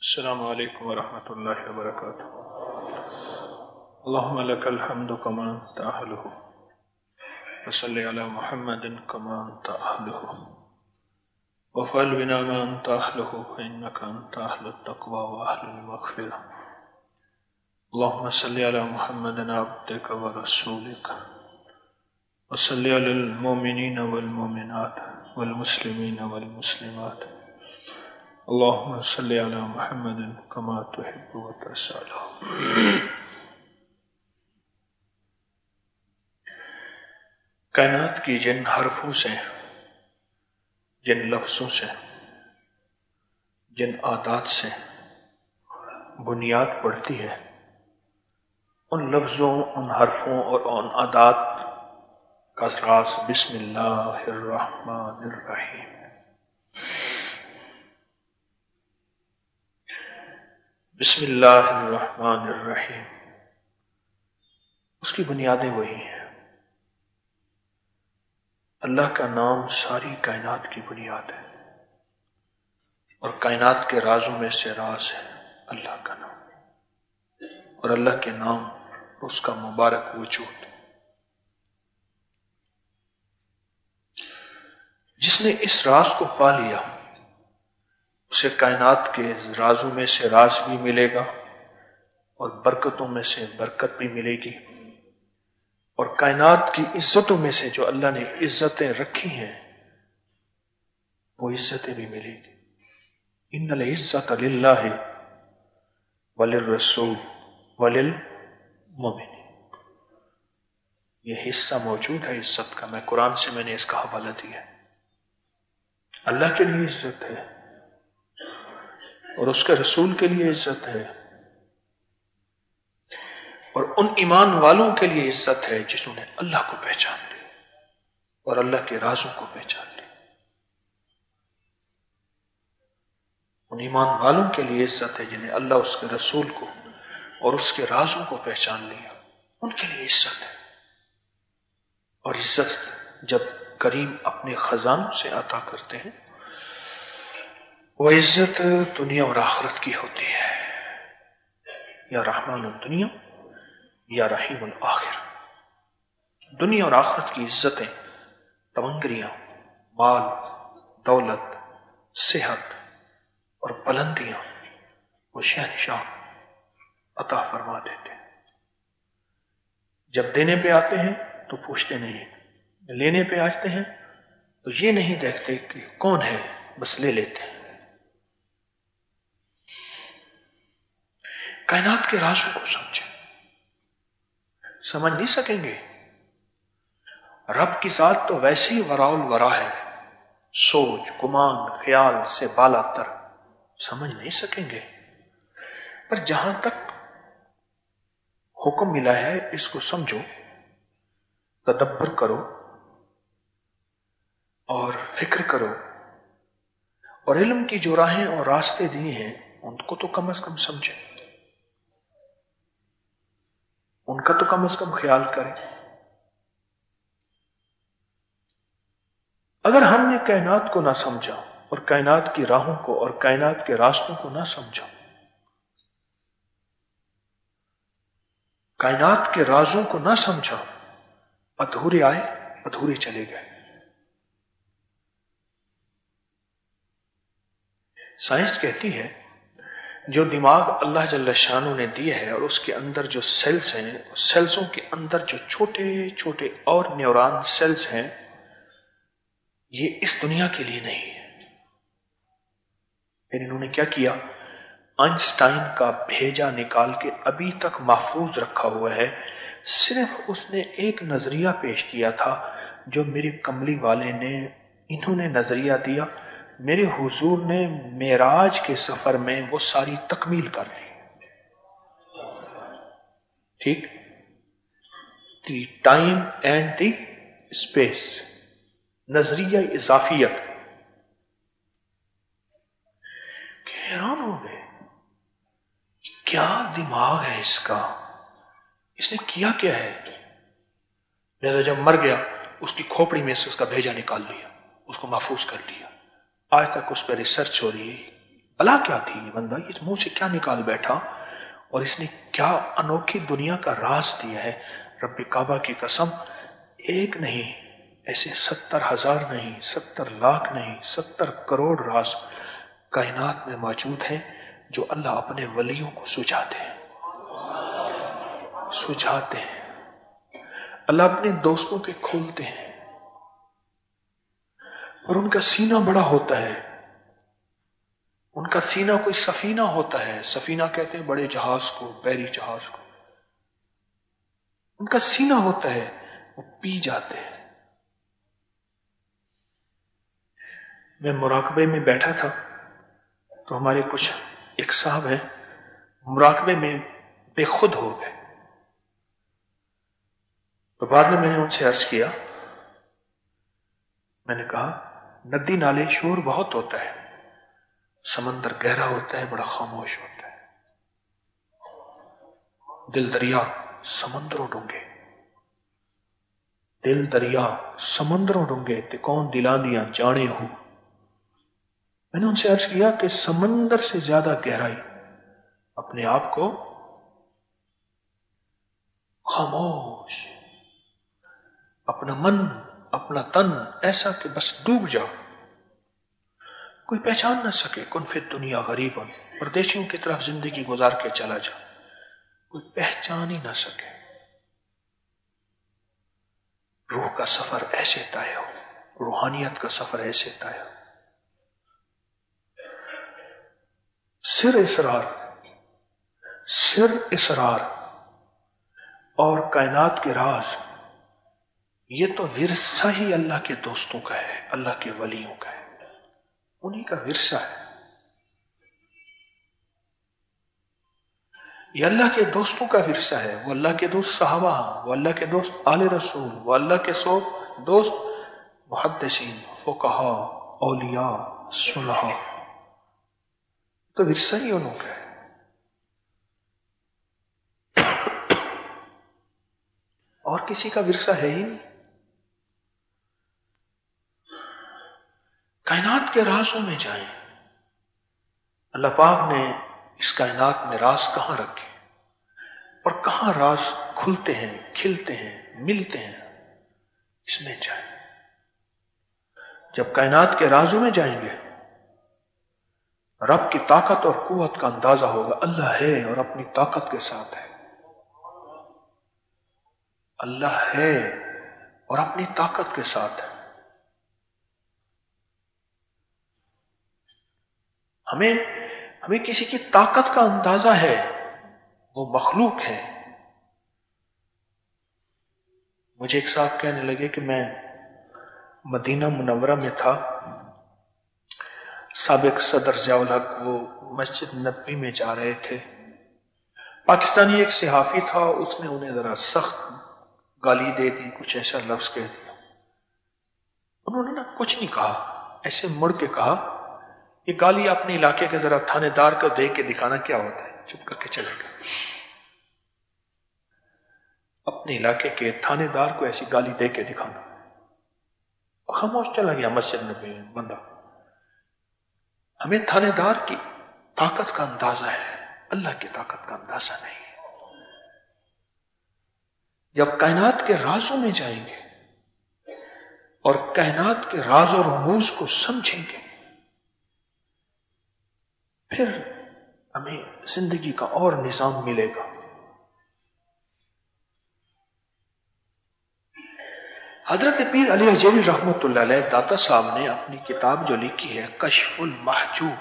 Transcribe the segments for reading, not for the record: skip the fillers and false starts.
السلام علیکم ورحمۃ اللہ وبرکاتہ۔ اللہم لک الحمد کما انت اہلہ وصلی علی محمد کما انت اہلہ وفعل بنا ما انت اہلہ فانک انت اہل التقوی واہل المغفرہ۔ اللہم صلی علی محمد عبدک ورسولک وصلی علی المؤمنین والمؤمنات والمسلمین والمسلمات۔ اللہم صلی علی محمد کما تحب و ترضی۔ کائنات کی جن حرفوں سے، جن لفظوں سے، جن عادات سے بنیاد پڑتی ہے، ان لفظوں، ان حرفوں اور ان عادات کا راز بسم اللہ الرحمن الرحیم۔ بسم اللہ الرحمن الرحیم، اس کی بنیادیں وہی ہیں۔ اللہ کا نام ساری کائنات کی بنیاد ہے، اور کائنات کے رازوں میں سے راز ہے اللہ کا نام، اور اللہ کے نام اس کا مبارک وجود۔ جس نے اس راز کو پا لیا، اسے کائنات کے رازوں میں سے راز بھی ملے گا اور برکتوں میں سے برکت بھی ملے گی، اور کائنات کی عزتوں میں سے جو اللہ نے عزتیں رکھی ہیں وہ عزتیں بھی ملے گی۔ ان العزت للہ وللرسول وللمؤمنین، یہ حصہ موجود ہے عزت کا۔ میں قرآن سے میں نے اس کا حوالہ دیا ہے۔ اللہ کے لیے عزت ہے اور اس کے رسول کے لیے عزت ہے، اور ان ایمان والوں کے لیے عزت ہے جنہوں نے اللہ کو پہچان لی اور اللہ کے رازوں کو پہچان لی۔ ان ایمان والوں کے لیے عزت ہے جنہیں اللہ، اس کے رسول کو اور اس کے رازوں کو پہچان لیا، ان کے لیے عزت ہے۔ اور عزت جب کریم اپنے خزانوں سے عطا کرتے ہیں، وہ عزت دنیا اور آخرت کی ہوتی ہے۔ یا رحمان الدنیا یا رحیم الآخر۔ دنیا اور آخرت کی عزتیں، تمنگریاں، مال، دولت، صحت اور بلندیاں وہ شہنشاہ عطا فرما دیتے ہیں۔ جب دینے پہ آتے ہیں تو پوچھتے نہیں، لینے پہ آتے ہیں تو یہ نہیں دیکھتے کہ کون ہے، بس لے لیتے ہیں۔ کائنات کے رازوں کو سمجھیں، سمجھ نہیں سکیں گے۔ رب کی ذات تو ویسے ہی وراء الورا ہے، سوچ، گمان، خیال سے بالا تر، سمجھ نہیں سکیں گے۔ پر جہاں تک حکم ملا ہے اس کو سمجھو، تدبر کرو اور فکر کرو، اور علم کی جو راہیں اور راستے دیے ہیں ان کو تو کم از کم سمجھیں، ان کا تو کم از کم خیال کریں۔ اگر ہم نے کائنات کو نہ سمجھا اور کائنات کی راہوں کو اور کائنات کے راستوں کو نہ سمجھا، کائنات کے رازوں کو نہ سمجھا، ادھورے آئے ادھورے چلے گئے۔ سائنس کہتی ہے جو دماغ اللہ جل شانہ نے دیے ہے اور اس کے اندر جو سیلز ہیں، سیلزوں کے اندر جو چھوٹے چھوٹے اور نیورون سیلز ہیں، یہ اس دنیا کے لیے نہیں ہے۔ پھر انہوں نے کیا کیا؟ آئنسٹائن کا بھیجا نکال کے ابھی تک محفوظ رکھا ہوا ہے۔ صرف اس نے ایک نظریہ پیش کیا تھا جو میرے کملی والے نے، انہوں نے نظریہ دیا، میرے حضور نے معراج کے سفر میں وہ ساری تکمیل کر دی۔ ٹھیک، the time and the space, نظریہ اضافیت۔ حیران ہو گئے، کیا دماغ ہے اس کا، اس نے کیا کیا ہے؟ لہذا جب مر گیا اس کی کھوپڑی میں سے اس کا بھیجا نکال لیا، اس کو محفوظ کر لیا۔ آج تک اس پہ ریسرچ ہو رہی ہے، بلا کیا تھی یہ بندہ، اس منہ سے کیا نکال بیٹھا، اور اس نے کیا انوکھی دنیا کا راز دیا ہے۔ رب کعبہ کی قسم، ایک نہیں، ایسے 70,000 نہیں، 70 لاکھ نہیں، 70 کروڑ راز کائنات میں موجود ہیں جو اللہ اپنے ولیوں کو سجاتے ہیں، سجاتے ہیں، اللہ اپنے دوستوں پہ کھولتے ہیں، اور ان کا سینہ بڑا ہوتا ہے، ان کا سینہ کوئی سفینہ ہوتا ہے، سفینہ کہتے ہیں بڑے جہاز کو، بحری جہاز کو، ان کا سینہ ہوتا ہے، وہ پی جاتے ہیں۔ میں مراقبے میں بیٹھا تھا تو ہمارے کچھ ایک صاحب ہیں، مراقبے میں بے خود ہو گئے، تو بعد میں نے ان سے عرض کیا، میں نے کہا ندی نالے شور بہت ہوتا ہے، سمندر گہرا ہوتا ہے، بڑا خاموش ہوتا ہے، دل دریا سمندروں ڈونگے، دل دریا سمندروں ڈونگے تے کون دلاں دیاں جانے ہو۔ میں نے ان سے عرض کیا کہ سمندر سے زیادہ گہرائی اپنے آپ کو خاموش، اپنا من، اپنا تن ایسا کہ بس ڈوب جاؤ، کوئی پہچان نہ سکے، کن فی الدنیا غریبا، پردیشیوں کی طرف زندگی گزار کے چلا جا، کوئی پہچان ہی نہ سکے۔ روح کا سفر ایسے طے ہو، روحانیت کا سفر ایسے طے ہو، سر اسرار اور کائنات کے راز، یہ تو ورثہ ہی اللہ کے دوستوں کا ہے، اللہ کے ولیوں کا ہے، انہی کا ورثہ ہے۔ یہ اللہ کے دوستوں کا ورثہ ہے، وہ اللہ کے دوست صحابہ، وہ اللہ کے دوست آل رسول، وہ اللہ کے دوست محدثین، فقہا، اولیاء، صلحاء، تو ورثہ ہی انہوں کا ہے۔ اور کسی کا ورثہ ہے ہی نہیں۔ کائنات کے رازوں میں جائیں، اللہ پاک نے اس کائنات میں راز کہاں رکھے اور کہاں راز کھلتے ہیں، کھلتے ہیں، ملتے ہیں، اس میں جائیں۔ جب کائنات کے رازوں میں جائیں گے، رب کی طاقت اور قوت کا اندازہ ہوگا، اللہ ہے اور اپنی طاقت کے ساتھ ہے، اللہ ہے اور اپنی طاقت کے ساتھ ہے۔ ہمیں کسی کی طاقت کا اندازہ ہے، وہ مخلوق ہے۔ مجھے ایک صاحب کہنے لگے کہ میں مدینہ منورہ میں تھا، سابق صدر ضیاء الحق وہ مسجد نبوی میں جا رہے تھے، پاکستانی ایک صحافی تھا، اس نے انہیں ذرا سخت گالی دے دی، کچھ ایسا لفظ کہہ دیا۔ انہوں نے کچھ نہیں کہا، ایسے مڑ کے کہا، یہ گالی اپنے علاقے کے ذرا تھانے دار کو دے کے دکھانا کیا ہوتا ہے، چپ کر کے چلے گا۔ اپنے علاقے کے تھانے دار کو ایسی گالی دے کے دکھانا، خاموش چلا گیا مسجد نبوی میں بندہ۔ ہمیں تھانے دار کی طاقت کا اندازہ ہے، اللہ کی طاقت کا اندازہ نہیں ہے۔ جب کائنات کے رازوں میں جائیں گے اور کائنات کے راز اور رموز کو سمجھیں گے، پھر ہمیں زندگی کا اور نظام ملے گا۔ حضرت پیر علی حجویری رحمۃ اللہ علیہ داتا صاحب نے اپنی کتاب جو لکھی ہے کشف المحجوب،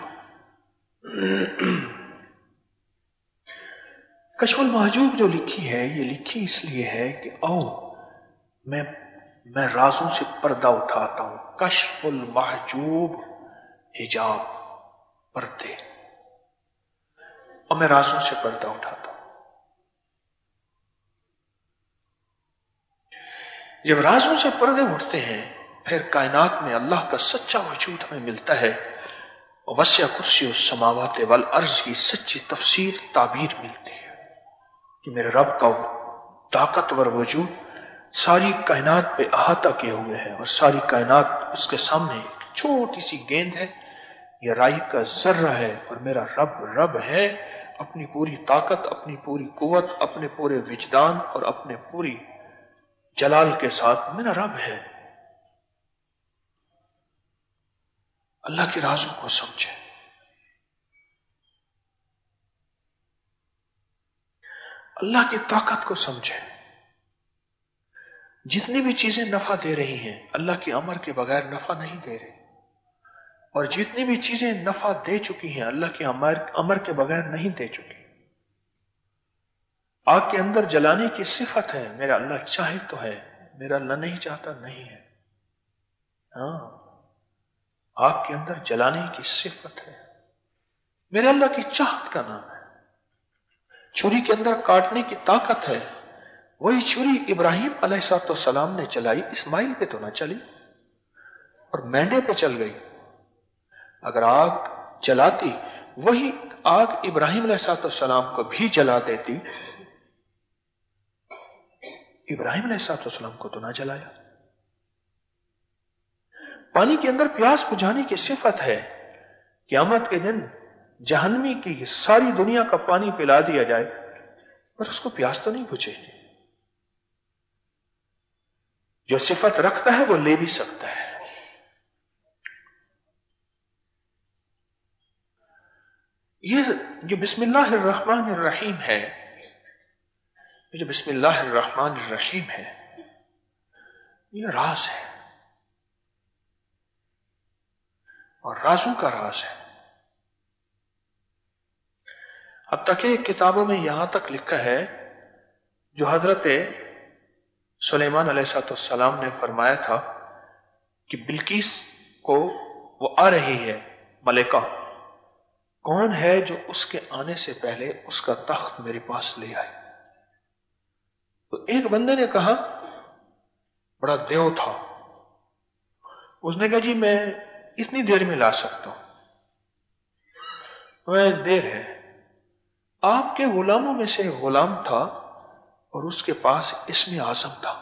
کشف المحجوب جو لکھی ہے، یہ لکھی اس لیے ہے کہ میں رازوں سے پردہ اٹھاتا ہوں۔ کشف المحجوب، حجاب، پردے، اور میں رازوں سے پردہ اٹھاتا ہوں۔ جب رازوں سے پردے اٹھتے ہیں، پھر کائنات میں اللہ کا سچا وجود ہمیں ملتا ہے، وسع کرسی السماوات والارض کی سچی تفسیر، تعبیر ملتی ہے کہ میرے رب کا طاقتور وجود ساری کائنات پہ احاطہ کیے ہوئے ہے، اور ساری کائنات اس کے سامنے ایک چھوٹی سی گیند ہے یہ رائی کا ذرہ ہے، اور میرا رب رب ہے، اپنی پوری طاقت، اپنی پوری قوت، اپنے پورے وجدان اور اپنے پوری جلال کے ساتھ میرا رب ہے۔ اللہ کے رازوں کو سمجھے، اللہ کی طاقت کو سمجھے۔ جتنی بھی چیزیں نفع دے رہی ہیں اللہ کے امر کے بغیر نفع نہیں دے رہی، اور جتنی بھی چیزیں نفع دے چکی ہیں اللہ کے امر کے بغیر نہیں دے چکی۔ آگ کے اندر جلانے کی صفت ہے، میرا اللہ چاہے تو ہے، میرا اللہ نہیں چاہتا نہیں ہے۔ ہاں، آگ کے اندر جلانے کی صفت ہے، میرے اللہ کی چاہت کا نام ہے۔ چھری کے اندر کاٹنے کی طاقت ہے، وہی چھری ابراہیم علیہ السلام نے چلائی، اسماعیل پہ تو نہ چلی، اور مینڈے پہ چل گئی۔ اگر آگ جلاتی، وہی آگ ابراہیم علیہ السلام کو بھی جلا دیتی، ابراہیم علیہ السلام کو تو نہ جلایا۔ پانی کے اندر پیاس بجھانے کی صفت ہے، قیامت کے دن جہنمی کی ساری دنیا کا پانی پلا دیا جائے پر اس کو پیاس تو نہیں بجھے۔ جو صفت رکھتا ہے وہ لے بھی سکتا ہے۔ یہ جو بسم اللہ الرحمن الرحیم ہے، یہ جو بسم اللہ الرحمن الرحیم ہے، یہ راز ہے، اور رازوں کا راز ہے۔ حتیٰ کہ کتابوں میں یہاں تک لکھا ہے، جو حضرت سلیمان علیہ السلام نے فرمایا تھا کہ بلقیس کو وہ آ رہی ہے ملکہ، کون ہے جو اس کے آنے سے پہلے اس کا تخت میرے پاس لے آئے؟ تو ایک بندے نے کہا، بڑا دیو تھا، اس نے کہا جی میں اتنی دیر میں لا سکتا ہوں۔ میں دیر ہے، آپ کے غلاموں میں سے ایک غلام تھا اور اس کے پاس اسم اعظم تھا،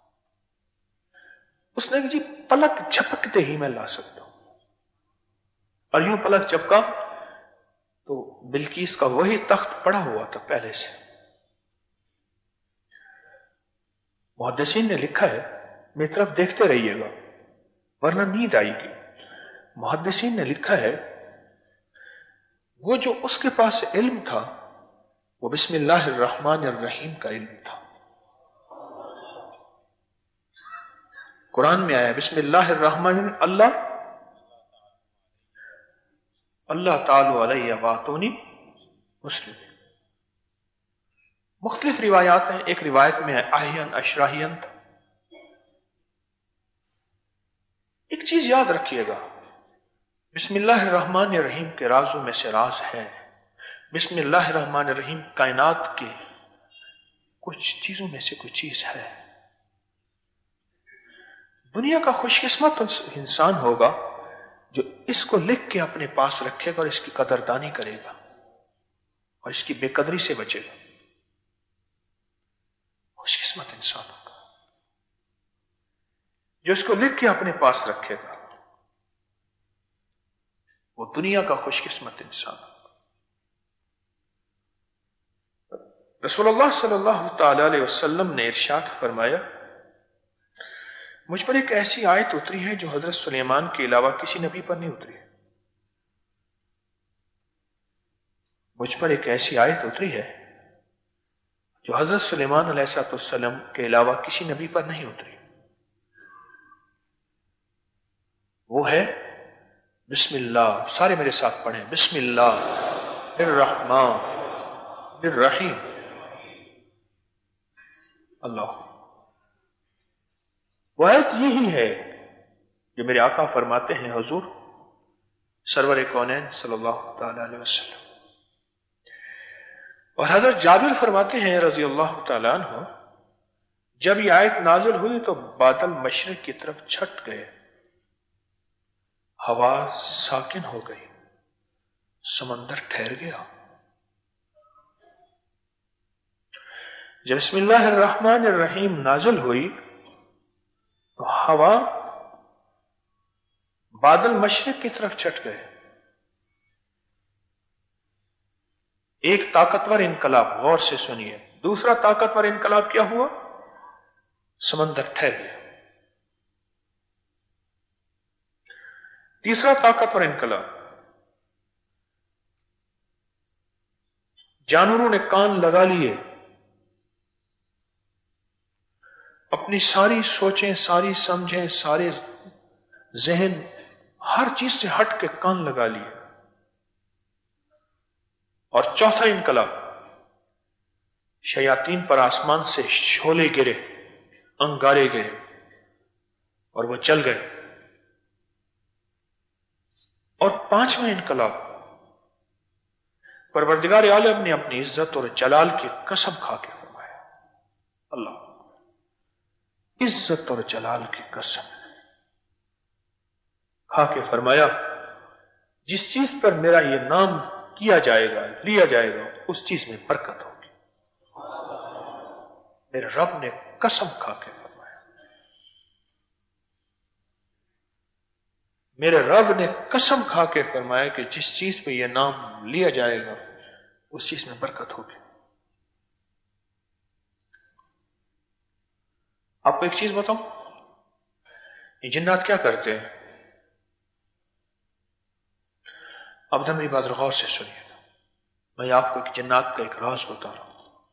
اس نے کہا جی پلک جھپکتے ہی میں لا سکتا ہوں، اور یوں پلک جھپکا تو بلقیس کا وہی تخت پڑا ہوا تھا پہلے سے۔ محدثین نے لکھا ہے، میری طرف دیکھتے رہیے گا ورنہ نیند آئے گی۔ محدثین نے لکھا ہے، وہ جو اس کے پاس علم تھا وہ بسم اللہ الرحمن الرحیم کا علم تھا۔ قرآن میں آیا بسم اللہ الرحمن اللہ اللہ تعالی علیہ واتونی مسلم۔ مختلف روایات ہیں، ایک روایت میں ہے آہین اشراہین تھا۔ ایک چیز یاد رکھیے گا، بسم اللہ الرحمن الرحیم کے رازوں میں سے راز ہے، بسم اللہ الرحمن الرحیم کائنات کی کچھ چیزوں میں سے کوئی چیز ہے۔ دنیا کا خوش قسمت انسان ہوگا جو اس کو لکھ کے اپنے پاس رکھے گا اور اس کی قدردانی کرے گا اور اس کی بے قدری سے بچے گا۔ خوش قسمت انسان ہوگا جو اس کو لکھ کے اپنے پاس رکھے گا، وہ دنیا کا خوش قسمت انسان ہوگا۔ رسول اللہ صلی اللہ تعالی علیہ وسلم نے ارشاد فرمایا، مجھ پر ایک ایسی آیت اتری ہے جو حضرت سلیمان کے علاوہ کسی نبی پر نہیں اتری ہے۔ مجھ پر ایک ایسی آیت اتری ہے جو حضرت سلیمان علیہ السلام کے علاوہ کسی نبی پر نہیں اتری، وہ ہے بسم اللہ، سارے میرے ساتھ پڑھیں، بسم اللہ الرحمن الرحیم۔ اللہ، وہ آیت یہی ہے جو میرے آقا فرماتے ہیں، حضور سرور کونین صلی اللہ تعالی علیہ وسلم۔ اور حضرت جابر فرماتے ہیں رضی اللہ تعالیٰ عنہ، جب یہ آیت نازل ہوئی تو بادل مشرق کی طرف چھٹ گئے، ہوا ساکن ہو گئی، سمندر ٹھہر گیا۔ جب بسم اللہ الرحمن الرحیم نازل ہوئی تو ہوا بادل مشرق کی طرف چھٹ گئے، ایک طاقتور انقلاب، غور سے سنیے. دوسرا طاقتور انقلاب کیا ہوا؟ سمندر ٹھہر گیا. تیسرا طاقتور انقلاب، جانوروں نے کان لگا لیے، اپنی ساری سوچیں، ساری سمجھیں، سارے ذہن، ہر چیز سے ہٹ کے کان لگا لیے. اور چوتھا انقلاب، شیاطین پر آسمان سے شعلے گرے، انگارے گرے اور وہ چل گئے. اور پانچواں انقلاب، پروردگار عالم نے اپنی عزت اور جلال کی قسم کھا کے فرمایا، اللہ عزت اور جلال کی قسم کھا کے فرمایا، جس چیز پر میرا یہ نام کیا جائے گا، لیا جائے گا، اس چیز میں برکت ہوگی. میرے رب نے قسم کھا کے فرمایا، میرے رب نے قسم کھا کے فرمایا کہ جس چیز پہ یہ نام لیا جائے گا اس چیز میں برکت ہوگی. آپ کو ایک چیز بتاؤں، یہ جنات کیا کرتے ہیں؟ اب میری بات غور سے سنیے گا. میں آپ کو ایک جنات کا ایک راز بتا رہا ہوں.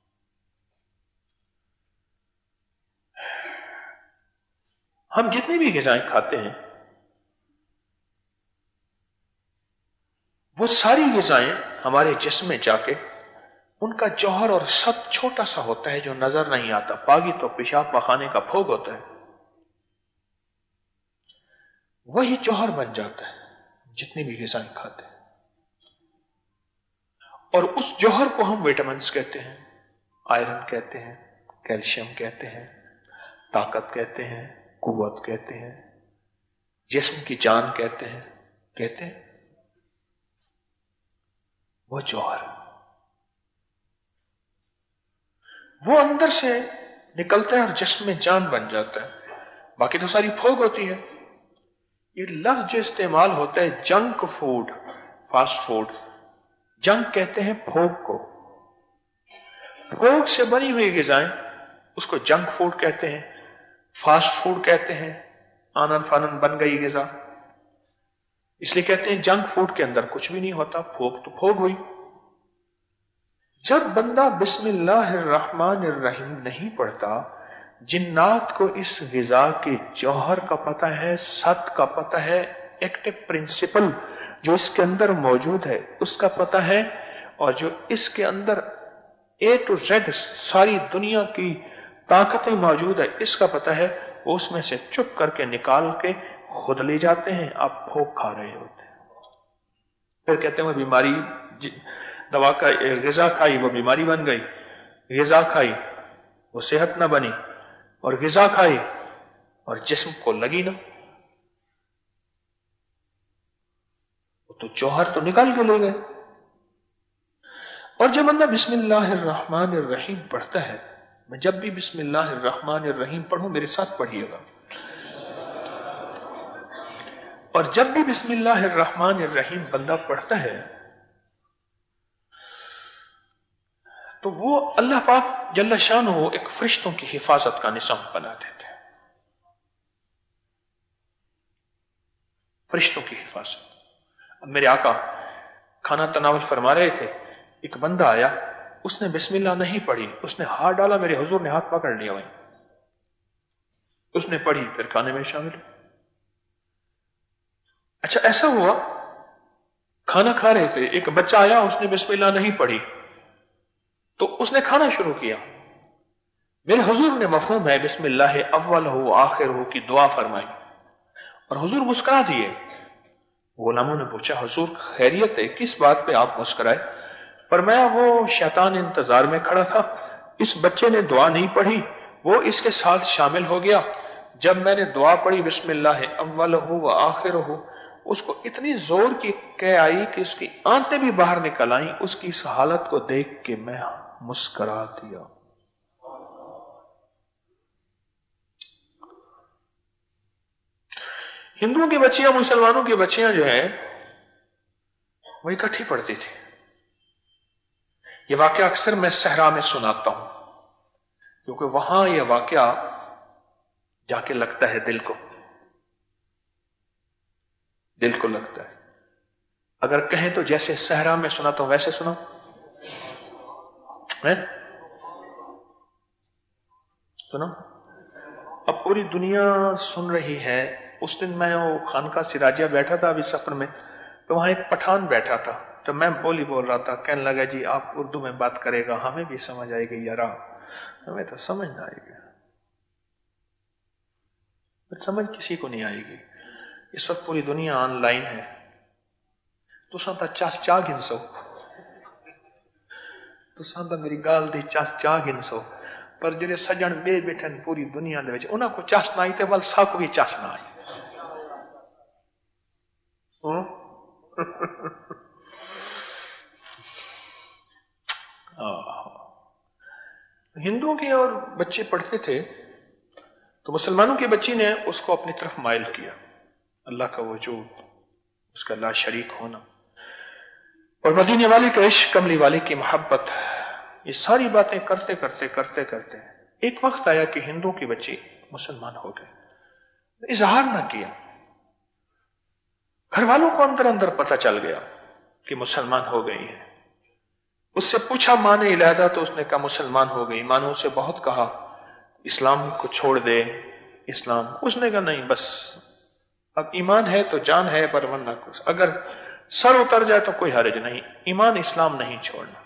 ہم جتنی بھی غذائیں کھاتے ہیں وہ ساری غذائیں ہمارے جسم میں جا کے ان کا جوہر اور سب چھوٹا سا ہوتا ہے جو نظر نہیں آتا. پاگی تو پیشاب پخانے کا پھوگ ہوتا ہے، وہی جوہر بن جاتا ہے جتنی بھی غذائیں کھاتے ہیں. اور اس جوہر کو ہم وٹامنز کہتے ہیں، آئرن کہتے ہیں، کیلشیم کہتے ہیں، طاقت کہتے ہیں، قوت کہتے ہیں، جسم کی جان کہتے ہیں. وہ جوہر وہ اندر سے نکلتا ہے اور جسم میں جان بن جاتا ہے. باقی تو ساری پھوگ ہوتی ہے. یہ لفظ جو استعمال ہوتا ہے junk food, fast food, junk کہتے ہیں پھوگ کو. پھوگ سے بنی ہوئی غذائیں اس کو جنک فوڈ کہتے ہیں، فاسٹ فوڈ کہتے ہیں. آنن فانن بن گئی غذا، اس لیے کہتے ہیں جنک فوڈ کے اندر کچھ بھی نہیں ہوتا، پھوگ تو پھوگ ہوئی. جب بندہ بسم اللہ الرحمن الرحیم نہیں پڑھتا، جنات کو اس غذا کے جوہر کا پتہ ہے، ست کا پتہ ہے، ایکٹیو پرنسپل جو اس کے اندر موجود ہے اس کا پتہ ہے، اور جو اس کے اندر اے ٹو زیڈ ساری دنیا کی طاقتیں موجود ہے اس کا پتہ ہے. وہ اس میں سے چپ کر کے نکال کے خود لے جاتے ہیں. آپ پھوک کھا رہے ہوتے ہیں، پھر کہتے ہیں وہ بیماری، دوا کا غذا کھائی وہ بیماری بن گئی، غذا کھائی وہ صحت نہ بنی، اور غذا کھائی اور جسم کو لگی نہ، تو جوہر تو نکال کے لے گئے. اور جب بندہ بسم اللہ الرحمن الرحیم پڑھتا ہے، میں جب بھی بسم اللہ الرحمن الرحیم پڑھوں میرے ساتھ پڑھیے گا، اور جب بھی بسم اللہ الرحمن الرحیم بندہ پڑھتا ہے تو وہ اللہ پاک جل شانہ ایک فرشتوں کی حفاظت کا نظام بنا دیتے ہیں. فرشتوں کی حفاظت. اب میرے آقا کھانا تناول فرما رہے تھے، ایک بندہ آیا، اس نے بسم اللہ نہیں پڑھی، اس نے ہاتھ ڈالا، میرے حضور نے ہاتھ پکڑ لیا، وہیں اس نے پڑھی، پھر کھانے میں شامل. اچھا ایسا ہوا کھانا کھا رہے تھے، ایک بچہ آیا، اس نے بسم اللہ نہیں پڑھی تو اس نے کھانا شروع کیا. میرے حضور نے مفہوم ہے بسم اللہ اول ہو آخر ہو کی دعا فرمائی، اور حضور مسکرا دیے. غلاموں نے پوچھا حضور خیریت ہے، کس بات پہ آپ مسکرائے؟ فرمایا وہ شیطان انتظار میں کھڑا تھا، اس بچے نے دعا نہیں پڑھی، وہ اس کے ساتھ شامل ہو گیا. جب میں نے دعا پڑھی بسم اللہ اول ہو و آخر ہو، اس کو اتنی زور کی کہہ آئی کہ اس کی آنتیں بھی باہر نکل آئیں. اس کی اس حالت کو دیکھ کے میں مسکرا دیا. ہندوؤں کی بچیاں مسلمانوں کی بچیاں جو ہیں وہ اکٹھی پڑھتی تھی. یہ واقعہ اکثر میں صحرا میں سناتا ہوں، کیونکہ وہاں یہ واقعہ جا کے لگتا ہے دل کو لگتا ہے۔ اگر کہیں تو جیسے صحرا میں سناتا ہوں ویسے سنا سنا۔ اب پوری دنیا سن رہی ہے۔ اس دن میں وہ خانقاہ سراجیہ بیٹھا تھا ابھی سفر میں، تو وہاں ایک پٹھان بیٹھا تھا، تو میں بول رہا تھا، کہنے لگا جی آپ اردو میں بات کرے گا، ہمیں بھی سمجھ آئے گی یارا، ہمیں تو سمجھ نہ آئے گی، سمجھ کسی کو نہیں آئے گی۔ اس وقت پوری دنیا آن لائن ہے، تو سانتا چاس چا گنسو، تو سانتا میری گال دی چاس چا گنسو، پر جڑے سجن بے بیٹھن پوری دنیا دے وچ انہاں کو چاس نہ آئی تے ول سا کو بھی چاس نہ آئی۔ ہندوؤں کے اور بچے پڑھتے تھے، تو مسلمانوں کی بچی نے اس کو اپنی طرف مائل کیا، اللہ کا وجود، اس کا لا شریک ہونا، اور مدینے والے کا عشق، کملی والے کی محبت، یہ ساری باتیں کرتے کرتے ایک وقت آیا کہ ہندوؤں کی بچی مسلمان ہو گئے، اظہار نہ کیا، گھر والوں کو اندر پتہ چل گیا کہ مسلمان ہو گئی ہے۔ اس سے پوچھا ماں نے علیحدہ، تو اس نے کہا مسلمان ہو گئی۔ ماں نے اسے بہت کہا اسلام کو چھوڑ دے، اسلام، اس نے کہا نہیں، بس اب ایمان ہے تو جان ہے، پر ورنہ کچھ، اگر سر اتر جائے تو کوئی حرج نہیں، ایمان اسلام نہیں چھوڑنا۔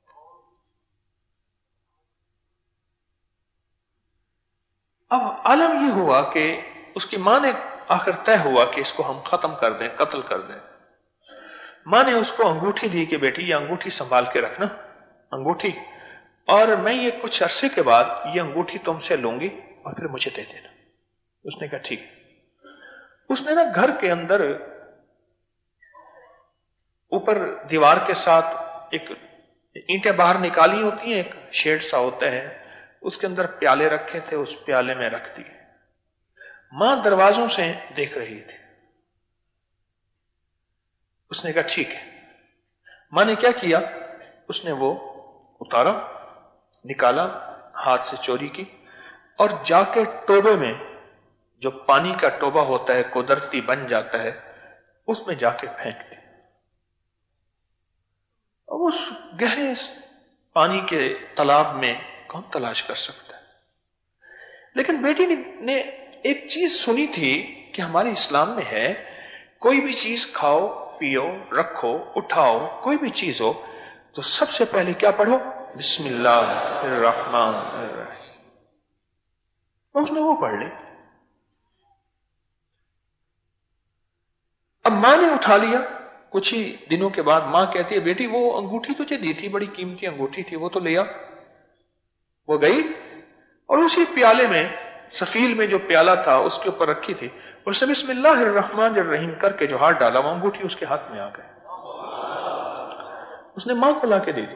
اب عالم یہ ہوا کہ اس کی ماں نے آخر طے ہوا کہ اس کو ہم ختم کر دیں، قتل کر دیں۔ ماں نے اس کو انگوٹھی دی کہ بیٹی یہ انگوٹھی سنبھال کے رکھنا، انگوٹھی، اور میں یہ کچھ عرصے کے بعد یہ انگوٹھی تم سے لوں گی اور پھر مجھے دے دینا۔ اس نے کہا ٹھیک۔ اس نے نا گھر کے اندر اوپر دیوار کے ساتھ ایک اینٹیں باہر نکالی ہوتی ہیں، ایک شیڈ سا ہوتا ہے، اس کے اندر پیالے رکھے تھے، اس پیالے میں رکھ دی۔ ماں دروازوں سے دیکھ رہی تھی۔ اس نے کہا ٹھیک ہے۔ ماں نے کیا کیا، اس نے وہ اتارا، نکالا، ہاتھ سے چوری کی، اور جا کے ٹوبے میں، جو پانی کا ٹوبا ہوتا ہے قدرتی بن جاتا ہے، اس میں جا کے پھینک دی۔ اب اس گہرے پانی کے تالاب میں کون تلاش کر سکتا ہے؟ لیکن بیٹی نے ایک چیز سنی تھی کہ ہمارے اسلام میں ہے، کوئی بھی چیز کھاؤ، پیو، رکھو، اٹھاؤ، کوئی بھی چیز ہو تو سب سے پہلے کیا پڑھو؟ بسم اللہ الرحمن الرحیم۔ اس نے وہ پڑھ لی۔ اب ماں نے اٹھا لیا۔ کچھ ہی دنوں کے بعد ماں کہتی ہے بیٹی وہ انگوٹھی تجھے دی تھی، بڑی قیمتی انگوٹھی تھی، وہ تو لیا۔ وہ گئی اور اسی پیالے میں، سفیل میں جو پیالہ تھا اس کے اوپر رکھی تھی، اس نے بسم اللہ الرحمن الرحیم کر کے جو ہاتھ ڈالا، وہ انگوٹھی اس کے ہاتھ میں آ گئی۔ اس نے ماں کو لا کے دے دی۔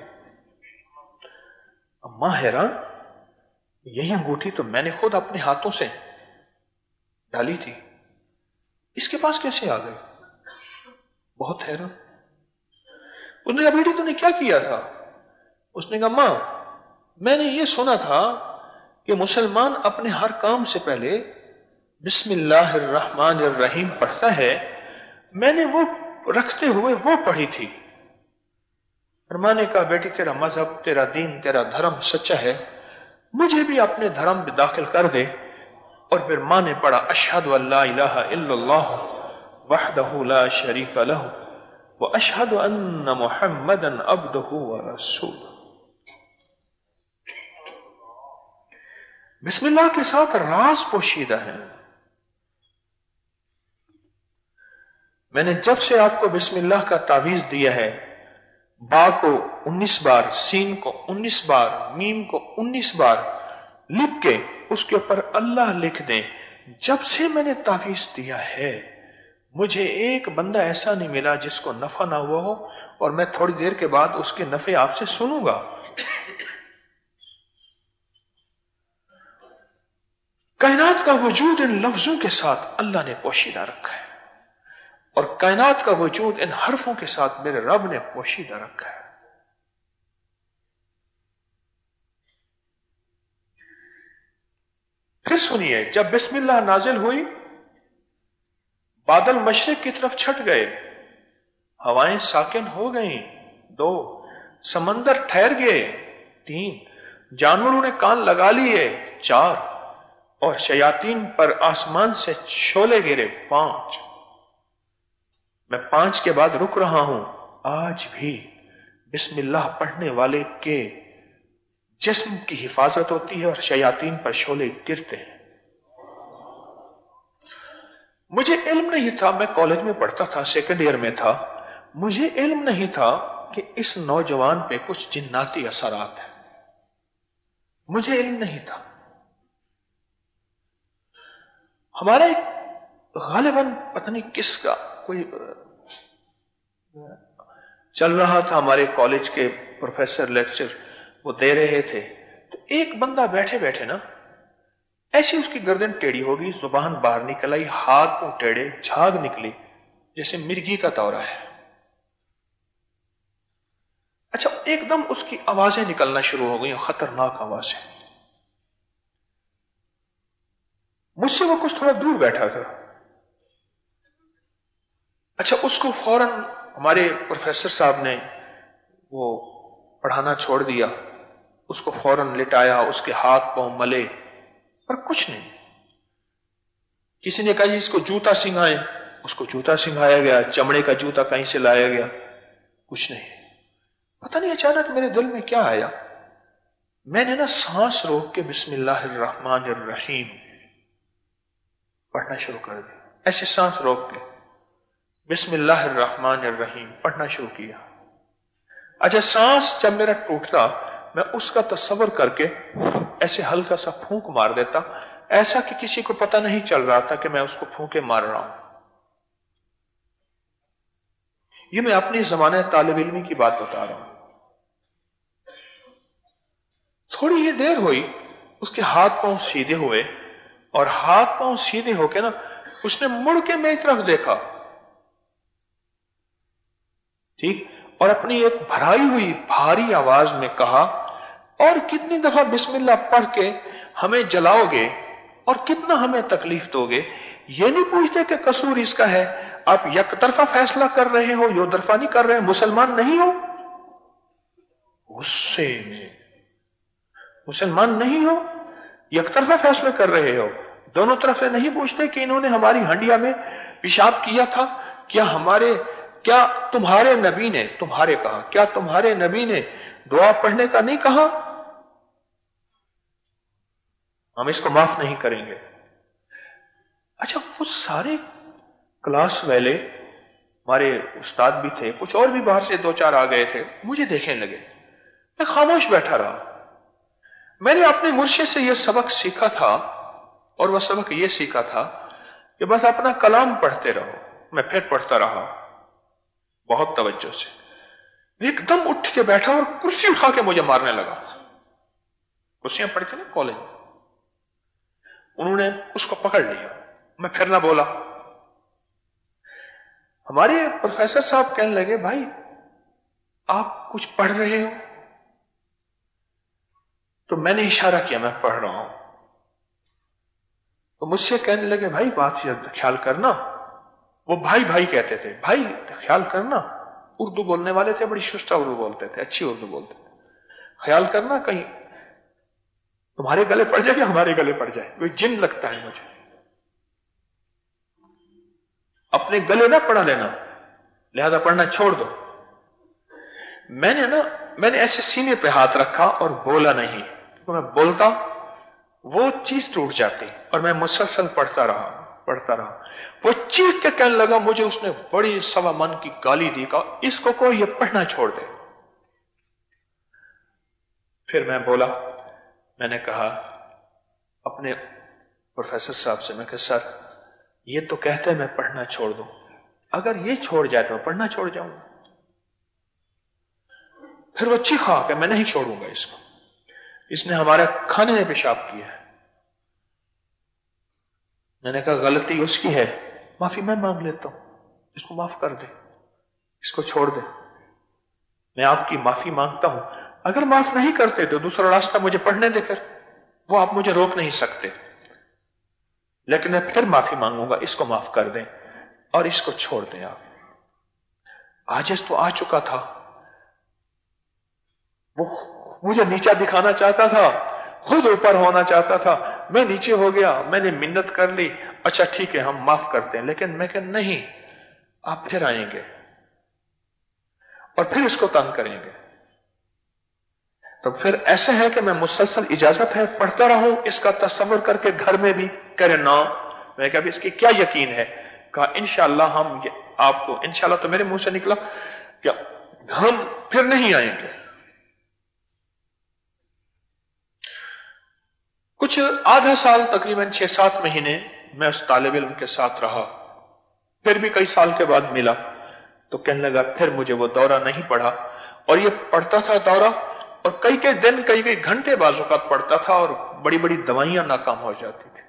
اب ماں حیران، یہی انگوٹھی تو میں نے خود اپنے ہاتھوں سے ڈالی تھی، اس کے پاس کیسے آ گئی؟ بہت حیران۔ اس نے کہا بیٹی تو نے کیا کیا تھا؟ اس نے کہا ماں میں نے یہ سنا تھا کہ مسلمان اپنے ہر کام سے پہلے بسم اللہ الرحمن الرحیم پڑھتا ہے، میں نے وہ رکھتے ہوئے وہ پڑھی تھی۔ اور ماں نے کہا بیٹی تیرا مذہب، تیرا دین، تیرا دھرم سچا ہے، مجھے بھی اپنے دھرم میں داخل کر دے۔ اور پھر ماں نے پڑھا اشہد ان لا الہ الا اللہ وحدہ لا شریک لہ واشہد ان محمدا عبدہ ورسولہ۔ بسم اللہ کے ساتھ راز پوشیدہ ہے۔ میں نے جب سے آپ کو بسم اللہ کا تعویذ دیا ہے، با کو 19 بار، سین کو 19 بار، میم کو 19 بار لکھ کے اس کے اوپر اللہ لکھ دیں، جب سے میں نے تعویذ دیا ہے مجھے ایک بندہ ایسا نہیں ملا جس کو نفع نہ ہوا ہو، اور میں تھوڑی دیر کے بعد اس کے نفع آپ سے سنوں گا۔ کائنات کا وجود ان لفظوں کے ساتھ اللہ نے پوشیدہ رکھا ہے، اور کائنات کا وجود ان حرفوں کے ساتھ میرے رب نے پوشیدہ رکھا ہے۔ پھر سنیے، جب بسم اللہ نازل ہوئی، بادل مشرق کی طرف چھٹ گئے، ہوائیں ساکن ہو گئیں، 2، سمندر ٹھہر گئے، 3، جانوروں نے کان لگا لیے، 4، اور شیاطین پر آسمان سے شعلے گرے، 5۔ میں 5 کے بعد رک رہا ہوں۔ آج بھی بسم اللہ پڑھنے والے کے جسم کی حفاظت ہوتی ہے اور شیاطین پر شعلے گرتے ہیں۔ مجھے علم نہیں تھا، میں کالج میں پڑھتا تھا، سیکنڈ ایئر میں تھا، مجھے علم نہیں تھا کہ اس نوجوان پہ کچھ جناتی اثرات ہیں، مجھے علم نہیں تھا۔ ہمارا ایک غالباً پتہ نہیں کس کا کوئی چل رہا تھا، ہمارے کالج کے پروفیسر لیکچر وہ دے رہے تھے، تو ایک بندہ بیٹھے بیٹھے نا ایسی اس کی گردن ٹیڑھی ہوگی، زبان باہر نکل آئی، ہاتھ کو ٹیڑھے، جھاگ نکلی جیسے مرغی کا دورہ ہے۔ اچھا، ایک دم اس کی آوازیں نکلنا شروع ہو گئی، خطرناک آوازیں۔ مجھ سے وہ کچھ تھوڑا دور بیٹھا تھا۔ اچھا، اس کو فوراً ہمارے پروفیسر صاحب نے وہ پڑھانا چھوڑ دیا، اس کو فوراً لٹایا، اس کے ہاتھ پاؤں ملے، پر کچھ نہیں۔ کسی نے کہا جی اس کو جوتا سنگھائیں، اس کو جوتا سنگھایا گیا، چمڑے کا جوتا کہیں سے لایا گیا، کچھ نہیں۔ پتہ نہیں اچانک میرے دل میں کیا آیا، میں نے نا سانس روک کے بسم اللہ الرحمن الرحیم پڑھنا شروع کر دیا، ایسے سانس روک کے بسم اللہ الرحمن الرحیم پڑھنا شروع کیا۔ اچھا، سانس جب میرا ٹوٹتا میں اس کا تصور کر کے ایسے ہلکا سا پھونک مار دیتا، ایسا کہ کسی کو پتہ نہیں چل رہا تھا کہ میں اس کو پھونکے مار رہا ہوں۔ یہ میں اپنی زمانہ طالب علمی کی بات بتا رہا ہوں۔ تھوڑی ہی دیر ہوئی، اس کے ہاتھ پاؤں سیدھے ہوئے، اور ہاتھ پاؤں سیدھے ہو کے نا اس نے مڑ کے میری طرف دیکھا، ٹھیک، اور اپنی ایک بھرائی ہوئی بھاری آواز میں کہا، اور کتنی دفعہ بسم اللہ پڑھ کے ہمیں جلاؤ گے اور کتنا ہمیں تکلیف دو گے؟ یہ نہیں پوچھتے کہ قصور اس کا ہے، آپ یک طرفہ فیصلہ کر رہے ہو، یو طرفہ نہیں کر رہے، مسلمان نہیں ہو؟ غصے میں، مسلمان نہیں ہو، یک طرفہ فیصلہ کر رہے ہو، دونوں طرف سے نہیں پوچھتے کہ انہوں نے ہماری ہنڈیا میں پیشاب کیا تھا، کیا تمہارے نبی نے تمہارے کہا، کیا تمہارے نبی نے دعا پڑھنے کا نہیں کہا؟ ہم اس کو معاف نہیں کریں گے۔ اچھا، وہ سارے کلاس والے، ہمارے استاد بھی تھے، کچھ اور بھی باہر سے 2-4 آ گئے تھے، مجھے دیکھنے لگے، میں خاموش بیٹھا رہا۔ میں نے اپنے مرشد سے یہ سبق سیکھا تھا، اور وہ سبق یہ سیکھا تھا کہ بس اپنا کلام پڑھتے رہو۔ میں پھر پڑھتا رہا بہت توجہ سے، ایک دم اٹھ کے بیٹھا اور کرسی اٹھا کے مجھے مارنے لگا۔ کرسیاں پڑھتے نا کالج، انہوں نے اس کو پکڑ لیا، میں پھر نہ بولا۔ ہمارے پروفیسر صاحب کہنے لگے، بھائی آپ کچھ پڑھ رہے ہو؟ تو میں نے اشارہ کیا، میں پڑھ رہا ہوں۔ تو مجھ سے کہنے لگے، بھائی بات خیال کرنا، وہ بھائی بھائی کہتے تھے، بھائی خیال کرنا، اردو بولنے والے تھے، بڑی شستہ اردو بولتے تھے، اچھی اردو بولتے تھے، خیال کرنا کہیں تمہارے گلے پڑ جائے یا ہمارے گلے پڑ جائے، کوئی جن لگتا ہے مجھے، اپنے گلے نہ پڑا لینا، لہذا پڑھنا چھوڑ دو۔ میں نے ایسے سینے پہ ہاتھ رکھا اور بولا نہیں، کیونکہ میں بولتا وہ چیز ٹوٹ جاتی، اور میں مسلسل پڑھتا رہا۔ وہ چیخ کے کہنے لگا، مجھے اس نے بڑی سوا من کی گالی دی، کہا اس کو کوئی یہ پڑھنا چھوڑ دے۔ پھر میں بولا، میں نے کہا اپنے پروفیسر صاحب سے، میں کہا سر یہ تو کہتے ہیں میں پڑھنا چھوڑ دوں، اگر یہ چھوڑ جائے تو میں پڑھنا چھوڑ جاؤں گا۔ پھر وہ چیخا کہ میں نہیں چھوڑوں گا اس کو، اس نے ہمارے کھانے میں پیشاب کیا ہے۔ میں نے کہا غلطی اس کی ہے، معافی میں مانگ لیتا ہوں، اس کو معاف کر دے، اس کو چھوڑ دے، میں آپ کی معافی مانگتا ہوں، اگر معاف نہیں کرتے تو دوسرا راستہ مجھے پڑھنے دے کر، وہ آپ مجھے روک نہیں سکتے۔ لیکن میں پھر معافی مانگوں گا، اس کو معاف کر دیں اور اس کو چھوڑ دیں۔ آپ عاجز تو آ چکا تھا، وہ مجھے نیچا دکھانا چاہتا تھا، خود اوپر ہونا چاہتا تھا، میں نیچے ہو گیا، میں نے منت کر لی، اچھا ٹھیک ہے ہم معاف کرتے ہیں، لیکن میں کہ نہیں، آپ پھر آئیں گے اور پھر اس کو تنگ کریں گے، تو پھر ایسا ہے کہ میں مسلسل اجازت ہے پڑھتا رہوں اس کا تصور کر کے گھر میں بھی کرے نا؟ میں کہا اس کی کیا یقین ہے؟ کہا انشاءاللہ ہم آپ کو، انشاءاللہ تو میرے منہ سے نکلا کہ ہم پھر نہیں آئیں گے۔ کچھ آدھا سال، تقریباً 6-7 مہینے میں اس طالب علم کے ساتھ رہا، پھر بھی کئی سال کے بعد ملا تو کہنے لگا پھر مجھے وہ دورہ نہیں پڑھا، اور یہ پڑھتا تھا دورہ، اور کئی دن کئی گھنٹے بعض اوقات پڑھتا تھا، اور بڑی بڑی دوائیاں ناکام ہو جاتی تھی۔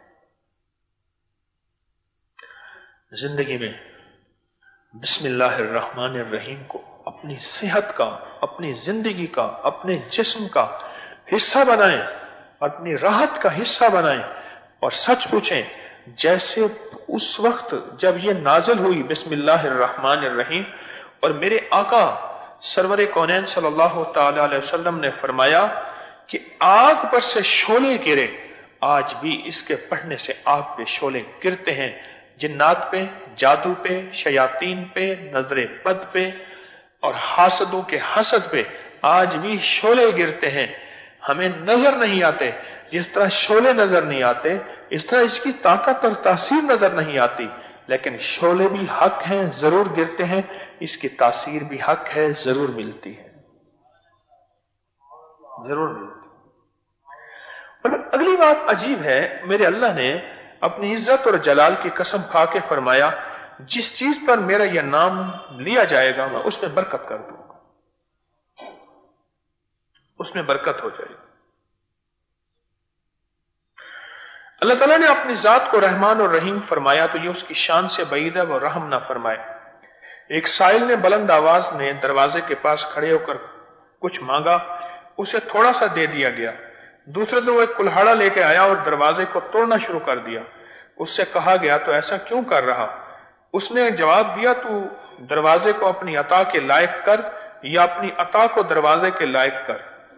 زندگی میں بسم اللہ الرحمن الرحیم کو اپنی صحت کا، اپنی زندگی کا، اپنے جسم کا حصہ بنائیں، اپنی راحت کا حصہ بنائیں، اور سچ پوچھیں جیسے اس وقت جب یہ نازل ہوئی بسم اللہ الرحمن الرحیم، اور میرے آقا سرور کونین صلی اللہ تعالی علیہ وسلم نے فرمایا کہ آگ پر سے شعلے گرے، آج بھی اس کے پڑھنے سے آگ پہ شعلے گرتے ہیں، جنات پہ، جادو پہ، شیاطین پہ، نظر بد پہ، اور حاسدوں کے حسد پہ آج بھی شعلے گرتے ہیں، ہمیں نظر نہیں آتے، جس طرح شعلے نظر نہیں آتے اس طرح اس کی طاقت اور تاثیر نظر نہیں آتی، لیکن شعلے بھی حق ہیں، ضرور گرتے ہیں، اس کی تاثیر بھی حق ہے، ضرور ملتی ہے، ضرور ملتی ہے۔ اور اگلی بات عجیب ہے، میرے اللہ نے اپنی عزت اور جلال کی قسم کھا کے فرمایا جس چیز پر میرا یہ نام لیا جائے گا میں اس میں برکت کر دوں گا، اس میں برکت ہو جائے گی۔ اللہ تعالیٰ نے اپنی ذات کو رحمان اور رحیم فرمایا تو یہ اس کی شان سے بعید ہے وہ رحم نہ فرمائے۔ ایک سائل نے بلند آواز میں دروازے کے پاس کھڑے ہو کر کچھ مانگا، اسے تھوڑا سا دے دیا گیا۔ دوسرے دن وہ ایک کلہاڑا لے کے آیا اور دروازے کو توڑنا شروع کر دیا۔ اس سے کہا گیا تو ایسا کیوں کر رہا؟ اس نے جواب دیا تو دروازے کو اپنی عطا کے لائق کر یا اپنی عطا کو دروازے کے لائق کر۔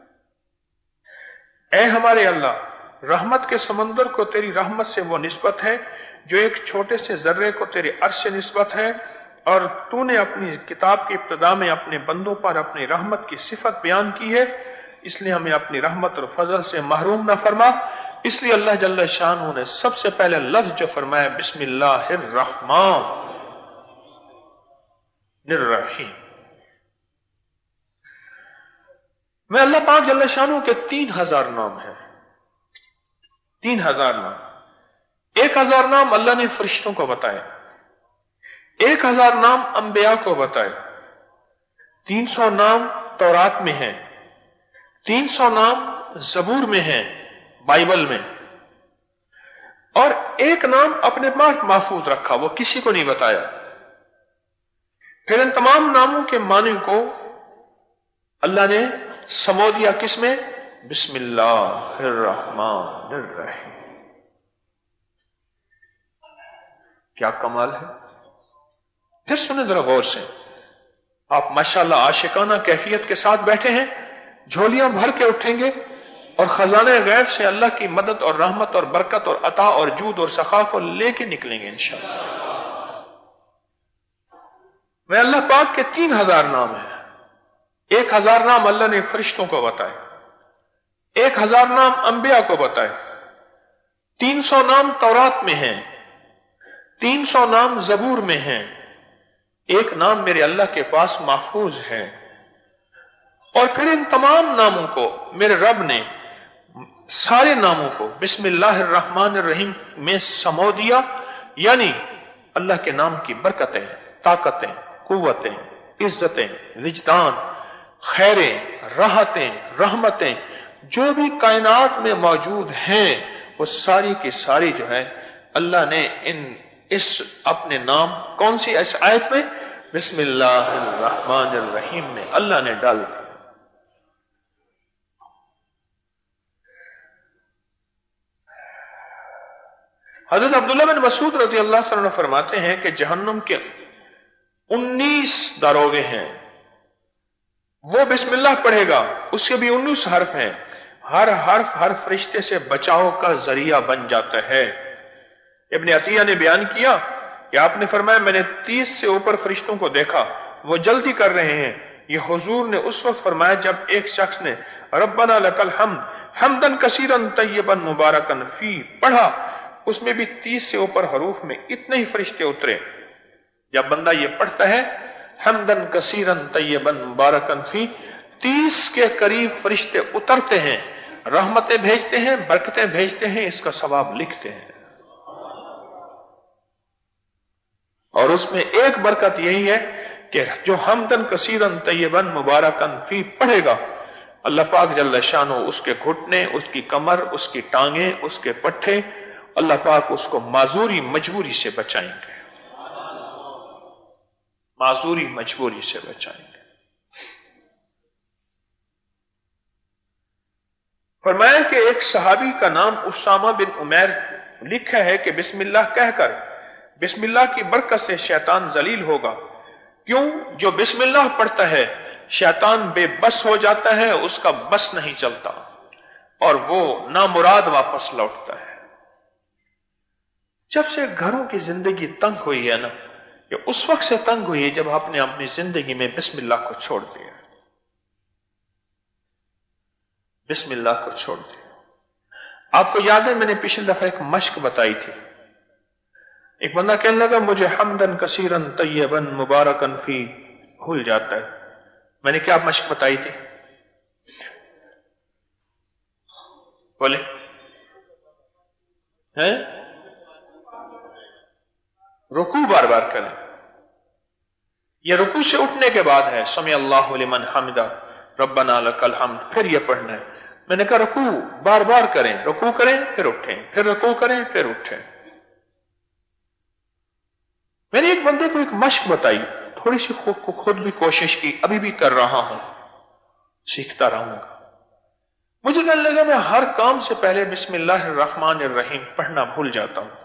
اے ہمارے اللہ، رحمت کے سمندر کو تیری رحمت سے وہ نسبت ہے جو ایک چھوٹے سے ذرے کو تیرے عرش سے نسبت ہے، اور تو نے اپنی کتاب کی ابتدا میں اپنے بندوں پر اپنی رحمت کی صفت بیان کی ہے، اس لیے ہمیں اپنی رحمت اور فضل سے محروم نہ فرما۔ اس لیے اللہ جل شانہ نے سب سے پہلے لفظ جو فرمایا بسم اللہ الرحمن الرحیم۔ میں اللہ پاک جل شانہ کے 3000 نام ہیں، 3000 نام۔ 1000 نام اللہ نے فرشتوں کو بتائے، 1000 نام انبیاء کو بتائے، 300 نام تورات میں ہیں، 300 نام زبور میں ہیں، بائبل میں، اور ایک نام اپنے پاس محفوظ رکھا، وہ کسی کو نہیں بتایا۔ پھر ان تمام ناموں کے معنی کو اللہ نے سمو دیا کس میں؟ بسم اللہ الرحمن الرحیم۔ کیا کمال ہے! پھر سنیں ذرا غور سے، آپ ماشاءاللہ عاشقانہ کیفیت کے ساتھ بیٹھے ہیں، جھولیاں بھر کے اٹھیں گے اور خزانے غیب سے اللہ کی مدد اور رحمت اور برکت اور عطا اور جود اور سخا کو لے کے نکلیں گے انشاءاللہ۔ وہ اللہ پاک کے 3000 نام ہیں، 1000 نام اللہ نے فرشتوں کو بتائے، 1000 نام انبیاء کو بتائے، 300 نام تورات میں ہیں، 300 نام زبور میں ہیں، ایک نام میرے اللہ کے پاس محفوظ ہے۔ اور پھر ان تمام ناموں کو میرے رب نے، سارے ناموں کو بسم اللہ الرحمن الرحیم میں سمو دیا، یعنی اللہ کے نام کی برکتیں، طاقتیں، قوتیں، عزتیں، وجدان، خیریں، راحتیں، رحمتیں جو بھی کائنات میں موجود ہیں وہ ساری کی ساری جو ہے اللہ نے اس اپنے نام کون سی اس آیت میں بسم اللہ الرحمن الرحیم میں اللہ نے ڈال دیا۔ حضرت عبداللہ بن مسعود رضی اللہ عنہ فرماتے ہیں کہ جہنم کے 19 داروغے ہیں، وہ بسم اللہ پڑھے گا، اس کے بھی 19 حرف ہیں، ہر حرف ہر فرشتے سے بچاؤ کا ذریعہ بن جاتا ہے۔ ابن عطیہ نے بیان کیا کہ آپ نے فرمایا میں نے 30 سے اوپر فرشتوں کو دیکھا، وہ جلدی کر رہے ہیں۔ یہ حضور نے اس وقت فرمایا جب ایک شخص نے ربنا لک الحمد حمدن کثیرن طیبن مبارکن فی پڑھا، اس میں بھی 30 سے اوپر حروف میں اتنے ہی فرشتے اترے۔ جب بندہ یہ پڑھتا ہے حمدن کثیرن طیبن مبارکن فی، 30 کے قریب فرشتے اترتے ہیں، رحمتیں بھیجتے ہیں، برکتیں بھیجتے ہیں، اس کا ثواب لکھتے ہیں۔ اور اس میں ایک برکت یہی ہے کہ جو حمدن کثیرن طیبن مبارکن فی پڑھے گا، اللہ پاک جل شانہ اس کے گھٹنے، اس کی کمر، اس کی ٹانگیں، اس کے پٹھے، اللہ پاک اس کو معذوری مجبوری سے بچائیں گے، معذوری مجبوری سے بچائیں گے۔ فرمایا کہ ایک صحابی کا نام اسامہ بن عمیر لکھا ہے کہ بسم اللہ کہہ کر بسم اللہ کی برکت سے شیطان ذلیل ہوگا۔ کیوں؟ جو بسم اللہ پڑھتا ہے شیطان بے بس ہو جاتا ہے، اس کا بس نہیں چلتا اور وہ نامراد واپس لوٹتا ہے۔ جب سے گھروں کی زندگی تنگ ہوئی ہے نا، یہ اس وقت سے تنگ ہوئی ہے جب آپ نے اپنی زندگی میں بسم اللہ کو چھوڑ دیا، بسم اللہ کو چھوڑ دیا۔ آپ کو یاد ہے میں نے پچھلی دفعہ ایک مشق بتائی تھی، ایک بندہ کہنے لگا مجھے حمدن کثیرن طیبن مبارکن فی بھول جاتا ہے۔ میں نے کیا مشق بتائی تھی؟ بولے ہیں؟ رکوع بار بار کریں۔ یہ رکوع سے اٹھنے کے بعد ہے سمع اللہ لمن حمدہ ربنا لک الحمد، پھر یہ پڑھنا ہے۔ میں نے کہا رکوع بار بار کریں، رکوع کریں پھر اٹھیں، پھر رکوع کریں پھر اٹھیں۔ میں نے ایک بندے کو ایک مشق بتائی، تھوڑی سی خود بھی کوشش کی، ابھی بھی کر رہا ہوں، سیکھتا رہوں گا۔ مجھے کہنے لگا میں ہر کام سے پہلے بسم اللہ الرحمن الرحیم پڑھنا بھول جاتا ہوں،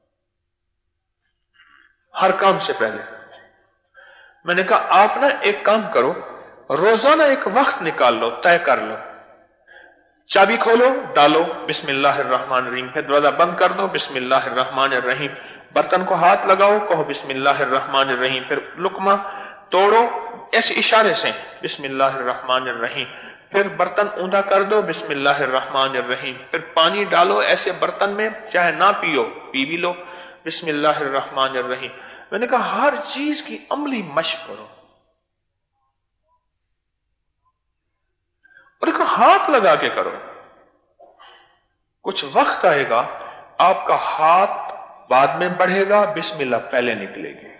ہر کام سے پہلے۔ میں نے کہا آپ نا ایک کام کرو، روزانہ ایک وقت نکال لو، طے کر لو، چابی کھولو ڈالو بسم اللہ الرحمن الرحیم، پھر دروازہ بند کر دو بسم اللہ الرحمن الرحیم، برتن کو ہاتھ لگاؤ کہو بسم اللہ الرحمن الرحیم، پھر لقمہ توڑو ایسے اشارے سے بسم اللہ الرحمن الرحیم، پھر برتن اوندا کر دو بسم اللہ الرحمن الرحیم، پھر پانی ڈالو ایسے برتن میں چاہے نہ پیو پی بھی لو بسم اللہ الرحمن الرحیم۔ میں نے کہا ہر چیز کی عملی مشق کرو، اور ایک ہاتھ لگا کے کرو، کچھ وقت آئے گا آپ کا ہاتھ بعد میں بڑھے گا، بسم اللہ پہلے نکلے گی۔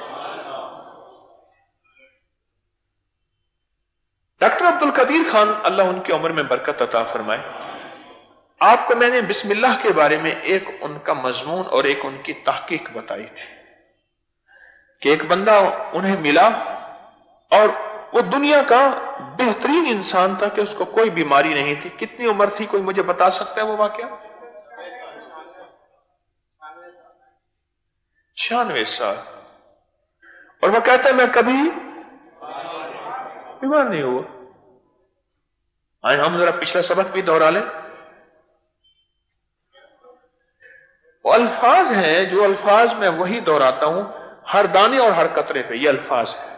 ڈاکٹر عبد القدیر خان اللہ ان کی عمر میں برکت عطا فرمائے، آپ کو میں نے بسم اللہ کے بارے میں ایک ان کا مضمون اور ایک ان کی تحقیق بتائی تھی کہ ایک بندہ انہیں ملا اور وہ دنیا کا بہترین انسان تھا کہ اس کو کوئی بیماری نہیں تھی۔ کتنی عمر تھی کوئی مجھے بتا سکتا ہے وہ واقعہ؟ 96 سال، اور وہ کہتا ہے میں کبھی بیمار نہیں ہوا۔ آئے ہم ذرا پچھلا سبق بھی دوہرا لیں۔ وہ الفاظ ہیں جو الفاظ میں وہی دہراتا ہوں، ہر دانے اور ہر قطرے پہ یہ الفاظ ہیں،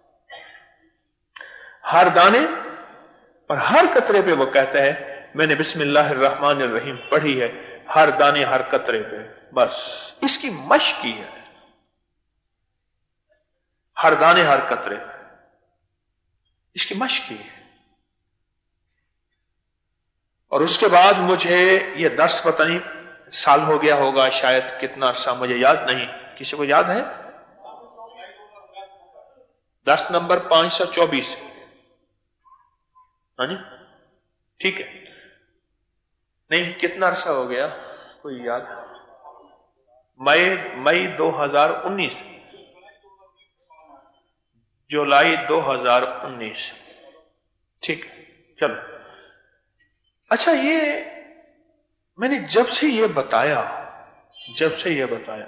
ہر دانے اور ہر قطرے پہ وہ کہتا ہے میں نے بسم اللہ الرحمن الرحیم پڑھی ہے، ہر دانے ہر قطرے پہ، بس اس کی مشق کی ہے، ہر دانے ہر قطرے پہ اس کی مشق کی ہے۔ اور اس کے بعد مجھے یہ درس پتہ نہیں سال ہو گیا ہوگا، شاید کتنا عرصہ مجھے یاد نہیں، کسی کو یاد ہے؟ درس نمبر 524، ہاں جی ٹھیک ہے، نہیں کتنا عرصہ ہو گیا کوئی یاد؟ مئی 2019، جولائی 2019، ٹھیک چلو۔ اچھا یہ میں نے جب سے یہ بتایا جب سے یہ بتایا،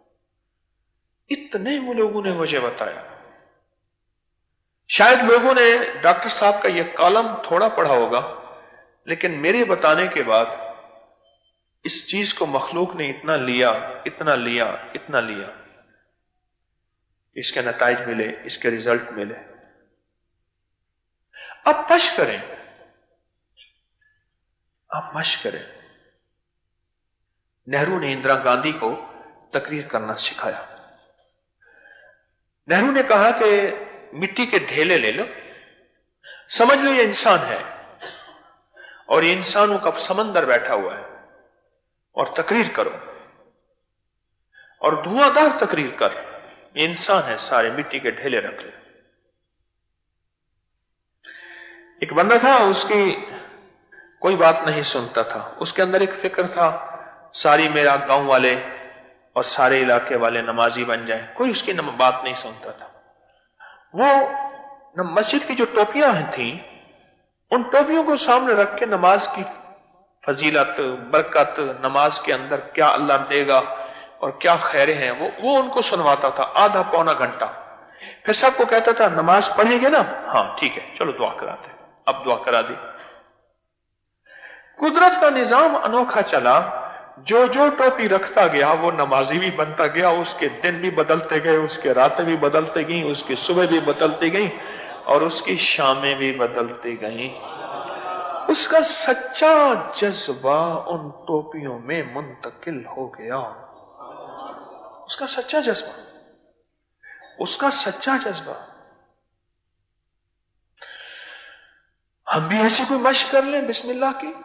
اتنے لوگوں نے مجھے بتایا. شاید لوگوں نے ڈاکٹر صاحب کا یہ کالم تھوڑا پڑھا ہوگا، لیکن میرے بتانے کے بعد اس چیز کو مخلوق نے اتنا لیا، اتنا لیا، اتنا لیا، اس کے نتائج ملے، اس کے ریزلٹ ملے. اب مشق کریں، اب مشق کریں. نہرو نے اندرا گاندھی کو تقریر کرنا سکھایا. نہرو نے کہا کہ مٹی کے ڈھیلے لے لو، سمجھ لو یہ انسان ہے اور یہ انسانوں کا سمندر بیٹھا ہوا ہے، اور تقریر کرو، اور دھواں دار تقریر کر. یہ انسان ہے، سارے مٹی کے ڈھیلے رکھ لے. ایک بندہ تھا، اس کی کوئی بات نہیں سنتا تھا. اس کے اندر ایک فکر تھا، ساری میرا گاؤں والے اور سارے علاقے والے نمازی بن جائیں. کوئی اس کی بات نہیں سنتا تھا. وہ مسجد کی جو ٹوپیاں تھیں، ان ٹوپیوں کو سامنے رکھ کے نماز کی فضیلت، برکت، نماز کے اندر کیا اللہ دے گا اور کیا خیریں ہیں، وہ ان کو سنواتا تھا آدھا پونا گھنٹہ. پھر سب کو کہتا تھا نماز پڑھیں گے نا؟ ہاں ٹھیک ہے، چلو دعا کراتے. اب دعا کرا دی. قدرت کا نظام انوکھا چلا. جو ٹوپی رکھتا گیا وہ نمازی بھی بنتا گیا. اس کے دن بھی بدلتے گئے، اس کے راتیں بھی بدلتے گئیں، اس کی صبح بھی بدلتی گئیں، اور اس کی شامیں بھی بدلتی گئیں. اس کا سچا جذبہ ان ٹوپیوں میں منتقل ہو گیا. اس کا سچا جذبہ، اس کا سچا جذبہ. ہم بھی ایسی کوئی مشق کر لیں بسم اللہ کی.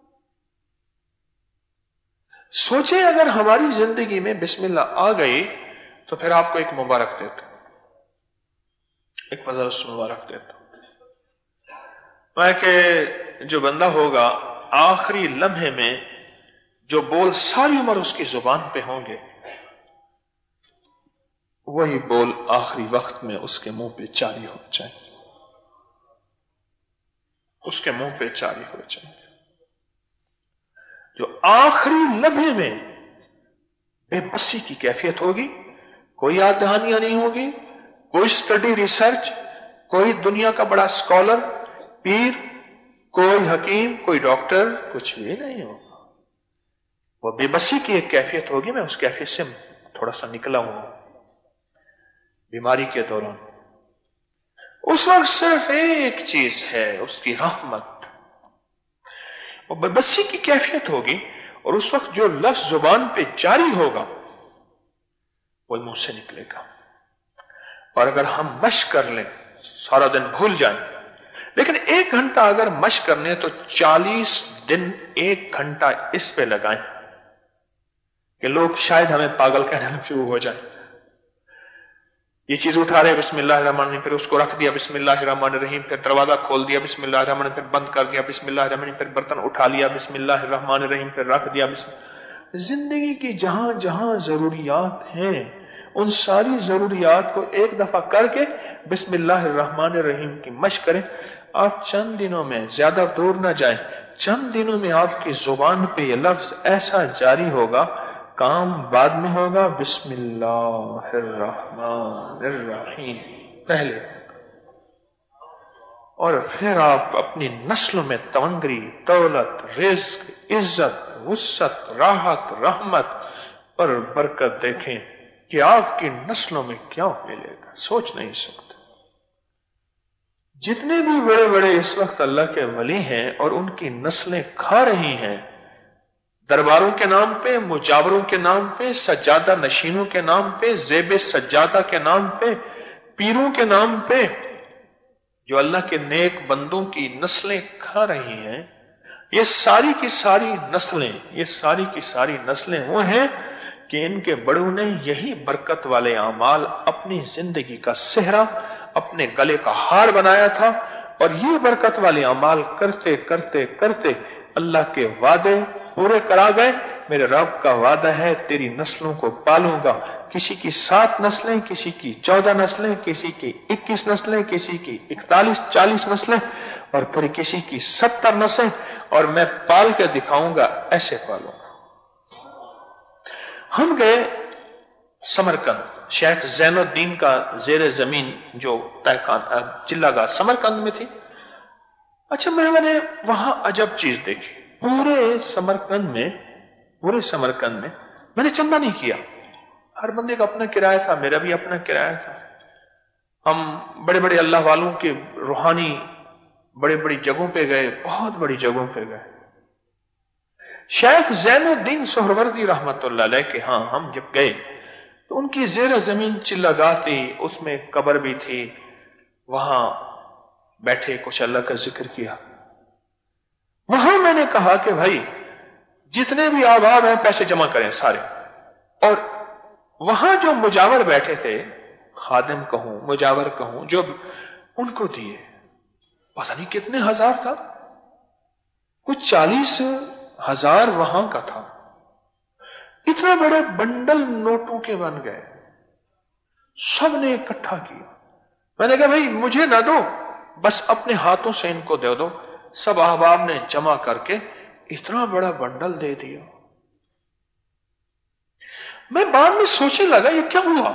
سوچیں اگر ہماری زندگی میں بسم اللہ آ گئی تو پھر آپ کو ایک مبارک دیتا ہوں، ایک مدرس مبارک دیتا ہوں. میں کہ جو بندہ ہوگا آخری لمحے میں جو بول ساری عمر اس کی زبان پہ ہوں گے، وہی بول آخری وقت میں اس کے منہ پہ جاری ہو جائیں، اس کے منہ پہ جاری ہو جائیں. جو آخری لمحے میں بے بسی کی کیفیت ہوگی، کوئی یاد دہانیاں نہیں ہوگی، کوئی اسٹڈی ریسرچ، کوئی دنیا کا بڑا اسکالر، پیر، کوئی حکیم، کوئی ڈاکٹر، کچھ بھی نہیں ہوگا. وہ بے بسی کی ایک کیفیت ہوگی. میں اس کیفیت سے تھوڑا سا نکلا ہوں بیماری کے دوران. اس وقت صرف ایک چیز ہے، اس کی رحمت. وہ بے بسی کی کیفیت ہوگی، اور اس وقت جو لفظ زبان پہ جاری ہوگا وہ منہ سے نکلے گا. اور اگر ہم مشق کر لیں، سارا دن بھول جائیں، لیکن 1 گھنٹہ اگر مشق کرنے تو 40 دن 1 گھنٹہ اس پہ لگائیں کہ لوگ شاید ہمیں پاگل کہنے شروع ہو جائیں. یہ چیز اٹھا رہے بسم اللہ الرحمن الرحیم، پھر اس کو رکھ دیا بسم اللہ الرحمن الرحیم، پھر دروازہ کھول دیا بسم اللہ الرحمن الرحیم، پھر بند کر دیا بسم اللہ الرحمن الرحیم، پھر برتن اٹھا لیا بسم اللہ الرحمن الرحیم، پھر رکھ دیا زندگی کی جہاں جہاں ضروریات ہیں ان ساری ضروریات کو ایک دفعہ کر کے بسم اللہ الرحمن الرحیم کی مشق کریں. آپ چند دنوں میں، زیادہ دور نہ جائیں، چند دنوں میں آپ کی زبان پہ یہ لفظ ایسا جاری ہوگا. کام بعد میں ہوگا، بسم اللہ الرحمن الرحیم پہلے، اور پھر آپ اپنی نسلوں میں تونگری، دولت، رزق، عزت، وسعت، راحت، رحمت اور برکت دیکھیں کہ آپ کی نسلوں میں کیا ملے گا، سوچ نہیں سکتے. جتنے بھی بڑے بڑے اس وقت اللہ کے ولی ہیں اور ان کی نسلیں کھا رہی ہیں، درباروں کے نام پہ، مجاوروں کے نام پہ، سجادہ نشینوں کے نام پہ، زیب سجادہ کے نام پہ، پیروں کے نام پہ، جو اللہ کے نیک بندوں کی نسلیں کھا رہی ہیں، یہ ساری کی ساری نسلیں، یہ ساری کی ساری نسلیں وہ ہیں کہ ان کے بڑوں نے یہی برکت والے اعمال اپنی زندگی کا سہرا، اپنے گلے کا ہار بنایا تھا، اور یہ برکت والے اعمال کرتے کرتے کرتے اللہ کے وعدے پورے کرا گئے. میرے رب کا وعدہ ہے تیری نسلوں کو پالوں گا. کسی کی 7 نسلیں، کسی کی 14 نسلیں، کسی کی 21 نسلیں، کسی کی 41-40 نسلیں، اور پھر کسی کی 70 نسلیں، اور میں پال کے دکھاؤں گا، ایسے پالوں گا. ہم گئے سمرقند، شیخ زین الدین کا زیر زمین جو چلہ گاہ سمرقند میں تھی. اچھا میں نے وہاں عجب چیز دیکھی. پورے سمرقند میں میں نے چندہ نہیں کیا. ہر بندے کا اپنا کرایہ تھا، میرا بھی اپنا کرایہ تھا. ہم بڑے بڑے اللہ والوں کے روحانی بڑی بڑی جگہوں پہ گئے، بہت بڑی جگہوں پہ گئے. شیخ زین الدین سہروردی رحمت اللہ علیہ کے ہاں ہم جب گئے تو ان کی زیر زمین چلہ گاہ تھی، اس میں قبر بھی تھی. وہاں بیٹھے کچھ اللہ کا ذکر کیا. وہاں میں نے کہا کہ بھائی جتنے بھی آباد ہیں پیسے جمع کریں سارے. اور وہاں جو مجاور بیٹھے تھے، خادم کہوں مجاور کہوں، جو ان کو دیے. پتہ نہیں کتنے ہزار تھا، کچھ 40,000 وہاں کا تھا. اتنا بڑے بنڈل نوٹوں کے بن گئے، سب نے اکٹھا کیا. میں نے کہا بھائی مجھے نہ دو، بس اپنے ہاتھوں سے ان کو دے دو. سب احباب نے جمع کر کے اتنا بڑا بنڈل دے دیا. میں بعد میں سوچنے لگا یہ کیا ہوا.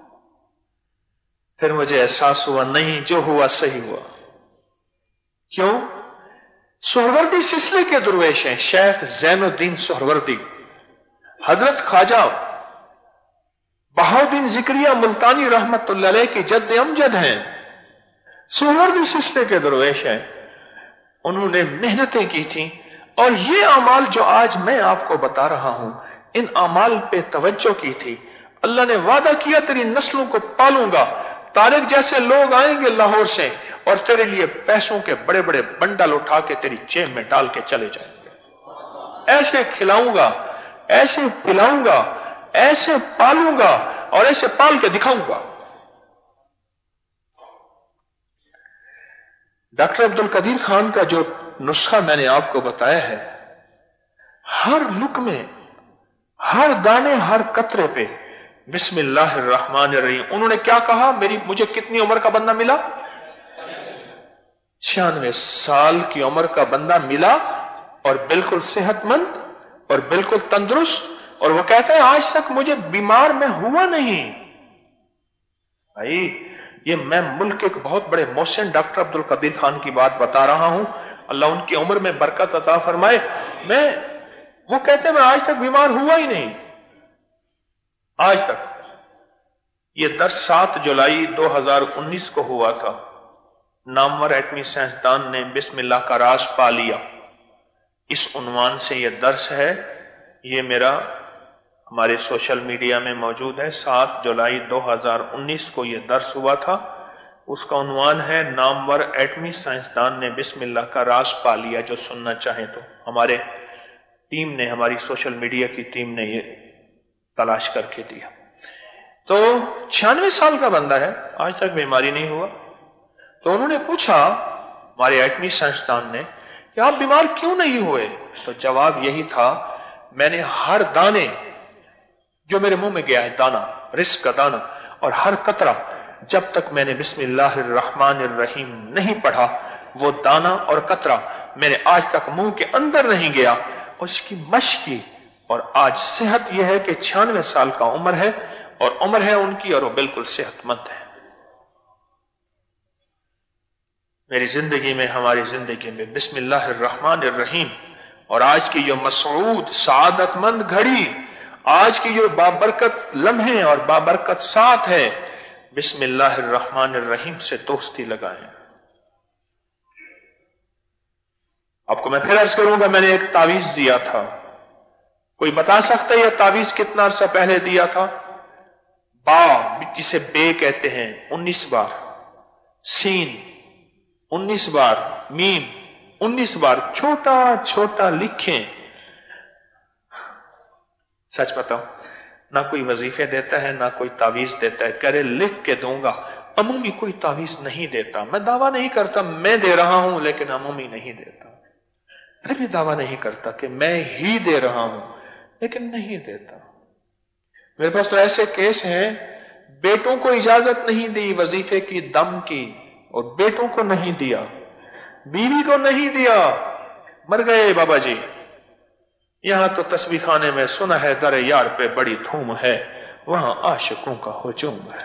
پھر مجھے احساس ہوا نہیں، جو ہوا صحیح ہوا. کیوں؟ سہروردی سلسلے کے درویش ہیں شیخ زین الدین سہروردی. حضرت خواجہ بہاؤالدین ذکریہ ملتانی رحمت اللہ علیہ کی جد امجد ہیں. سہروردی سلسلے کے درویش ہیں. انہوں نے محنتیں کی تھیں، اور یہ اعمال جو آج میں آپ کو بتا رہا ہوں، ان اعمال پہ توجہ کی تھی. اللہ نے وعدہ کیا تیری نسلوں کو پالوں گا. طارق جیسے لوگ آئیں گے لاہور سے اور تیرے لیے پیسوں کے بڑے بڑے بنڈل اٹھا کے تیری جیب میں ڈال کے چلے جائیں گے. ایسے کھلاؤں گا، ایسے پلاؤں گا، ایسے پالوں گا اور ایسے پال کے دکھاؤں گا. ڈاکٹر عبد القدیر خان کا جو نسخہ میں نے آپ کو بتایا ہے، ہر لقمے، ہر دانے، ہر قطرے پہ بسم اللہ الرحمن الرحیم. انہوں نے کیا کہا؟ مجھے کتنی عمر کا بندہ ملا؟ 96 سال کی عمر کا بندہ ملا، اور بالکل صحت مند اور بالکل تندرست. اور وہ کہتا ہے آج تک مجھے بیمار میں ہوا نہیں. بھائی یہ میں ملک کے بہت بڑے محسن ڈاکٹر عبد القدیر خان کی بات بتا رہا ہوں. اللہ ان کی عمر میں برکت عطا فرمائے. وہ کہتے ہیں میں آج تک بیمار ہوا ہی نہیں، آج تک. یہ درس 7 جولائی 2019 کو ہوا تھا. نامور ایٹمی سائنسدان نے بسم اللہ کا راز پا لیا، اس عنوان سے یہ درس ہے. یہ میرا ہمارے سوشل میڈیا میں موجود ہے. 7 جولائی 2019 کو یہ درس ہوا تھا. اس کا عنوان ہے نامور ایٹمی سائنسدان نے بسم اللہ کا راز پا لیا. جو سننا چاہیں تو ہماری سوشل میڈیا کی ٹیم نے یہ تلاش کر کے دیا. تو 96 سال کا بندہ ہے، آج تک بیماری نہیں ہوا. تو انہوں نے پوچھا ہمارے ایٹمی سائنسدان نے کہ آپ بیمار کیوں نہیں ہوئے؟ تو جواب یہی تھا میں نے ہر دانے جو میرے منہ میں گیا ہے، دانا، رزق کا دانا، اور ہر قطرہ، جب تک میں نے بسم اللہ الرحمن الرحیم نہیں پڑھا وہ دانا اور قطرہ میرے آج تک منہ کے اندر نہیں گیا. اس کی مشق کی، اور آج صحت یہ ہے کہ 96 سال کا عمر ہے، اور عمر ہے ان کی، اور وہ بالکل صحت مند ہے. میری زندگی میں، ہماری زندگی میں بسم اللہ الرحمن الرحیم اور آج کی جو مسعود سعادت مند گھڑی، آج کی جو بابرکت لمحے اور بابرکت ساتھ ہے، بسم اللہ الرحمن الرحیم سے دوستی لگائیں. آپ کو میں پھر عرض کروں گا، میں نے ایک تعویذ دیا تھا. کوئی بتا سکتا ہے یہ تعویذ کتنا عرصہ پہلے دیا تھا؟ جسے بے کہتے ہیں 19 بار، سین 19 بار، میم 19 بار، چھوٹا چھوٹا لکھیں. سچ بتاؤ، نہ کوئی وظیفے دیتا ہے، نہ کوئی تعویذ دیتا ہے. کہہ رہے لکھ کے دوں گا. عمومی کوئی تعویذ نہیں دیتا. میں دعویٰ نہیں کرتا میں دے رہا ہوں، لیکن عمومی نہیں دیتا. میں بھی دعویٰ نہیں کرتا کہ میں ہی دے رہا ہوں، لیکن نہیں دیتا. میرے پاس تو ایسے کیس ہیں، بیٹوں کو اجازت نہیں دی وظیفے کی، دم کی، اور بیٹوں کو نہیں دیا، بیوی کو نہیں دیا، مر گئے بابا جی. یہاں تو تسبیح خانے میں سنا ہے در یار پہ بڑی دھوم ہے، وہاں عاشقوں کا ہجوم ہے۔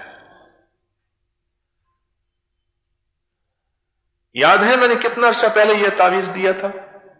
یاد ہے میں نے کتنا عرصہ پہلے یہ تعویذ دیا تھا؟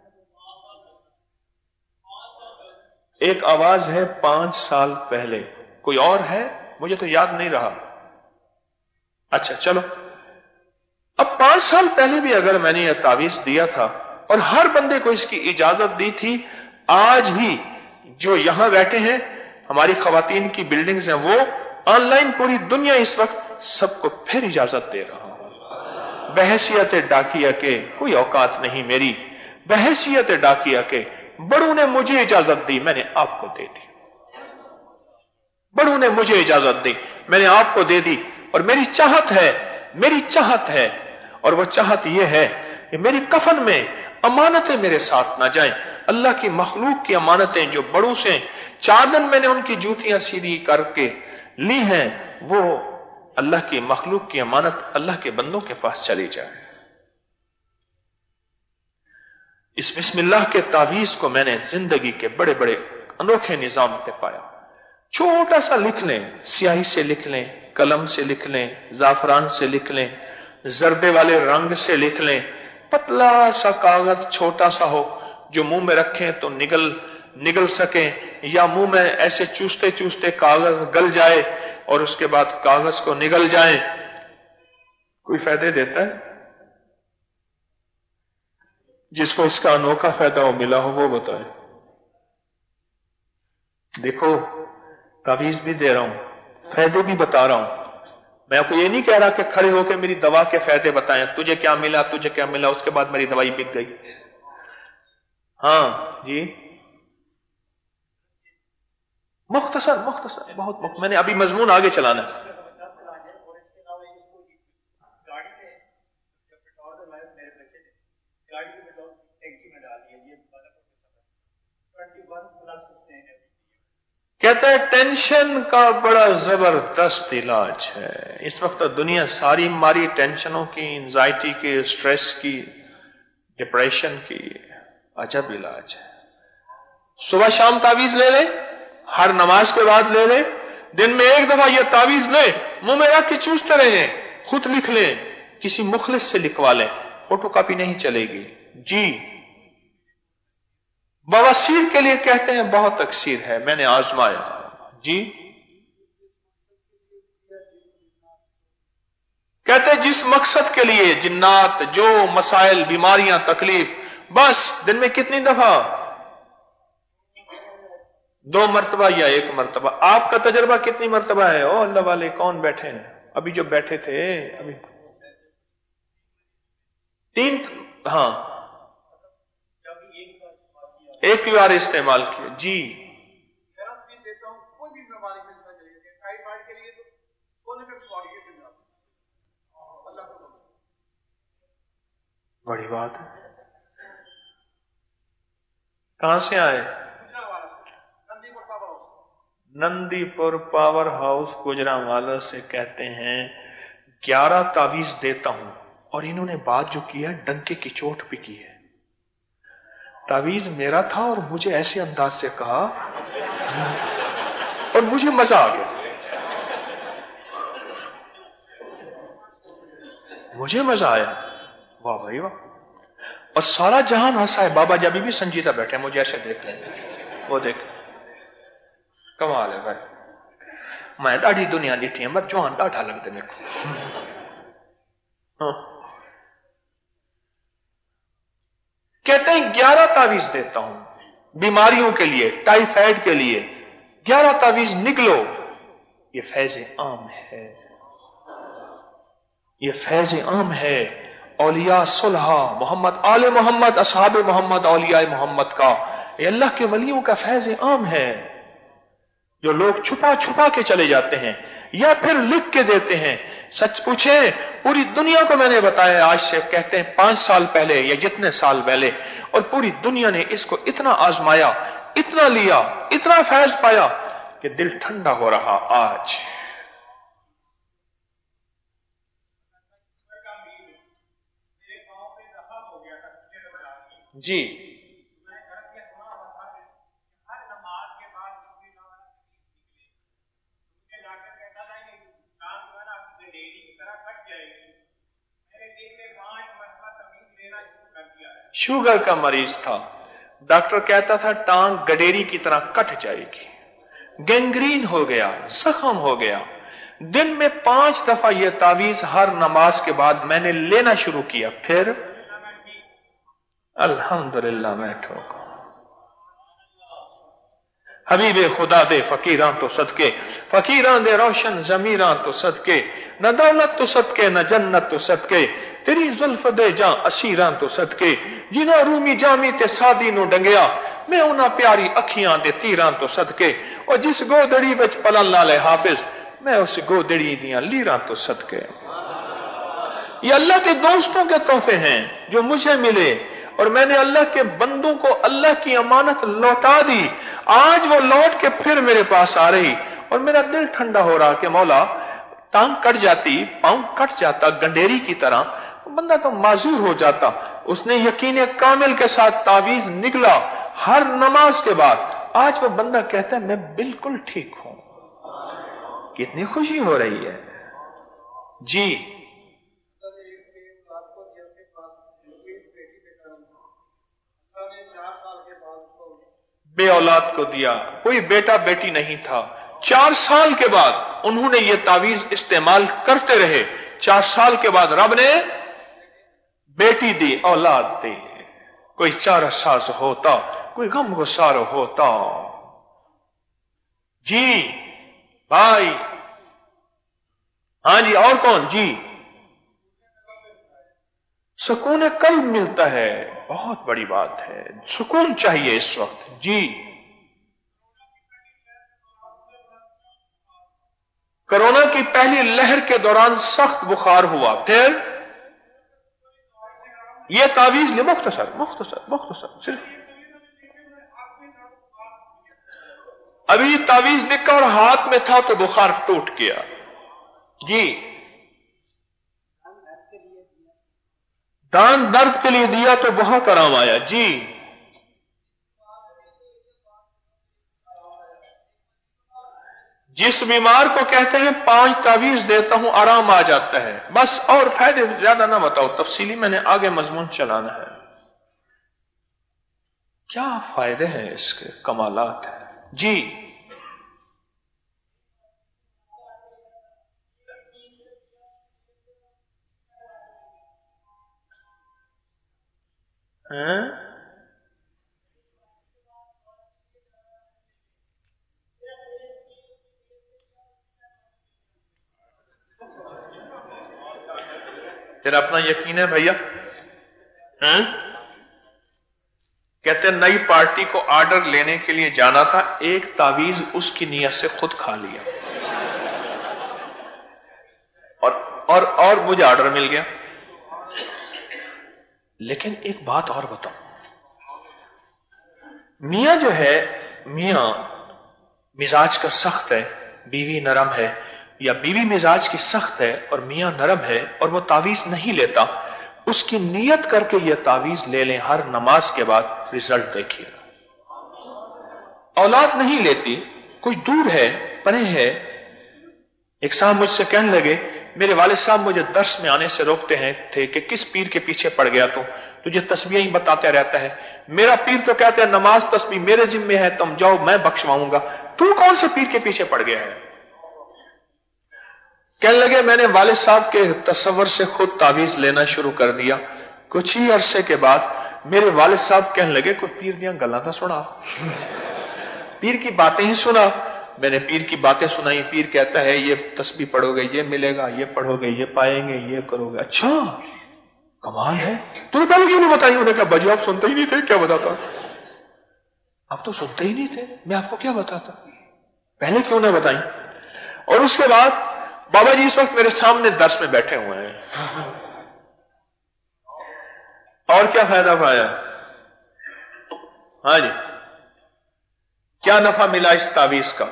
ایک آواز ہے 5 سال پہلے، کوئی اور ہے؟ مجھے تو یاد نہیں رہا۔ اچھا چلو، اب 5 سال پہلے بھی اگر میں نے یہ تعویذ دیا تھا اور ہر بندے کو اس کی اجازت دی تھی، آج بھی جو یہاں بیٹھے ہیں ہماری خواتین کی بلڈنگز ہیں، وہ آن لائن پوری دنیا اس وقت سب کو پھر اجازت دے رہا ہوں۔ بحیثیت ڈاکیہ کے کوئی اوقات نہیں میری، بحیثیت ڈاکیہ کے بڑوں نے مجھے اجازت دی، میں نے آپ کو دے دی۔ بڑوں نے مجھے اجازت دی، میں نے آپ کو دے دی، اور میری چاہت ہے اور وہ چاہت یہ ہے کہ میری کفن میں امانتیں میرے ساتھ نہ جائیں۔ اللہ کی مخلوق کی امانتیں جو بڑوں سے 4 دن میں نے ان کی جوتیاں سیدھی کر کے لی ہیں، وہ اللہ کی مخلوق کی امانت اللہ کے بندوں کے پاس چلی جائے۔ اس بسم اللہ کے تعویذ کو میں نے زندگی کے بڑے بڑے انوکھے نظام پہ پایا۔ چھوٹا سا لکھ لیں، سیاہی سے لکھ لیں، قلم سے لکھ لیں، زعفران سے لکھ لیں، زردے والے رنگ سے لکھ لیں، پتلا سا کاغذ چھوٹا سا ہو جو منہ میں رکھیں تو نگل سکیں، یا منہ میں ایسے چوستے چوستے کاغذ گل جائے اور اس کے بعد کاغذ کو نگل جائیں، کوئی فائدے دیتا ہے؟ جس کو اس کا انوکھا فائدہ ہو ملا ہو وہ بتائے۔ دیکھو تعویذ بھی دے رہا ہوں، فائدے بھی بتا رہا ہوں۔ میں آپ کو یہ نہیں کہہ رہا کہ کھڑے ہو کے میری دوا کے فائدے بتائیں، تجھے کیا ملا، تجھے کیا ملا، اس کے بعد میری دوائی بک گئی۔ ہاں جی، مختصر بہت میں نے ابھی مضمون آگے چلانا ہے۔ کہتا ہے ٹینشن کا بڑا زبردست علاج ہے۔ اس وقت دنیا ساری ماری ٹینشنوں کی، انزائٹی کی، سٹریس کی، ڈپریشن کی، عجب علاج ہے۔ صبح شام تعویذ لے لیں، ہر نماز کے بعد لے لیں، دن میں 1 دفعہ یہ تعویذ لیں، منہ میں رکھ کے چوستے رہیں، خود لکھ لیں، کسی مخلص سے لکھوا لیں، فوٹو کاپی نہیں چلے گی۔ جی، بواسیر کے لیے کہتے ہیں بہت اکثیر ہے، میں نے آزمایا۔ جی، کہتے ہیں جس مقصد کے لیے، جنات، جو مسائل، بیماریاں، تکلیف، بس دن میں کتنی دفعہ؟ 2 مرتبہ یا 1 مرتبہ؟ آپ کا تجربہ کتنی مرتبہ ہے؟ او اللہ والے کون بیٹھے ہیں؟ ابھی جو بیٹھے تھے ابھی 3، ہاں 1 بار استعمال کیا۔ جی، بڑی بات ہے۔ کہاں سے آئے؟ نندی پور پاور ہاؤس گجرانوالہ سے کہتے ہیں 11 تعویذ دیتا ہوں، اور انہوں نے بات جو کی ہے ڈنکے کی چوٹ پہ کی ہے۔ تعویذ میرا تھا اور مجھے ایسے انداز سے کہا اور مجھے مزہ آ گیا، مجھے مزہ آیا، واہ بھائی واہ، اور سارا جہان ہنسا ہے۔ بابا جی ابھی بھی سنجیدہ بیٹھے، مجھے ایسے دیکھ لیں، وہ دیکھ، کمال ہے بھائی۔ میں ڈاڑھی دنیا ڈٹھی ہے، میں جوان ڈاٹھا لگتے میرے کو۔ کہتے ہیں 11 تعویذ دیتا ہوں بیماریوں کے لیے، ٹائیفائڈ کے لیے 11 تعویذ نکلو۔ یہ فیض عام ہے، یہ فیض عام ہے اولیاء صلحہ محمد، آل محمد، اصحاب محمد، اولیاء محمد کا، یہ اللہ کے ولیوں کا فیض عام ہے، جو لوگ چھپا چھپا کے چلے جاتے ہیں یا پھر لکھ کے دیتے ہیں۔ سچ پوچھیں، پوری دنیا کو میں نے بتایا، آج سے کہتے ہیں 5 سال پہلے یا جتنے سال پہلے، اور پوری دنیا نے اس کو اتنا آزمایا، اتنا لیا، اتنا فیض پایا کہ دل ٹھنڈا ہو رہا آج۔ جی، शुगर का मरीज था, डॉक्टर कहता था टांग गडेरी की तरह कट जाएगी, गैंग्रीन हो गया, जख्म हो गया। दिन में 5 दफा यह तावीज हर नमाज के बाद मैंने लेना शुरू किया, फिर अल्हम्दुलिल्लाह मैं ठोक। हबीबे खुदा दे फकीरां तो सदके, फकीरां दे रोशन जमीरां तो सदके, न दौलत तो सदके न जन्नत तो सदके, तेरी जुल्फ दे जां असीरां तो सदके, जिन्हों रूमी जामी ते सादी नु डंगिया, मैं उन्हां प्यारी अखियां दे तीरां तो सदके, और जिस गोदड़ी विच पलन लाले हाफिज, मैं उस गोदड़ी दियां लीरां तो सदके। ये अल्लाह के दोस्तों के तोहफे हैं जो मुझे मिले, और मैंने अल्लाह के बंदों को अल्लाह की अमानत लौटा दी। आज वो लौट के फिर मेरे पास आ रही, और मेरा दिल ठंडा हो रहा कि मौला टांग कट जाती, पांव कट जाता गंडेरी की तरह, बंदा तो माजूर हो जाता। उसने यकीन कामिल के साथ तावीज निकला हर नमाज के बाद। आज वो बंदा कहता है मैं बिल्कुल ठीक हूं। कितनी खुशी हो रही है जी। बे औलाद को दिया, कोई बेटा बेटी नहीं था। 4 साल के बाद उन्होंने ये तावीज इस्तेमाल करते रहे। 4 साल के बाद रब ने बेटी दी, औलाद दी। कोई चारा साज होता, कोई गम गुसार होता। जी भाई, हाँ जी, और कौन जी? सुकून कल्ब मिलता है, बहुत बड़ी बात है। सुकून चाहिए इस वक्त जी। कोरोना की पहली लहर के दौरान सख्त बुखार हुआ, फिर यह तावीज ले मुख्तसर मुख्तसर मुख्तसर सिर्फ अभी तावीज लिखा और हाथ में था तो बुखार टूट गया जी। दान दर्द के लिए दिया तो बहुत आराम आया जी। जिस बीमार को कहते हैं 5 तावीज देता हूं आराम आ जाता है, बस, और फायदे ज्यादा ना बताओ, तफसीली मैंने आगे मजमून चलाना है। क्या फायदे हैं इसके, कमालात हैं जी। हैं? तेरा अपना यकीन है भैया? हैं? कहते नई पार्टी को ऑर्डर लेने के लिए जाना था, एक तावीज उसकी नियत से खुद खा लिया और मुझे ऑर्डर मिल गया। लेकिन एक बात और बताऊं, मियां जो है, मियां मिजाज का सख्त है, बीवी नरम है, या बीवी मिजाज की सख्त है और मियां नरम है और वो तावीज नहीं लेता, उसकी नियत करके ये तावीज ले लें हर नमाज के बाद, रिजल्ट देखिए। औलाद नहीं लेती, कोई दूर है, परे है। एक साहब मुझसे कहने लगे, मेरे वालिद साहब मुझे दर्स में आने से रोकते हैं थे कि किस पीर के पीछे पड़ गया तुझे तस्बीह ही बताते रहता है। मेरा पीर तो कहते हैं नमाज तस्बीह मेरे जिम्मे है, तुम जाओ मैं बख्शवाऊंगा। तू कौन से पीर के पीछे पड़ गया है? कहने लगे मैंने वालिद साहब के तसव्वुर से खुद तावीज लेना शुरू कर दिया। कुछ ही अरसे के बाद मेरे वालिद साहब कहने लगे कोई पीर दियां गल्लां तां सुना, पीर की बातें ही सुना। मैंने पीर की बातें सुनाई। पीर कहता है ये तस्बीह पढ़ोगे ये मिलेगा, ये पढ़ोगे ये पाएंगे, ये करोगे। अच्छा कमाल है, तूने पहले क्यों नहीं बताई? उन्होंने कहा भाजी आप सुनते ही नहीं थे, क्या बताता? आप तो सुनते ही नहीं थे, मैं आपको क्या बताता, पहले क्यों ना बताई? और उसके बाद बाबा जी इस वक्त मेरे सामने दर्स में बैठे हुए हैं। और क्या फायदा पाया? हाँ जी, क्या नफा मिला इस तावीज का?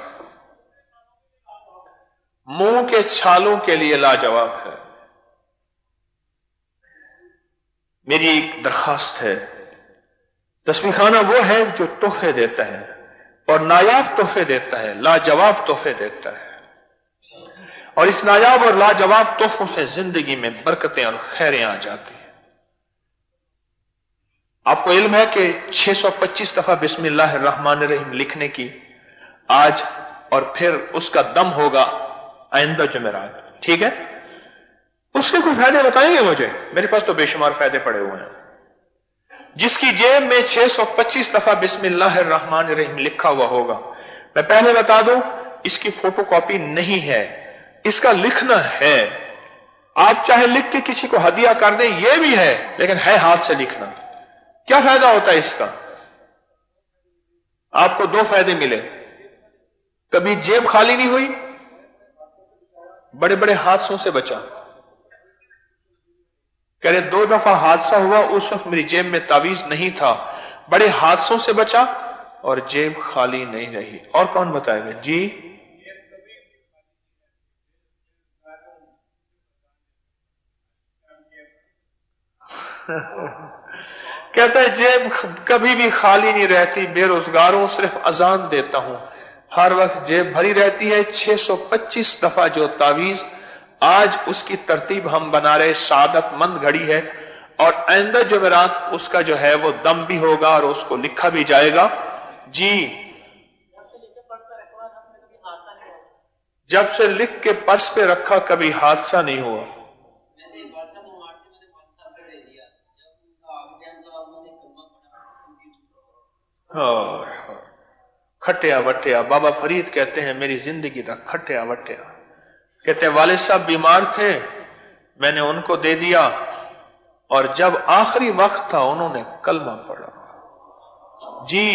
मुंह के छालों के लिए लाजवाब है। मेरी एक दरखास्त है, तस्बीह खाना वो है जो तोहफे देता है और नायाब तोहफे देता है, लाजवाब तोहफे देता है, और इस नायाब और लाजवाब तोहफों से जिंदगी में बरकतें और खैरें आ जाती हैं। आपको इल्म है कि 625 दफा बिस्मिल्लाह अर्रहमान अर्रहीम लिखने की आज, और फिर उसका दम होगा आइंदा जुमेरात, ठीक है? उसके कुछ फायदे बताएंगे मुझे? मेरे पास तो बेशुमार फायदे पड़े हुए हैं। जिसकी जेब में 625 दफा बिस्मिल्लाह अर्रहमान अर्रहीम लिखा हुआ होगा, मैं पहले बता दूं, इसकी फोटोकॉपी नहीं है, इसका लिखना है। आप चाहे लिख के किसी को हदिया कर दें, यह भी है, लेकिन है हाथ से लिखना। क्या फायदा होता है इसका? आपको दो फायदे मिले। कभी जेब खाली नहीं हुई, बड़े बड़े हादसों से बचा। कह रहे 2 दफा हादसा हुआ, उस वक्त मेरी जेब में तावीज नहीं था, बड़े हादसों से बचा और जेब खाली नहीं रही। और कौन बताएगा जी? कहता है जेब कभी भी खाली नहीं रहती, बेरोजगारों सिर्फ अजान देता हूं, हर वक्त जेब भरी रहती है। 625 दफा जो तावीज, आज उसकी तरतीब हम बना रहे, सादतमंद घड़ी है, और आइंदा जुमेरात उसका जो है वो दम भी होगा और उसको लिखा भी जाएगा। जी, जब से लिख के पर्स पे रखा कभी हादसा नहीं हुआ। खटिया वटिया, बाबा फरीद कहते हैं मेरी जिंदगी का खटिया वटिया। कहते हैं वालिद साहब बीमार थे, मैंने उनको दे दिया, और जब आखिरी वक्त था उन्होंने कलमा पढ़ा। जी,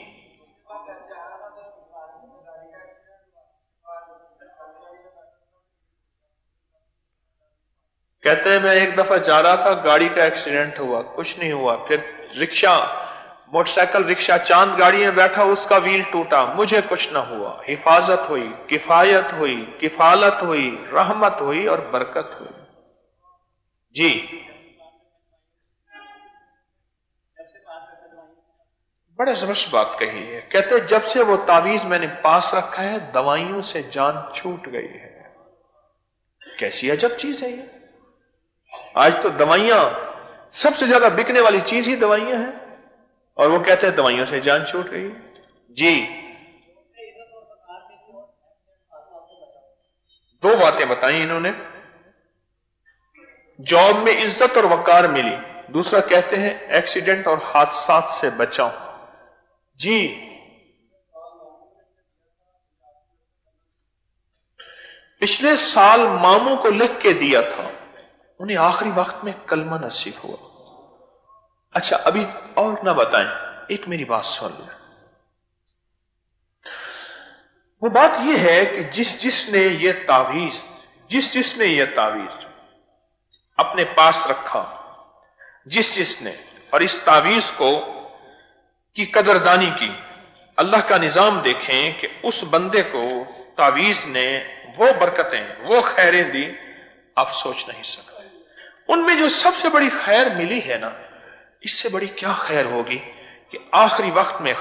कहते हैं मैं एक दफा जा रहा था, गाड़ी का एक्सीडेंट हुआ, कुछ नहीं हुआ। फिर रिक्शा, मोटरसाइकिल रिक्शा, चांद गाड़ी में बैठा, उसका व्हील टूटा, मुझे कुछ ना हुआ। हिफाजत हुई, किफायत हुई, किफालत हुई, रहमत हुई और बरकत हुई। जी, बड़े जबरदस्त बात कही है। कहते जब से वो तावीज मैंने पास रखा है, दवाइयों से जान छूट गई है। कैसी अजब चीज है ये। आज तो दवाइयां, सबसे ज्यादा बिकने वाली चीज ही दवाइयां हैं, और वो कहते हैं दवाइयों से जान छूट गई। जी, 2 बातें बताई इन्होंने। जॉब में इज्जत और वकार मिली, दूसरा कहते हैं एक्सीडेंट और हादसात से बचाओ। जी, पिछले साल मामू को लिख के दिया था, उन्हें आखिरी वक्त में कलमा नसीब हुआ। अच्छा, अभी और ना बताएं, एक मेरी बात सुन लें। वो बात यह है कि जिसने ये तावीज अपने पास रखा, जिसने और इस तावीज को की कदरदानी की, अल्लाह का निजाम देखें कि उस बंदे को तावीज ने वो बरकतें, वो खैरें दी, आप सोच नहीं सकते। उनमें जो सबसे बड़ी खैर मिली है ना, इससे बड़ी क्या खैर होगी कि आखिरी वक्त में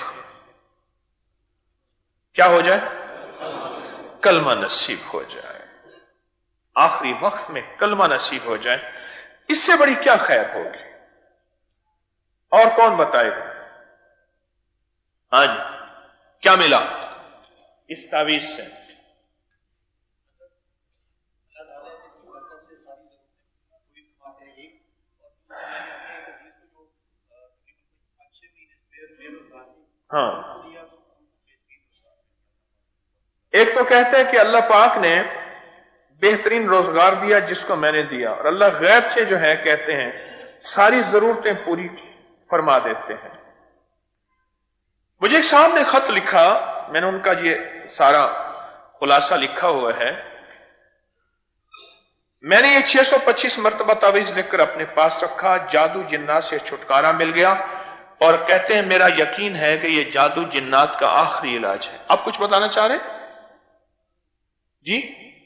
क्या हो जाए? कलमा नसीब हो जाए। आखिरी वक्त में कलमा नसीब हो जाए, इससे बड़ी क्या खैर होगी? और कौन बताएगा? आज क्या मिला इस तावीज से? हाँ, एक तो कहते हैं कि अल्लाह पाक ने बेहतरीन रोजगार दिया जिसको मैंने दिया, और अल्लाह गैब से जो है कहते हैं सारी जरूरतें पूरी फरमा देते हैं। मुझे एक साहब ने खत लिखा, मैंने उनका ये सारा खुलासा लिखा हुआ है। मैंने ये 625 मरतबा तावीज लिखकर अपने पास रखा, जादू जिन्नात से छुटकारा मिल गया, और कहते हैं मेरा यकीन है कि ये जादू जिन्नात का आखिरी इलाज है। आप कुछ बताना चाह रहे हैं जी?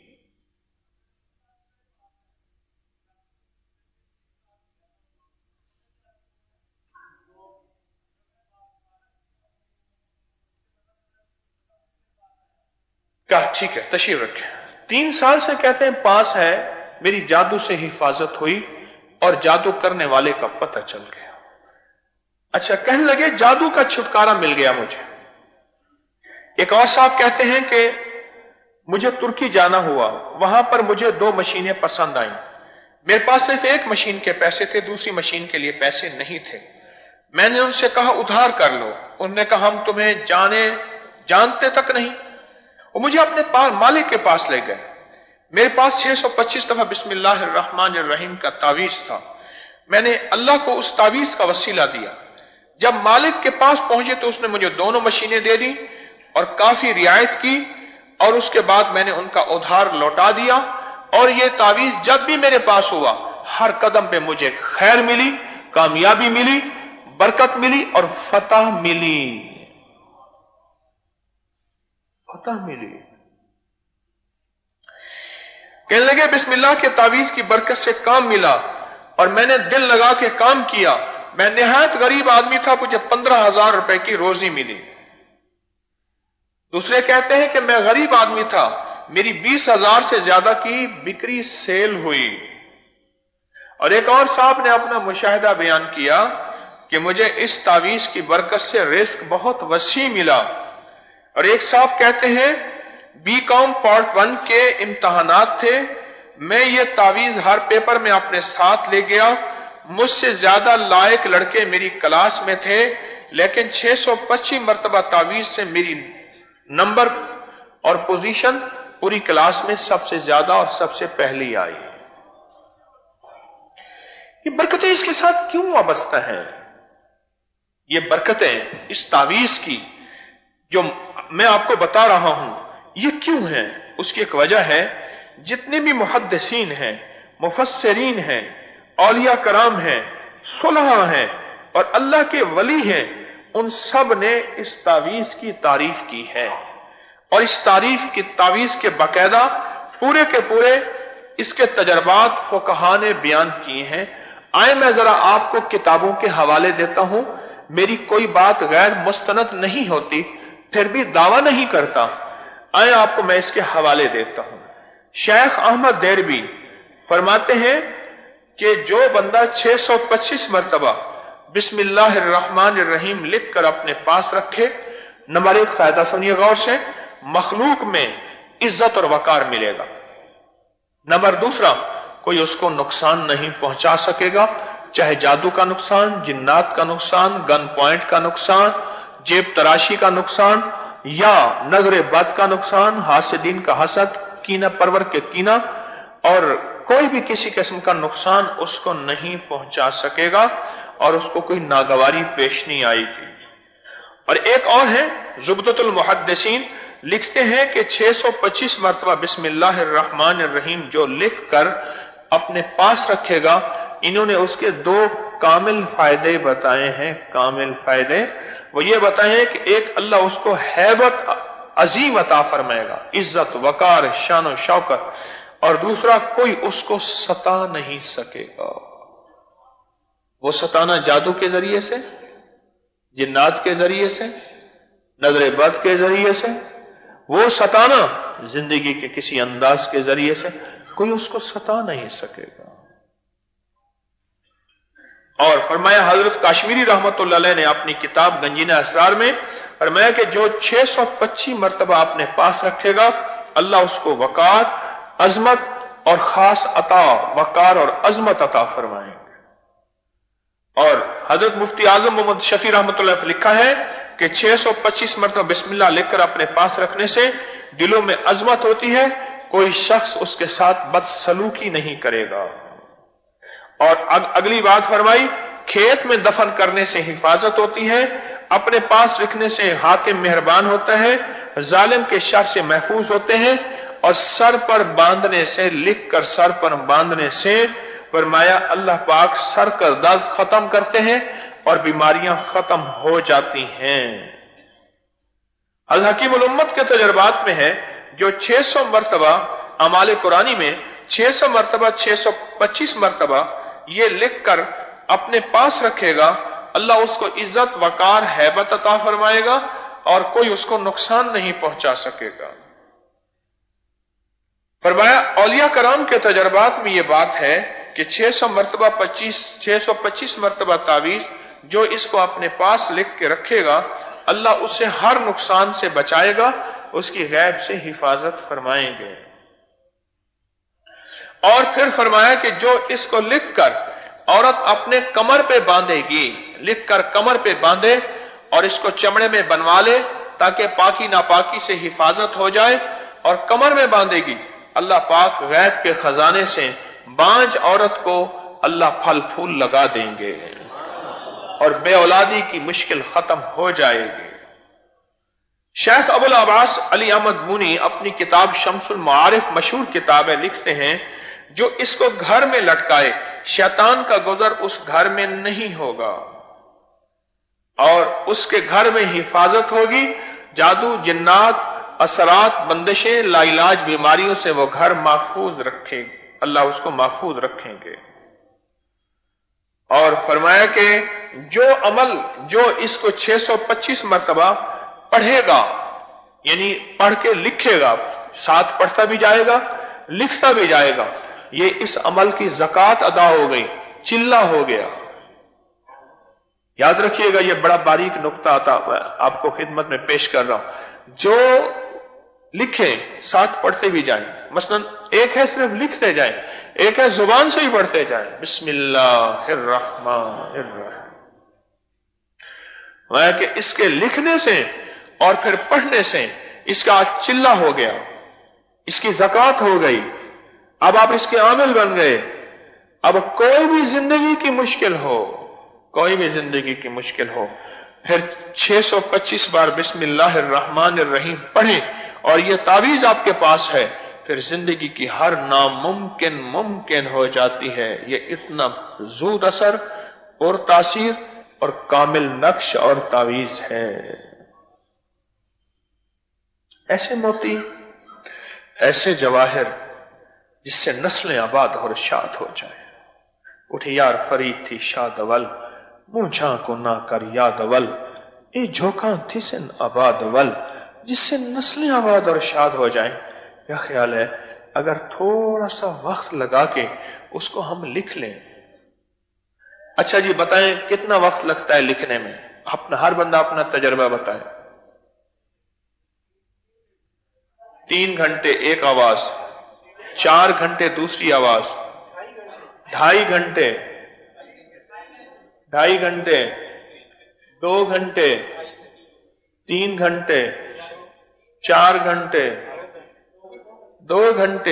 क्या? ठीक है, तशरीफ रखें। 3 साल से कहते हैं पास है, मेरी जादू से हिफाजत हुई और जादू करने वाले का पता चल गया। اچھا، کہنے لگے جادو کا چھٹکارا مل گیا مجھے۔ ایک اور صاحب کہتے ہیں کہ مجھے ترکی جانا ہوا، وہاں پر مجھے 2 مشینیں پسند آئیں، میرے پاس صرف ایک مشین کے پیسے تھے، دوسری مشین کے لیے پیسے نہیں تھے۔ میں نے ان سے کہا ادھار کر لو، انہوں نے کہا ہم تمہیں جانتے تک نہیں، وہ مجھے اپنے مالک کے پاس لے گئے۔ میرے پاس 625 دفعہ بسم اللہ الرحمن الرحیم کا تعویذ تھا، میں نے اللہ کو اس تعویذ کا وسیلہ دیا۔ جب مالک کے پاس پہنچے تو اس نے مجھے دونوں مشینیں دے دی اور کافی رعایت کی، اور اس کے بعد میں نے ان کا ادھار لوٹا دیا، اور یہ تعویذ جب بھی میرے پاس ہوا ہر قدم پہ مجھے خیر ملی، کامیابی ملی، برکت ملی اور فتح ملی۔ فتح ملی۔ کہنے لگے بسم اللہ کے تعویذ کی برکت سے کام ملا اور میں نے دل لگا کے کام کیا، میں نہایت غریب آدمی تھا، مجھے 15,000 روپے کی روزی ملی۔ دوسرے کہتے ہیں کہ میں غریب آدمی تھا، میری 20,000 سے زیادہ کی بکری سیل ہوئی۔ اور ایک اور صاحب نے اپنا مشاہدہ بیان کیا کہ مجھے اس تعویذ کی برکت سے رزق بہت وسیع ملا۔ اور ایک صاحب کہتے ہیں BCom پارٹ 1 کے امتحانات تھے، میں یہ تعویذ ہر پیپر میں اپنے ساتھ لے گیا، مجھ سے زیادہ لائق لڑکے میری کلاس میں تھے، لیکن 625 مرتبہ تعویذ سے میری نمبر اور پوزیشن پوری کلاس میں سب سے زیادہ اور سب سے پہلی آئی۔ یہ برکتیں اس کے ساتھ کیوں وابستہ ہیں؟ یہ برکتیں اس تعویذ کی جو میں آپ کو بتا رہا ہوں یہ کیوں ہیں؟ اس کی ایک وجہ ہے، جتنے بھی محدثین ہیں، مفسرین ہیں، اولیاء کرام ہیں، صلحاء ہیں اور اللہ کے ولی ہیں، ان سب نے اس تعویذ کی تعریف کی ہے، اور اس تعویذ کے باقاعدہ پورے کے پورے اس کے تجربات فقہاء نے بیان کیے ہیں۔ آئے میں ذرا آپ کو کتابوں کے حوالے دیتا ہوں، میری کوئی بات غیر مستند نہیں ہوتی، پھر بھی دعویٰ نہیں کرتا۔ آئے آپ کو میں اس کے حوالے دیتا ہوں۔ شیخ احمد دیربی فرماتے ہیں کہ جو بندہ 625 مرتبہ بسم اللہ الرحمن الرحیم لکھ کر اپنے پاس رکھے، نمبر 1 فائدہ سنیے غور سے، مخلوق میں عزت اور وقار ملے گا۔ نمبر 2، کوئی اس کو نقصان نہیں پہنچا سکے گا، چاہے جادو کا نقصان، جنات کا نقصان، گن پوائنٹ کا نقصان، جیب تراشی کا نقصان، یا نظر بد کا نقصان، حاسدین کا حسد، کینہ پرور کے کینہ، اور کوئی بھی کسی قسم کا نقصان اس کو نہیں پہنچا سکے گا اور اس کو کوئی ناگواری پیش نہیں آئے گی۔ اور ایک اور ہے زبدۃ المحدثین، لکھتے ہیں کہ 625 مرتبہ بسم اللہ الرحمن الرحیم جو لکھ کر اپنے پاس رکھے گا، انہوں نے اس کے 2 کامل فائدے بتائے ہیں۔ کامل فائدے وہ یہ بتائے ہیں کہ ایک، اللہ اس کو ہیبت عظیم عطا فرمائے گا، عزت، وقار، شان و شوکت، اور دوسرا کوئی اس کو ستا نہیں سکے گا۔ وہ ستانا جادو کے ذریعے سے، جنات کے ذریعے سے، نظر بد کے ذریعے سے، وہ ستانا زندگی کے کسی انداز کے ذریعے سے، کوئی اس کو ستا نہیں سکے گا۔ اور فرمایا حضرت کاشمیری رحمت اللہ علیہ نے اپنی کتاب گنجینہ اسرار میں فرمایا کہ جو 625 مرتبہ اپنے پاس رکھے گا، اللہ اس کو وقار، عظمت اور خاص عطا، وقار اور عظمت عطا فرمائیں گے۔ اور حضرت مفتی اعظم محمد شفیع رحمۃ اللہ علیہ لکھا ہے کہ 625 مرتبہ بسم اللہ لکھ کر اپنے پاس رکھنے سے دلوں میں عظمت ہوتی ہے، کوئی شخص اس کے ساتھ بدسلوکی نہیں کرے گا۔ اور اگلی بات فرمائی، کھیت میں دفن کرنے سے حفاظت ہوتی ہے، اپنے پاس رکھنے سے حاکم مہربان ہوتا ہے، ظالم کے شر سے محفوظ ہوتے ہیں، اور سر پر باندھنے سے، لکھ کر سر پر باندھنے سے فرمایا اللہ پاک سر کا درد ختم کرتے ہیں اور بیماریاں ختم ہو جاتی ہیں۔ الحکیم الامت کے تجربات میں ہے جو 600 مرتبہ اعمال قرآنی میں 600 مرتبہ 625 مرتبہ یہ لکھ کر اپنے پاس رکھے گا، اللہ اس کو عزت، وقار، ہیبت عطا فرمائے گا اور کوئی اس کو نقصان نہیں پہنچا سکے گا۔ فرمایا اولیاء کرام کے تجربات میں یہ بات ہے کہ 625 مرتبہ تعویذ جو اس کو اپنے پاس لکھ کے رکھے گا اللہ اسے ہر نقصان سے بچائے گا، اس کی غیب سے حفاظت فرمائیں گے۔ اور پھر فرمایا کہ جو اس کو لکھ کر عورت اپنے کمر پہ باندھے گی، لکھ کر کمر پہ باندھے اور اس کو چمڑے میں بنوا لے تاکہ پاکی ناپاکی سے حفاظت ہو جائے، اور کمر میں باندھے گی، اللہ پاک غیب کے خزانے سے بانجھ عورت کو اللہ پھل پھول لگا دیں گے اور بے اولادی کی مشکل ختم ہو جائے گی۔ شیخ ابو العباس علی احمد مونی اپنی کتاب شمس المعارف مشہور کتاب ہے لکھتے ہیں جو اس کو گھر میں لٹکائے شیطان کا گزر اس گھر میں نہیں ہوگا اور اس کے گھر میں حفاظت ہوگی، جادو جنات اثرات بندشیں لا علاج بیماریوں سے وہ گھر محفوظ رکھے، اللہ اس کو محفوظ رکھیں گے۔ اور فرمایا کہ جو عمل جو اس کو 625 مرتبہ پڑھے گا، یعنی پڑھ کے لکھے گا، ساتھ پڑھتا بھی جائے گا لکھتا بھی جائے گا، یہ اس عمل کی زکوٰۃ ادا ہو گئی، چلہ ہو گیا۔ یاد رکھیے گا، یہ بڑا باریک نقطہ آتا آپ کو خدمت میں پیش کر رہا ہوں۔ جو لکھیں ساتھ پڑھتے بھی جائیں، مثلا ایک ہے صرف لکھتے جائیں، ایک ہے زبان سے ہی پڑھتے جائیں، بسم اللہ الرحمن الرحیم، وہ کہ اس کے لکھنے سے اور پھر پڑھنے سے اس کا چلہ ہو گیا، اس کی زکوٰۃ ہو گئی، اب آپ اس کے عامل بن گئے۔ اب کوئی بھی زندگی کی مشکل ہو، کوئی بھی زندگی کی مشکل ہو، پھر 625 بار بسم اللہ الرحمن الرحیم پڑھیں اور یہ تعویذ آپ کے پاس ہے، پھر زندگی کی ہر ناممکن ممکن ہو جاتی ہے۔ یہ اتنا زود اثر اور تاثیر اور کامل نقش اور تعویذ ہے۔ ایسے موتی، ایسے جواہر جس سے نسلیں آباد اور شاد ہو جائیں۔ اٹھ یار فرید تھی شاد اول، مونچھاں کو نہ کر یاد اول، اے جھوکاں تھی سن آباد اول، جس سے نسلیں آباد اور شاد ہو جائیں۔ کیا خیال ہے اگر تھوڑا سا وقت لگا کے اس کو ہم لکھ لیں؟ اچھا جی بتائیں کتنا وقت لگتا ہے لکھنے میں؟ اپنا ہر بندہ اپنا تجربہ بتائے۔ 3 گھنٹے ایک آواز، 4 گھنٹے دوسری آواز، 2.5 گھنٹے، 2.5 گھنٹے، 2 گھنٹے، 3 گھنٹے، 4 گھنٹے، 2 گھنٹے۔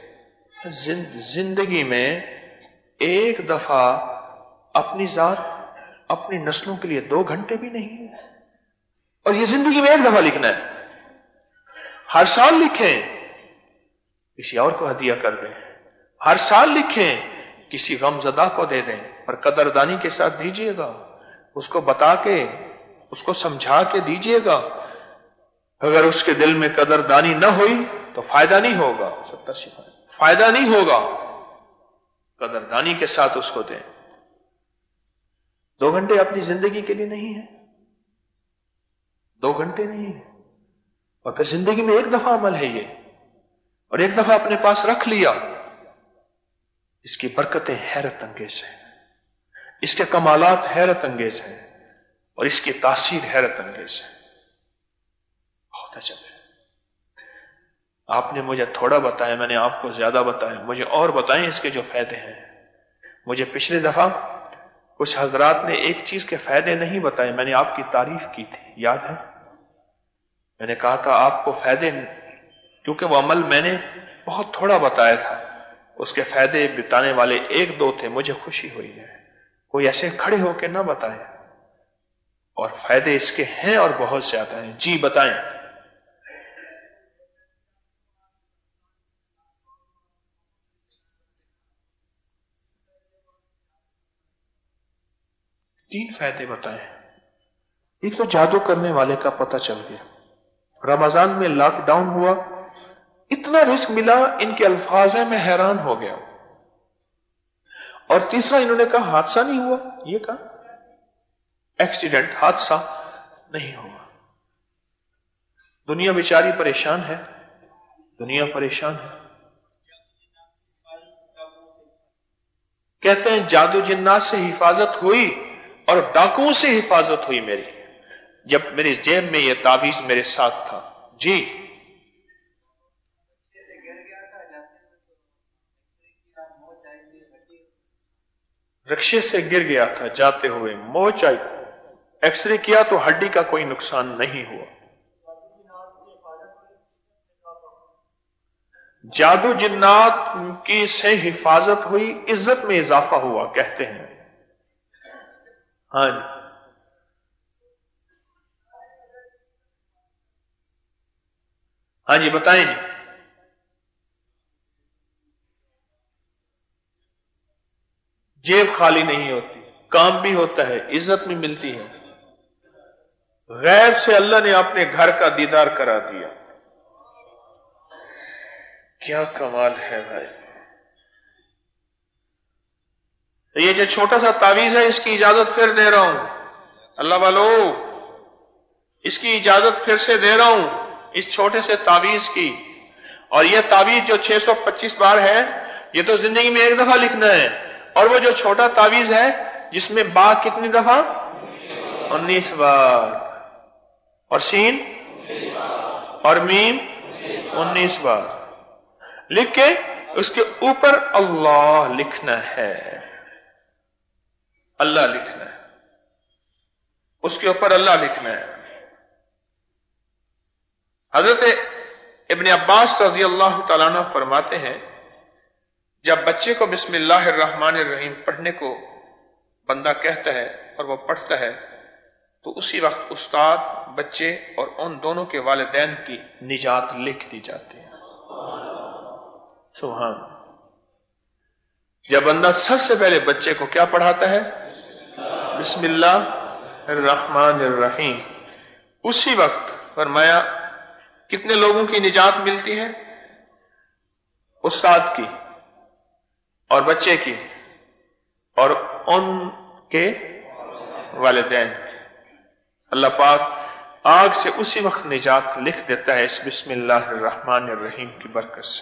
زندگی میں ایک دفعہ اپنی ذات اپنی نسلوں کے لیے 2 گھنٹے بھی نہیں ہے، اور یہ زندگی میں ایک دفعہ لکھنا ہے۔ ہر سال لکھیں، کسی اور کو ہدیہ کر دیں، ہر سال لکھیں، کسی غم زدہ کو دے دیں، پر قدردانی کے ساتھ دیجیے گا، اس کو بتا کے اس کو سمجھا کے دیجیے گا۔ اگر اس کے دل میں قدردانی نہ ہوئی تو فائدہ نہیں ہوگا، 70 فائدہ نہیں ہوگا۔ قدردانی کے ساتھ اس کو دیں۔ 2 گھنٹے اپنی زندگی کے لیے نہیں ہے، 2 گھنٹے نہیں ہے، اور زندگی میں ایک دفعہ عمل ہے یہ، اور ایک دفعہ اپنے پاس رکھ لیا۔ اس کی برکتیں حیرت انگیز ہیں، اس کے کمالات حیرت انگیز ہیں، اور اس کی تاثیر حیرت انگیز ہے، بہت عجب ہے۔ آپ نے مجھے تھوڑا بتایا، میں نے آپ کو زیادہ بتایا، مجھے اور بتائیں اس کے جو فائدے ہیں۔ مجھے پچھلی دفعہ کچھ حضرات نے ایک چیز کے فائدے نہیں بتائے، میں نے آپ کی تعریف کی تھی، یاد ہے؟ میں نے کہا تھا آپ کو فائدے، کیونکہ وہ عمل میں نے بہت تھوڑا بتایا تھا، اس کے فائدے بتانے والے 1-2 تھے، مجھے خوشی ہوئی ہے کوئی ایسے کھڑے ہو کے نہ بتائے، اور فائدے اس کے ہیں اور بہت زیادہ ہیں۔ جی بتائیں۔ تین فائدے بتائیں۔ ایک تو جادو کرنے والے کا پتہ چل گیا، رمضان میں لاک ڈاؤن ہوا، اتنا رزق ملا، ان کے الفاظ ہیں میں حیران ہو گیا۔ اور تیسرا انہوں نے کہا حادثہ نہیں ہوا، یہ کہا ایکسیڈنٹ، حادثہ نہیں ہوا۔ دنیا بیچاری پریشان ہے، دنیا پریشان ہے۔ کہتے ہیں جادو جنات سے حفاظت ہوئی اور ڈاکوؤں سے حفاظت ہوئی میری جب میری جیب میں یہ تعویذ میرے ساتھ تھا. جی رکشے سے گر گیا تھا جاتے ہوئے، موچ آئی، ایکس رے کیا تو ہڈی کا کوئی نقصان نہیں ہوا. جادو جنات کی سے حفاظت ہوئی، عزت میں اضافہ ہوا کہتے ہیں. ہاں جی ہاں جی بتائیں جی. جیب خالی نہیں ہوتی، کام بھی ہوتا ہے، عزت بھی ملتی ہے. غیب سے اللہ نے اپنے گھر کا دیدار کرا دیا. کیا کمال ہے بھائی. یہ جو چھوٹا سا تعویذ ہے اس کی اجازت پھر دے رہا ہوں، اللہ والو اس کی اجازت پھر سے دے رہا ہوں اس چھوٹے سے تعویذ کی. اور یہ تعویذ جو 625 بار ہے یہ تو زندگی میں ایک دفعہ لکھنا ہے. اور وہ جو چھوٹا تعویذ ہے جس میں با کتنی دفعہ؟ 19 بار، اور سین اور میم 19 بار لکھ کے اس کے اوپر اللہ لکھنا ہے. اللہ لکھنا ہے اس کے اوپر، اللہ لکھنا ہے. حضرت ابن عباس رضی اللہ تعالیٰ عنہ فرماتے ہیں جب بچے کو بسم اللہ الرحمن الرحیم پڑھنے کو بندہ کہتا ہے اور وہ پڑھتا ہے تو اسی وقت استاد، بچے اور ان دونوں کے والدین کی نجات لکھ دی جاتی ہے. سبحان. جب بندہ سب سے پہلے بچے کو کیا پڑھاتا ہے؟ بسم اللہ الرحمن الرحیم، اسی وقت فرمایا کتنے لوگوں کی نجات ملتی ہے؟ استاد کی اور بچے کی اور ان کے والدین. اللہ پاک آگ سے اسی وقت نجات لکھ دیتا ہے اس بسم اللہ الرحمن الرحیم کی برکت سے.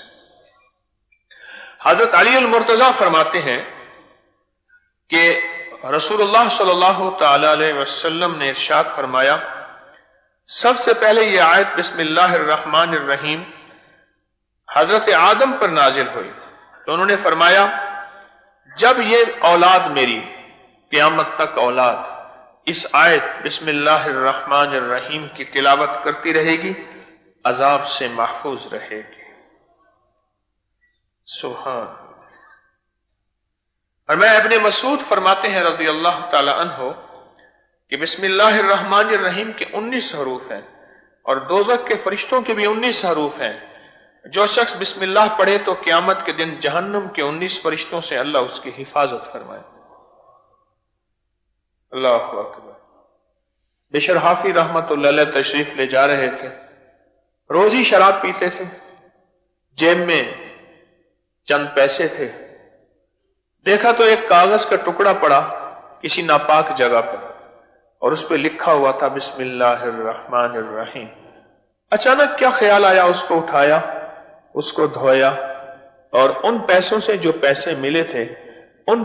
حضرت علی المرتضی فرماتے ہیں کہ رسول اللہ صلی اللہ تعالی علیہ وسلم نے ارشاد فرمایا سب سے پہلے یہ آیت بسم اللہ الرحمن الرحیم حضرت آدم پر نازل ہوئی تو انہوں نے فرمایا جب یہ اولاد میری قیامت تک اولاد اس آیت بسم اللہ الرحمن الرحیم کی تلاوت کرتی رہے گی عذاب سے محفوظ رہے گی. سبحان. اور میں ابن مسعود فرماتے ہیں رضی اللہ تعالی عنہ کہ بسم اللہ الرحمن الرحیم کے 19 حروف ہیں اور دوزخ کے فرشتوں کے بھی 19 حروف ہیں. جو شخص بسم اللہ پڑھے تو قیامت کے دن جہنم کے 19 فرشتوں سے اللہ اس کی حفاظت فرمائے. اللہ اکبر. بشر حافی رحمت اللہ علیہ تشریف لے جا رہے تھے، روز ہی شراب پیتے تھے، جیب میں چند پیسے تھے، دیکھا تو ایک کاغذ کا ٹکڑا پڑا کسی ناپاک جگہ پر اور اس پہ لکھا ہوا تھا بسم اللہ الرحمن الرحیم. اچانک کیا خیال آیا، اس کو اٹھایا، اس کو دھویا اور ان پیسوں سے جو پیسے ملے تھے ان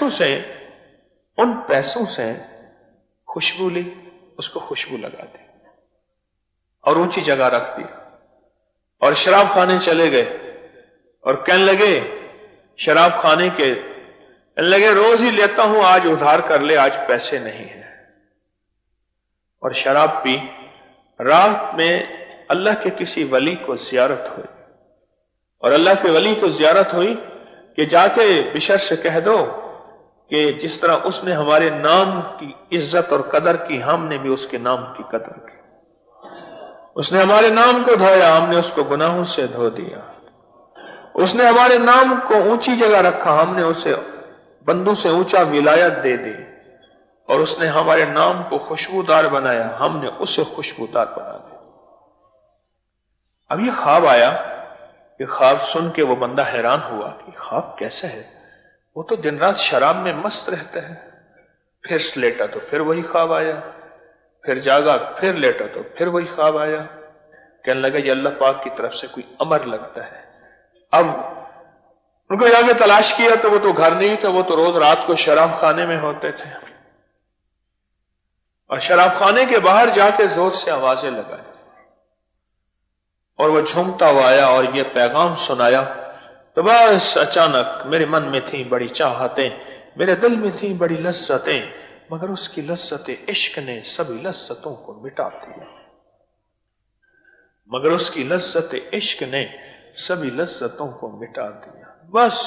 پیسوں سے خوشبو لی، اس کو خوشبو لگا دی اور اونچی جگہ رکھ دی اور شراب خانے چلے گئے اور کہنے لگے شراب خانے کے لگے روز ہی لیتا ہوں، آج ادھار کر لے، آج پیسے نہیں ہیں. اور شراب پی. رات میں اللہ کے کسی ولی کو زیارت ہوئی اور اللہ کے ولی کو زیارت ہوئی کہ جا کے بشر سے کہہ دو کہ جس طرح اس نے ہمارے نام کی عزت اور قدر کی ہم نے بھی اس کے نام کی قدر کی. اس نے ہمارے نام کو دھویا، ہم نے اس کو گناہوں سے دھو دیا. اس نے ہمارے نام کو اونچی جگہ رکھا، ہم نے اسے بندوں سے اونچا ولایت دے دی. اور اس نے ہمارے نام کو خوشبودار بنایا، ہم نے اسے خوشبودار بنا دیا. اب یہ خواب آیا، یہ خواب سن کے وہ بندہ حیران ہوا کہ خواب کیسا ہے. وہ تو دن رات شراب میں مست رہتا ہے. پھر لیٹا تو پھر وہی خواب آیا، پھر جاگا پھر لیٹا تو پھر وہی خواب آیا. کہنے لگا یہ اللہ پاک کی طرف سے کوئی امر لگتا ہے. اب ان کو جا کے تلاش کیا تو وہ تو گھر نہیں تھا، وہ تو روز رات کو شراب خانے میں ہوتے تھے. اور شراب خانے کے باہر جا کے زور سے آوازیں لگائیں، اور وہ جھومتا ہوا آیا اور یہ پیغام سنایا، تو بس اچانک میرے من میں تھیں بڑی چاہتیں، میرے دل میں تھیں بڑی لذتیں، مگر اس کی لذت عشق نے سبھی لذتوں کو مٹا دیا، مگر اس کی لذت عشق نے سبھی لذتوں کو مٹا دیا۔ بس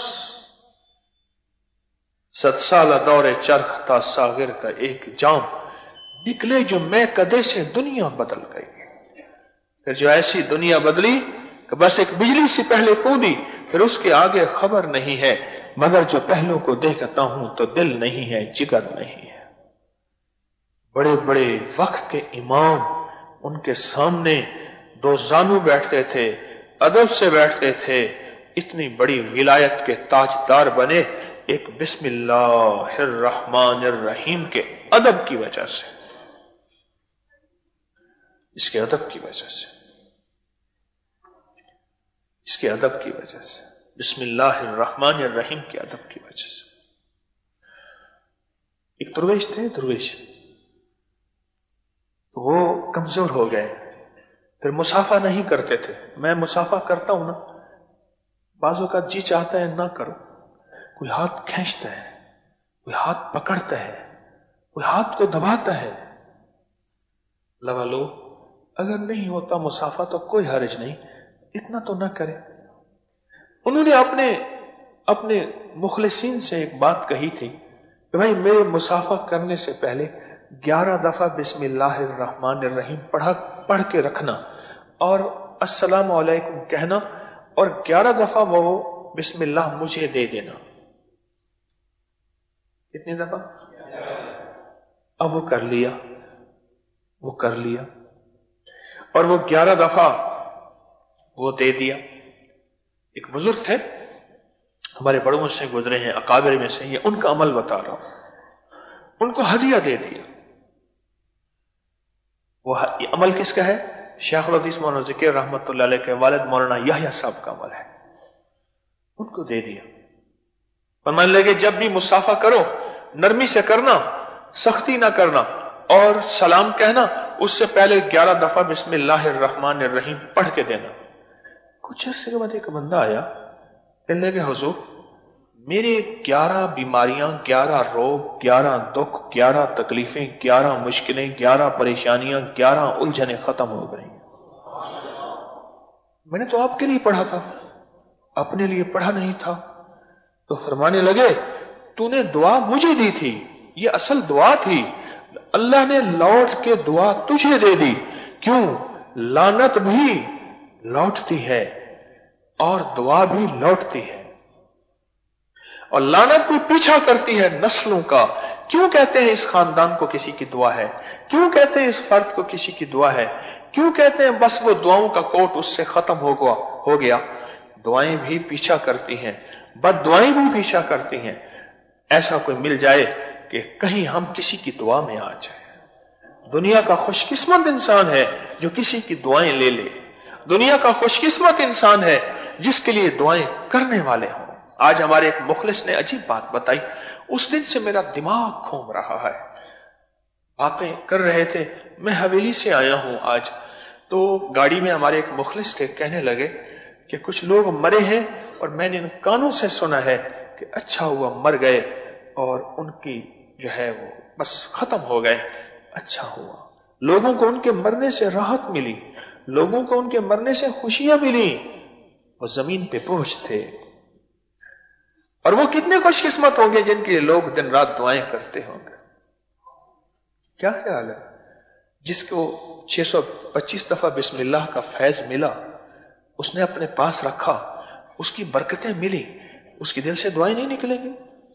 7 سالہ دور چرخ تھا ساغر کا ایک جام، نکلے جو میں کدے سے دنیا بدل گئی، پھر جو ایسی دنیا بدلی کہ بس ایک بجلی سے پہلے کودی، پھر اس کے آگے خبر نہیں ہے، مگر جو پہلو کو دیکھتا ہوں تو دل نہیں ہے، جگر نہیں ہے۔ بڑے بڑے وقت کے امام، ان کے سامنے 2 زانو بیٹھتے تھے، ادب سے بیٹھتے تھے، اتنی بڑی ولایت کے تاجدار بنے ایک بسم اللہ الرحمن الرحیم کے ادب کی وجہ سے، اس کے ادب کی وجہ سے، اس کے ادب کی وجہ سے، بسم اللہ الرحمن الرحیم کے ادب کی وجہ سے۔ ایک درویش تھے، درویش وہ کمزور ہو گئے، پھر مسافہ نہیں کرتے تھے۔ میں مسافہ کرتا ہوں نا، بعض اوقات جی چاہتا ہے نہ کرو، کوئی ہاتھ کھینچتا ہے، کوئی ہاتھ پکڑتا ہے، کوئی ہاتھ کو دباتا ہے، لوا لو اگر نہیں ہوتا مسافہ تو کوئی حرج نہیں، اتنا تو نہ کرے۔ انہوں نے اپنے مخلصین سے ایک بات کہی تھی کہ بھائی میرے مسافہ کرنے سے پہلے 11 دفعہ بسم اللہ الرحمن الرحیم پڑھ کے رکھنا اور السلام علیکم کہنا، اور 11 دفعہ وہ بسم اللہ مجھے دے دینا۔ کتنی دفعہ؟ اب وہ کر لیا اور وہ 11 دفعہ وہ دے دیا۔ ایک بزرگ تھے ہمارے بڑوں سے گزرے ہیں، اکابر میں سے، یہ ان کا عمل بتا رہا ہوں، ان کو ہدیہ دے دیا۔ وہ عمل کس کا ہے؟ شیخ الحدیث مولانا ذکر رحمت اللہ علیہ کے والد مولانا یحییٰ صاحب کا عمل ہے، ان کو دے دیا۔ فرمانے لگے جب بھی مسافہ کرو نرمی سے کرنا، سختی نہ کرنا، اور سلام کہنا اس سے پہلے 11 دفعہ بسم اللہ الرحمن الرحیم پڑھ کے دینا۔ کچھ عرصے کے بعد ایک بندہ آیا، کہنے لگے حضور میرے 11 بیماریاں، 11 روگ، 11 دکھ، 11 تکلیفیں، 11 مشکلیں، 11 پریشانیاں، 11 الجھنیں ختم ہو گئی۔ میں نے تو آپ کے لیے پڑھا تھا، اپنے لیے پڑھا نہیں تھا۔ تو فرمانے لگے تو نے دعا مجھے دی تھی، یہ اصل دعا تھی، اللہ نے لوٹ کے دعا تجھے دے دی۔ کیوں؟ لعنت بھی لوٹتی ہے اور دعا بھی لوٹتی ہے، اور لعنت بھی پیچھا کرتی ہے نسلوں کا۔ کیوں کہتے ہیں اس خاندان کو کسی کی دعا ہے؟ کیوں کہتے ہیں اس فرد کو کسی کی دعا ہے؟ کیوں کہتے ہیں بس وہ دعاؤں کا کوٹ اس سے ختم ہو گیا؟ دعائیں بھی پیچھا کرتی ہیں، بد دعائیں بھی پیچھا کرتی ہیں۔ ایسا کوئی مل جائے کہ کہیں ہم کسی کی دعا میں آ جائے۔ دنیا کا خوش قسمت انسان ہے جو کسی کی دعائیں لے لے، دنیا کا خوش قسمت انسان ہے جس کے لیے دعائیں کرنے والے ہوں۔ آج ہمارے ایک مخلص نے عجیب بات بتائی، اس دن سے میرا دماغ گھوم رہا ہے۔ باتیں کر رہے تھے، میں حویلی سے آیا ہوں آج، تو گاڑی میں ہمارے ایک مخلص تھے، کہنے لگے کہ کچھ لوگ مرے ہیں اور میں نے ان کانوں سے سنا ہے کہ اچھا ہوا مر گئے اور ان کی جو ہے وہ بس ختم ہو گئے، اچھا ہوا، لوگوں کو ان کے مرنے سے راحت ملی، لوگوں کو ان کے مرنے سے خوشیاں ملی۔ وہ زمین پہ بوجھ تھے، اور وہ کتنے خوش قسمت ہوں گے جن کے لوگ دن رات دعائیں کرتے ہوں گے۔ کیا خیال ہے جس کو 625 دفعہ بسم اللہ کا فیض ملا، اس نے اپنے پاس رکھا، اس کی برکتیں ملی، اس کے دل سے دعائیں نہیں نکلیں گی؟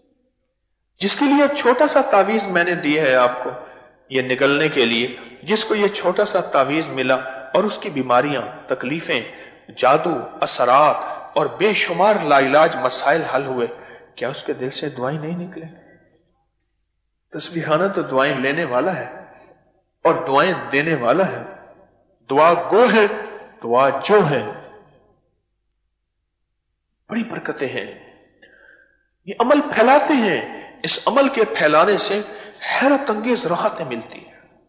جس کے لیے چھوٹا سا تعویذ میں نے دی ہے آپ کو یہ نکلنے کے لیے، جس کو یہ چھوٹا سا تعویذ ملا اور اس کی بیماریاں، تکلیفیں، جادو، اثرات اور بے شمار لا علاج مسائل حل ہوئے، کیا اس کے دل سے دعائیں نہیں نکلیں؟ تسبیحانہ تو دعائیں لینے والا ہے اور دعائیں دینے والا ہے، دعا گو ہے، دعا جو ہے، بڑی برکتیں ہیں، یہ عمل پھیلاتے ہیں، اس عمل کے پھیلانے سے حیرت انگیز راحتیں ملتی ہیں۔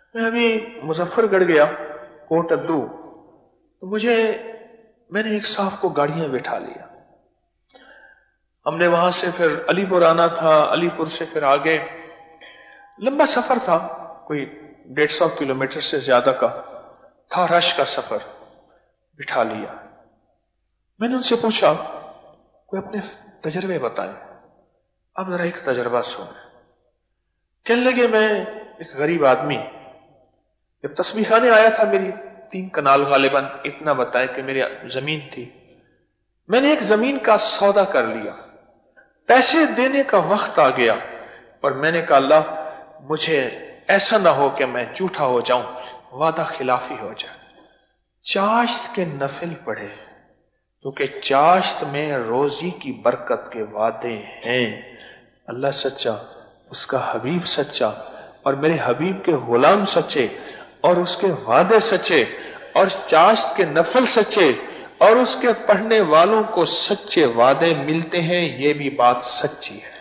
میں ابھی مظفر گڑھ گیا کوٹ ادو، تو میں نے ایک صاحب کو گاڑیاں بٹھا لیا. ہم نے وہاں سے پھر علی پور آنا تھا، علی پور سے پھر آگے لمبا سفر تھا، کوئی 150 کلومیٹر سے زیادہ کا تھا، رش کا سفر. بٹھا لیا. میں نے ان سے پوچھا کوئی اپنے تجربے بتائیں. اب ذرا ایک تجربہ سنیں. کہنے لگے میں ایک غریب آدمی، جب تسبیح خانے آیا تھا، میری 3 کنال غالباً اتنا بتایا کہ میری زمین تھی. میں نے ایک زمین کا سودا کر لیا، پیسے دینے کا وقت آ گیا، اور میں نے کہا اللہ مجھے ایسا نہ ہو کہ میں جھوٹا ہو جاؤں، وعدہ خلافی ہو جائے. چاشت کے نفل پڑھے، کیونکہ چاشت میں روزی کی برکت کے وعدے ہیں. اللہ سچا، اس کا حبیب سچا، اور میرے حبیب کے غلام سچے، اور اس کے وعدے سچے، اور چاشت کے نفل سچے، اور اس کے پڑھنے والوں کو سچے وعدے ملتے ہیں. یہ بھی بات سچی ہے.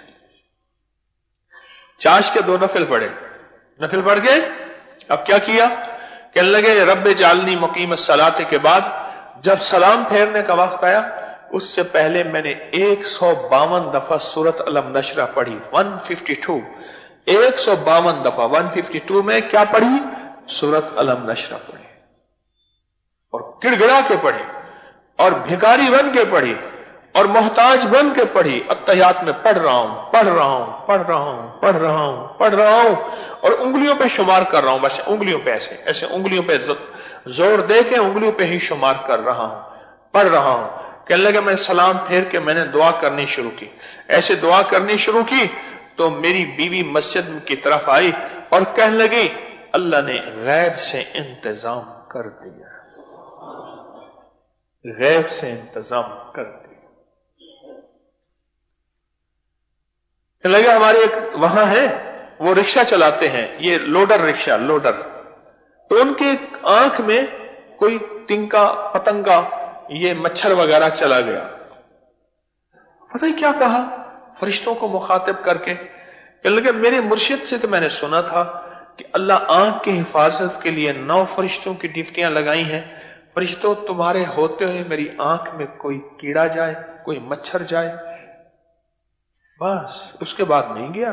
چاشت کے 2 نفل پڑھے، نفل پڑھ گئے. اب کیا کیا؟ کہنے لگے رب جعلنی مقیم الصلاۃ کے بعد جب سلام پھیرنے کا وقت آیا، اس سے پہلے میں نے 152 دفعہ سورۃ علم نشرہ پڑھی. 152 152 دفعہ. 152 میں کیا پڑھی؟ سورۃ علم نشرہ پڑھی، اور گڑ گڑا کے پڑھی، اور بھکاری بن کے پڑھی، اور محتاج بن کے پڑھی. اتحیات میں پڑھ رہا ہوں، پڑھ رہا ہوں، پڑھ رہا ہوں، پڑھ رہا ہوں، پڑھ رہا ہوں، اور انگلیوں پہ شمار کر رہا ہوں. بس انگلیوں پہ ایسے انگلیوں پہ زور دے کے انگلیوں پہ ہی شمار کر رہا ہوں، پڑھ رہا ہوں. کہنے لگے میں سلام پھیر کے میں نے دعا کرنی شروع کی. ایسے دعا کرنی شروع کی تو میری بیوی مسجد کی طرف آئی اور کہنے لگی اللہ نے غیب سے انتظام کر دیا، غیب سے انتظام کر دیا. لگا ہمارے ایک وہاں ہے، وہ رکشہ چلاتے ہیں، یہ لوڈر رکشہ، لوڈر. تو ان کے آنکھ میں کوئی تنکا پتنگا یہ مچھر وغیرہ چلا گیا. پتہ ہی کیا کہا فرشتوں کو مخاطب کر کے. کہ لگا میرے مرشد سے تو میں نے سنا تھا کہ اللہ آنکھ کی حفاظت کے لیے 9 فرشتوں کی ڈیوٹیاں لگائی ہیں. فرشتوں تمہارے ہوتے ہوئے میری آنکھ میں کوئی کیڑا جائے، کوئی مچھر جائے، بس اس کے بعد نہیں گیا.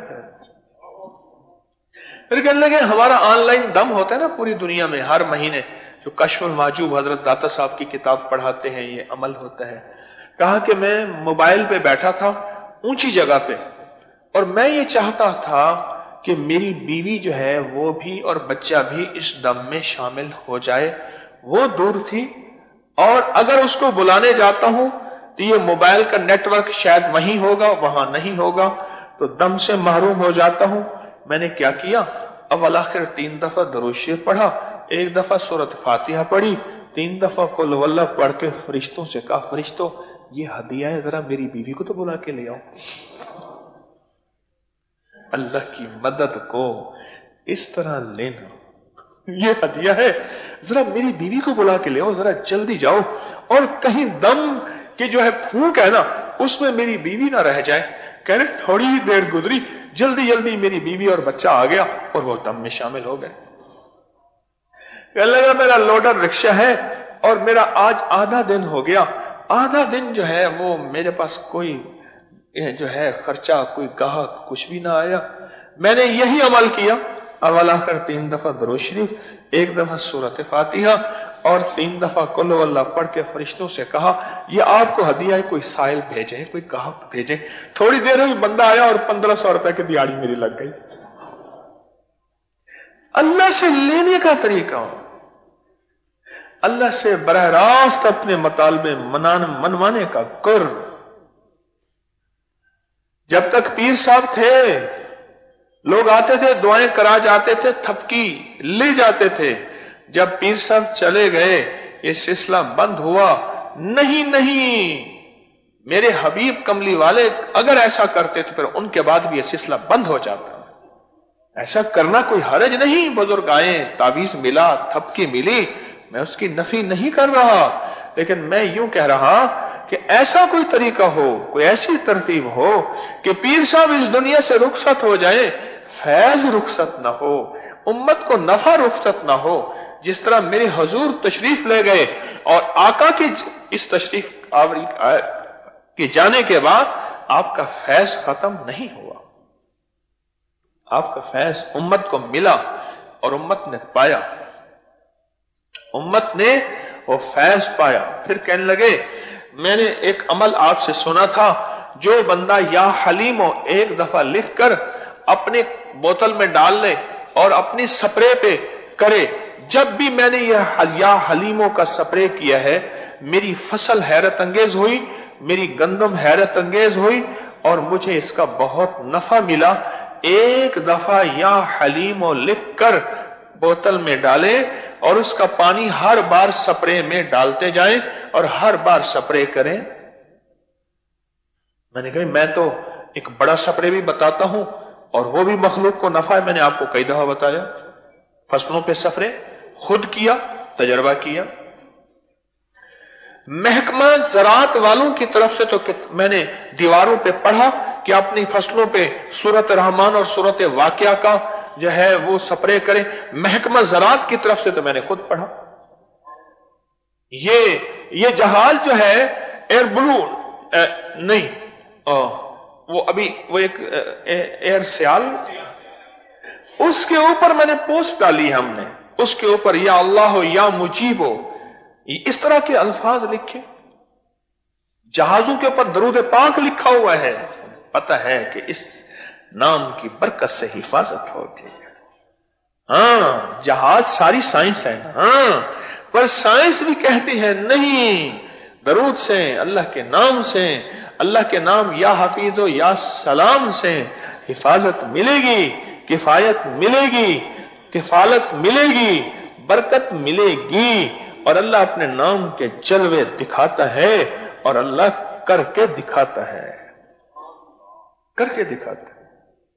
پھر کہنے لگے ہمارا آن لائن دم ہوتا ہے نا پوری دنیا میں، ہر مہینے جو کشف المحجوب حضرت داتا صاحب کی کتاب پڑھاتے ہیں، یہ عمل ہوتا ہے. کہا کہ میں موبائل پہ بیٹھا تھا اونچی جگہ پہ، اور میں یہ چاہتا تھا کہ میری بیوی جو ہے وہ بھی اور بچہ بھی اس دم میں شامل ہو جائے. وہ دور تھی، اور اگر اس کو بلانے جاتا ہوں تو یہ موبائل کا نیٹ ورک شاید وہیں ہوگا، وہاں نہیں ہوگا، تو دم سے محروم ہو جاتا ہوں. میں نے کیا کیا؟ اول آخر 3 دفعہ درود شریف پڑھا، 1 دفعہ سورۃ فاتحہ پڑھی، 3 دفعہ قل هو اللہ پڑھ کے فرشتوں سے کہا فرشتوں یہ ہدیہ ہے، ذرا میری بیوی کو تو بلا کے لے آؤ. اللہ کی مدد کو اس طرح لینا، یہ ہدیہ ہے، ذرا میری بیوی کو بلا کے لے آؤ، ذرا جلدی جاؤ، اور کہیں دم کہ جو ہے پھونک ہے نا اس میں میری بیوی نہ رہ جائے. کہہ رہے تھوڑی ہی دیر گزری، جلدی جلدی میری بیوی اور بچہ آ گیا اور وہ دم میں شامل ہو گئے. کہنے لگا میرا لوڈر رکشہ ہے اور میرا آج آدھا دن ہو گیا، آدھا دن جو ہے وہ میرے پاس کوئی جو ہے خرچہ، کوئی گاہک کچھ بھی نہ آیا. میں نے یہی عمل کیا، اول آخر 3 دفعہ درود شریف، 1 دفعہ سورۃ فاتحہ، اور 3 دفعہ قل هو اللہ پڑھ کے فرشتوں سے کہا یہ آپ کو ہدیہ ہے، کوئی سائل بھیجے، کوئی گاہک بھیجے. تھوڑی دیر میں بندہ آیا اور 1500 روپے کی دیہڑی میری لگ گئی. اللہ سے لینے کا طریقہ، اللہ سے براہ راست اپنے مطالبے منوانے کا کر. جب تک پیر صاحب تھے لوگ آتے تھے دعائیں کرا جاتے تھے، تھپکی لے جاتے تھے. جب پیر صاحب چلے گئے یہ سلسلہ بند ہوا. نہیں میرے حبیب کملی والے اگر ایسا کرتے تو پھر ان کے بعد بھی یہ سلسلہ بند ہو جاتا. ایسا کرنا کوئی حرج نہیں. بزرگ آئے، تعویذ ملا، تھپکی ملی، میں اس کی نفی نہیں کر رہا، لیکن میں یوں کہہ رہا کہ ایسا کوئی طریقہ ہو، کوئی ایسی ترتیب ہو کہ پیر صاحب اس دنیا سے رخصت ہو جائے، فیض رخصت نہ ہو، امت کو نفع رخصت نہ ہو، جس طرح میرے حضور تشریف لے گئے اور آقا کی اس تشریف آوری کے جانے کے بعد آپ کا فیض ختم نہیں ہوا، آپ کا فیض امت کو ملا اور امت نے پایا، امت نے وہ فیض پایا۔ پھر کہنے لگے میں نے ایک عمل آپ سے سنا تھا، جو بندہ یا حلیمو ایک دفعہ لکھ کر اپنے بوتل میں ڈال لے اور اپنی سپرے پہ کرے، جب بھی میں نے یہ یا حلیموں کا سپرے کیا ہے میری فصل حیرت انگیز ہوئی، میری گندم حیرت انگیز ہوئی اور مجھے اس کا بہت نفع ملا۔ ایک دفعہ یا حلیمو لکھ کر بوتل میں ڈالیں اور اس کا پانی ہر بار سپرے میں ڈالتے جائیں اور ہر بار سپرے کریں۔ میں نے کہا میں تو ایک بڑا سپرے بھی بتاتا ہوں اور وہ بھی مخلوق کو نفع ہے، میں نے آپ کو کئی دفعہ بتایا، فصلوں پہ سپرے خود کیا، تجربہ کیا۔ محکمہ زراعت والوں کی طرف سے تو میں نے دیواروں پہ پڑھا کہ اپنی فصلوں پہ سورۃ رحمان اور سورۃ واقعہ کا جو ہے وہ سپرے کریں۔ محکمہ زراعت کی طرف سے تو میں نے خود پڑھا۔ یہ جہاز جو ہے ایئر بلو نہیں، وہ ابھی وہ ایک ایئر سیال، اس کے اوپر میں نے پوسٹ ڈالی، ہم نے اس کے اوپر یا اللہ ہو یا مجیب ہو اس طرح کے الفاظ لکھے، جہازوں کے اوپر درود پاک لکھا ہوا ہے، پتہ ہے کہ اس نام کی برکت سے حفاظت ہوگی۔ ہاں جہاز ساری سائنس ہے، ہاں پر سائنس بھی کہتی ہے نہیں، درود سے، اللہ کے نام سے، اللہ کے نام یا حفیظ و یا سلام سے حفاظت ملے گی، کفایت ملے گی، کفالت ملے گی، برکت ملے گی، اور اللہ اپنے نام کے جلوے دکھاتا ہے اور اللہ کر کے دکھاتا ہے، کر کے دکھاتا ہے،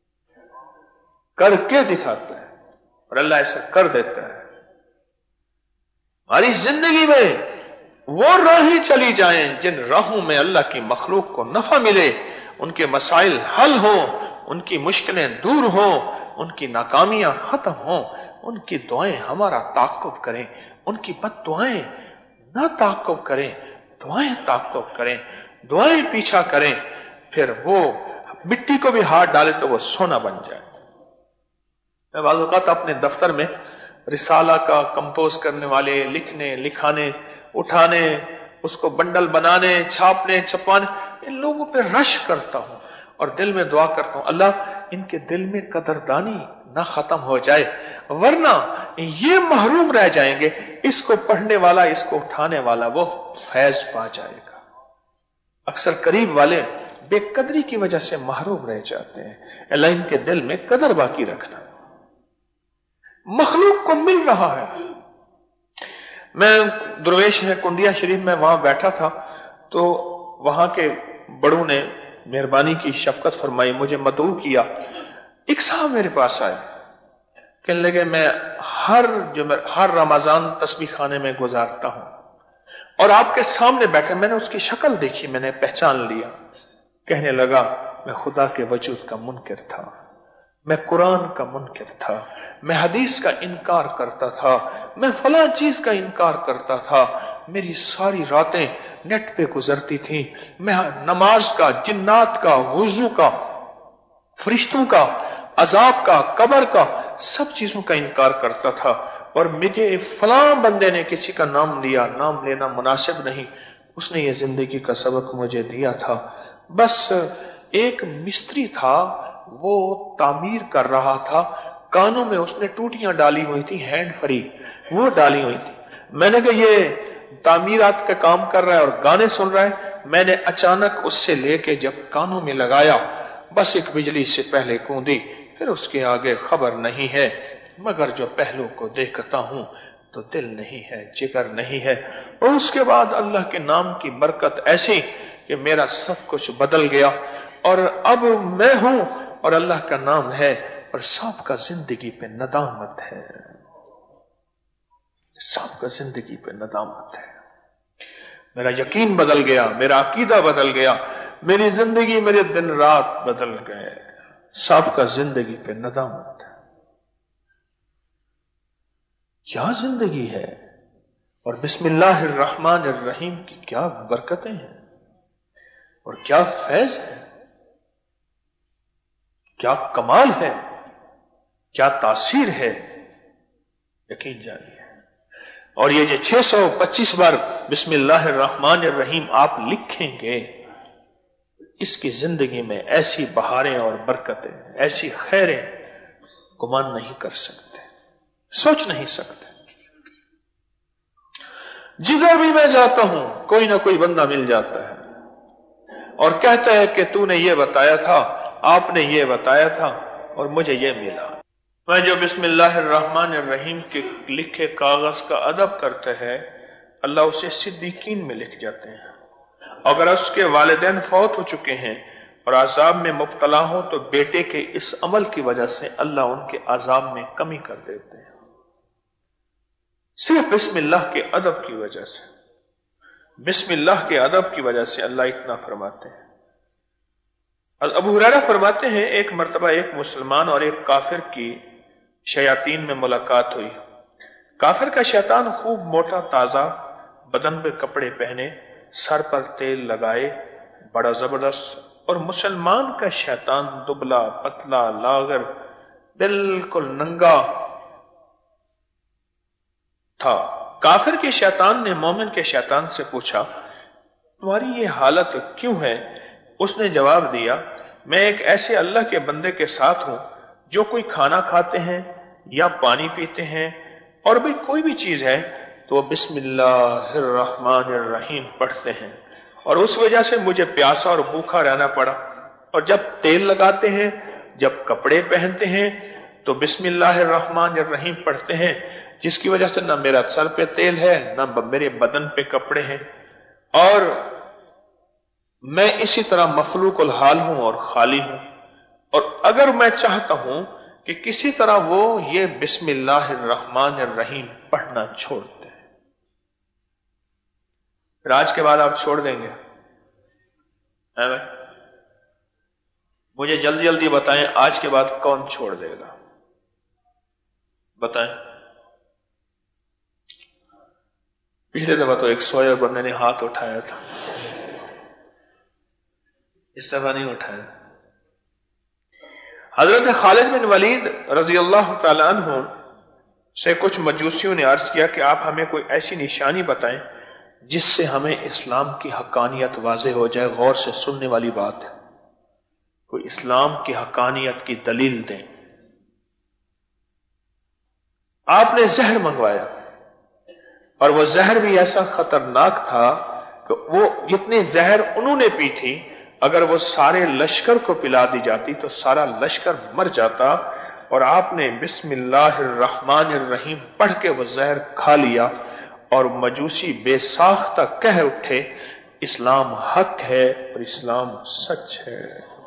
کر کے دکھاتا ہے، اور اللہ ایسا کر دیتا ہے۔ ہماری زندگی میں وہ راہیں چلی جائیں جن راہوں میں اللہ کی مخلوق کو نفع ملے، ان کے مسائل حل ہوں، ان کی مشکلیں دور ہوں، ان کی ناکامیاں ختم ہوں، ان کی دعائیں ہمارا تعاقب کریں، ان کی بد دعائیں نہ تعاقب کریں، دعائیں تعاقب کریں، دعائیں پیچھا کریں، پھر وہ مٹی کو بھی ہاتھ ڈالے تو وہ سونا بن جائے۔ میں بعض اوقات اپنے دفتر میں رسالہ کا کمپوز کرنے والے، لکھنے، لکھانے، اٹھانے، اس کو بنڈل بنانے، چھاپنے، چھپوانے، ان لوگوں پہ رش کرتا ہوں اور دل میں دعا کرتا ہوں اللہ ان کے دل میں قدردانی نہ ختم ہو جائے، ورنہ یہ محروم رہ جائیں گے، اس کو پڑھنے والا، اس کو اٹھانے والا وہ فیض پا جائے گا۔ اکثر قریب والے بے قدری کی وجہ سے محروم رہ جاتے ہیں، اللہ ان کے دل میں قدر باقی رکھنا۔ مخلوق کو مل رہا ہے۔ میں درویش ہے کنڈیا شریف میں وہاں بیٹھا تھا تو وہاں کے بڑوں نے مہربانی کی، شفقت فرمائی، مجھے مدعو کیا۔ ایک صاحب میرے پاس آئے، کہنے لگے میں ہر رمضان تسبیح خانے میں گزارتا ہوں اور آپ کے سامنے بیٹھے، میں نے اس کی شکل دیکھی، میں نے پہچان لیا۔ کہنے لگا میں خدا کے وجود کا منکر تھا، میں قرآن کا منکر تھا، میں حدیث کا انکار کرتا تھا، میں فلاں چیز کا انکار کرتا تھا، میری ساری راتیں نیٹ پہ گزرتی تھیں، میں نماز کا، جنات کا، وضو کا، فرشتوں کا، عذاب کا، قبر کا، سب چیزوں کا انکار کرتا تھا، اور مجھے فلاں بندے نے کسی کا نام لیا، نام لینا مناسب نہیں، اس نے یہ زندگی کا سبق مجھے دیا تھا۔ بس ایک مستری تھا، وہ تعمیر کر رہا تھا، کانوں میں اس نے ٹوٹیاں ڈالی ہوئی تھی، ہینڈ فری وہ ڈالی ہوئی تھی۔ میں نے کہا یہ تعمیرات کا کام کر رہا ہے اور گانے سن رہا ہے۔ میں نے اچانک اس سے لے کے جب کانوں میں لگایا، بس ایک بجلی سے پہلے گوندی، پھر اس کے آگے خبر نہیں ہے، مگر جو پہلو کو دیکھتا ہوں تو دل نہیں ہے، جگر نہیں ہے۔ اور اس کے بعد اللہ کے نام کی برکت ایسی کہ میرا سب کچھ بدل گیا، اور اب میں ہوں اور اللہ کا نام ہے، اور سب کا زندگی پہ ندامت ہے، سب کا زندگی پہ ندامت ہے۔ میرا یقین بدل گیا، میرا عقیدہ بدل گیا، میری زندگی، میرے دن رات بدل گئے، سب کا زندگی پہ ندامت ہے۔ کیا زندگی ہے، اور بسم اللہ الرحمن الرحیم کی کیا برکتیں ہیں اور کیا فیض ہے، کیا کمال ہے، کیا تاثیر ہے، یقین جانیے۔ اور یہ جو 625 بار بسم اللہ الرحمن الرحیم آپ لکھیں گے، اس کی زندگی میں ایسی بہاریں اور برکتیں، ایسی خیریں گمان نہیں کر سکتے، سوچ نہیں سکتے۔ جدھر بھی میں جاتا ہوں کوئی نہ کوئی بندہ مل جاتا ہے اور کہتا ہے کہ تو نے یہ بتایا تھا، آپ نے یہ بتایا تھا اور مجھے یہ ملا۔ میں جو بسم اللہ الرحمن الرحیم کے لکھے کاغذ کا ادب کرتا ہے، اللہ اسے صدیقین میں لکھ جاتے ہیں۔ اگر اس کے والدین فوت ہو چکے ہیں اور عذاب میں مبتلا ہوں تو بیٹے کے اس عمل کی وجہ سے اللہ ان کے عذاب میں کمی کر دیتے ہیں، صرف بسم اللہ کے ادب کی وجہ سے، بسم اللہ کے ادب کی وجہ سے اللہ اتنا فرماتے ہیں۔ ابو ہریرہ فرماتے ہیں ایک مرتبہ ایک مسلمان اور ایک کافر کی شیاطین میں ملاقات ہوئی۔ کافر کا شیطان خوب موٹا تازہ، بدن پہ کپڑے پہنے، سر پر تیل لگائے، بڑا زبردست، اور مسلمان کا شیطان دبلا پتلا لاغر بالکل ننگا تھا۔ کافر کے شیطان نے مومن کے شیطان سے پوچھا تمہاری یہ حالت کیوں ہے؟ اس نے جواب دیا میں ایک ایسے اللہ کے بندے کے ساتھ ہوں جو کوئی کھانا کھاتے ہیں یا پانی پیتے ہیں اور بھی کوئی بھی چیز ہے تو وہ بسم اللہ الرحمن الرحیم پڑھتے ہیں، اور اس وجہ سے مجھے پیاسا اور بھوکا رہنا پڑا، اور جب تیل لگاتے ہیں، جب کپڑے پہنتے ہیں تو بسم اللہ الرحمن الرحیم پڑھتے ہیں، جس کی وجہ سے نہ میرا سر پہ تیل ہے نہ میرے بدن پہ کپڑے ہیں، اور میں اسی طرح مخلوق الحال ہوں اور خالی ہوں، اور اگر میں چاہتا ہوں کہ کسی طرح وہ یہ بسم اللہ الرحمن الرحیم پڑھنا چھوڑ دیں، پھر آج کے بعد آپ چھوڑ دیں گے؟ مجھے جلدی جلدی بتائیں، آج کے بعد کون چھوڑ دے گا؟ بتائیں۔ پچھلے دفعہ تو ایک سویا بندے نے ہاتھ اٹھایا تھا، اس دفعہ نہیں اٹھایا۔ حضرت خالد بن ولید رضی اللہ تعالی عنہ سے کچھ مجوسیوں نے عرض کیا کہ آپ ہمیں کوئی ایسی نشانی بتائیں جس سے ہمیں اسلام کی حقانیت واضح ہو جائے۔ غور سے سننے والی بات ہے، کوئی اسلام کی حقانیت کی دلیل دیں۔ آپ نے زہر منگوایا، اور وہ زہر بھی ایسا خطرناک تھا کہ وہ جتنی زہر انہوں نے پی تھی اگر وہ سارے لشکر کو پلا دی جاتی تو سارا لشکر مر جاتا، اور آپ نے بسم اللہ الرحمن الرحیم پڑھ کے وہ زہر کھا لیا، اور مجوسی بے ساختہ کہہ اٹھے اسلام حق ہے اور اسلام سچ ہے۔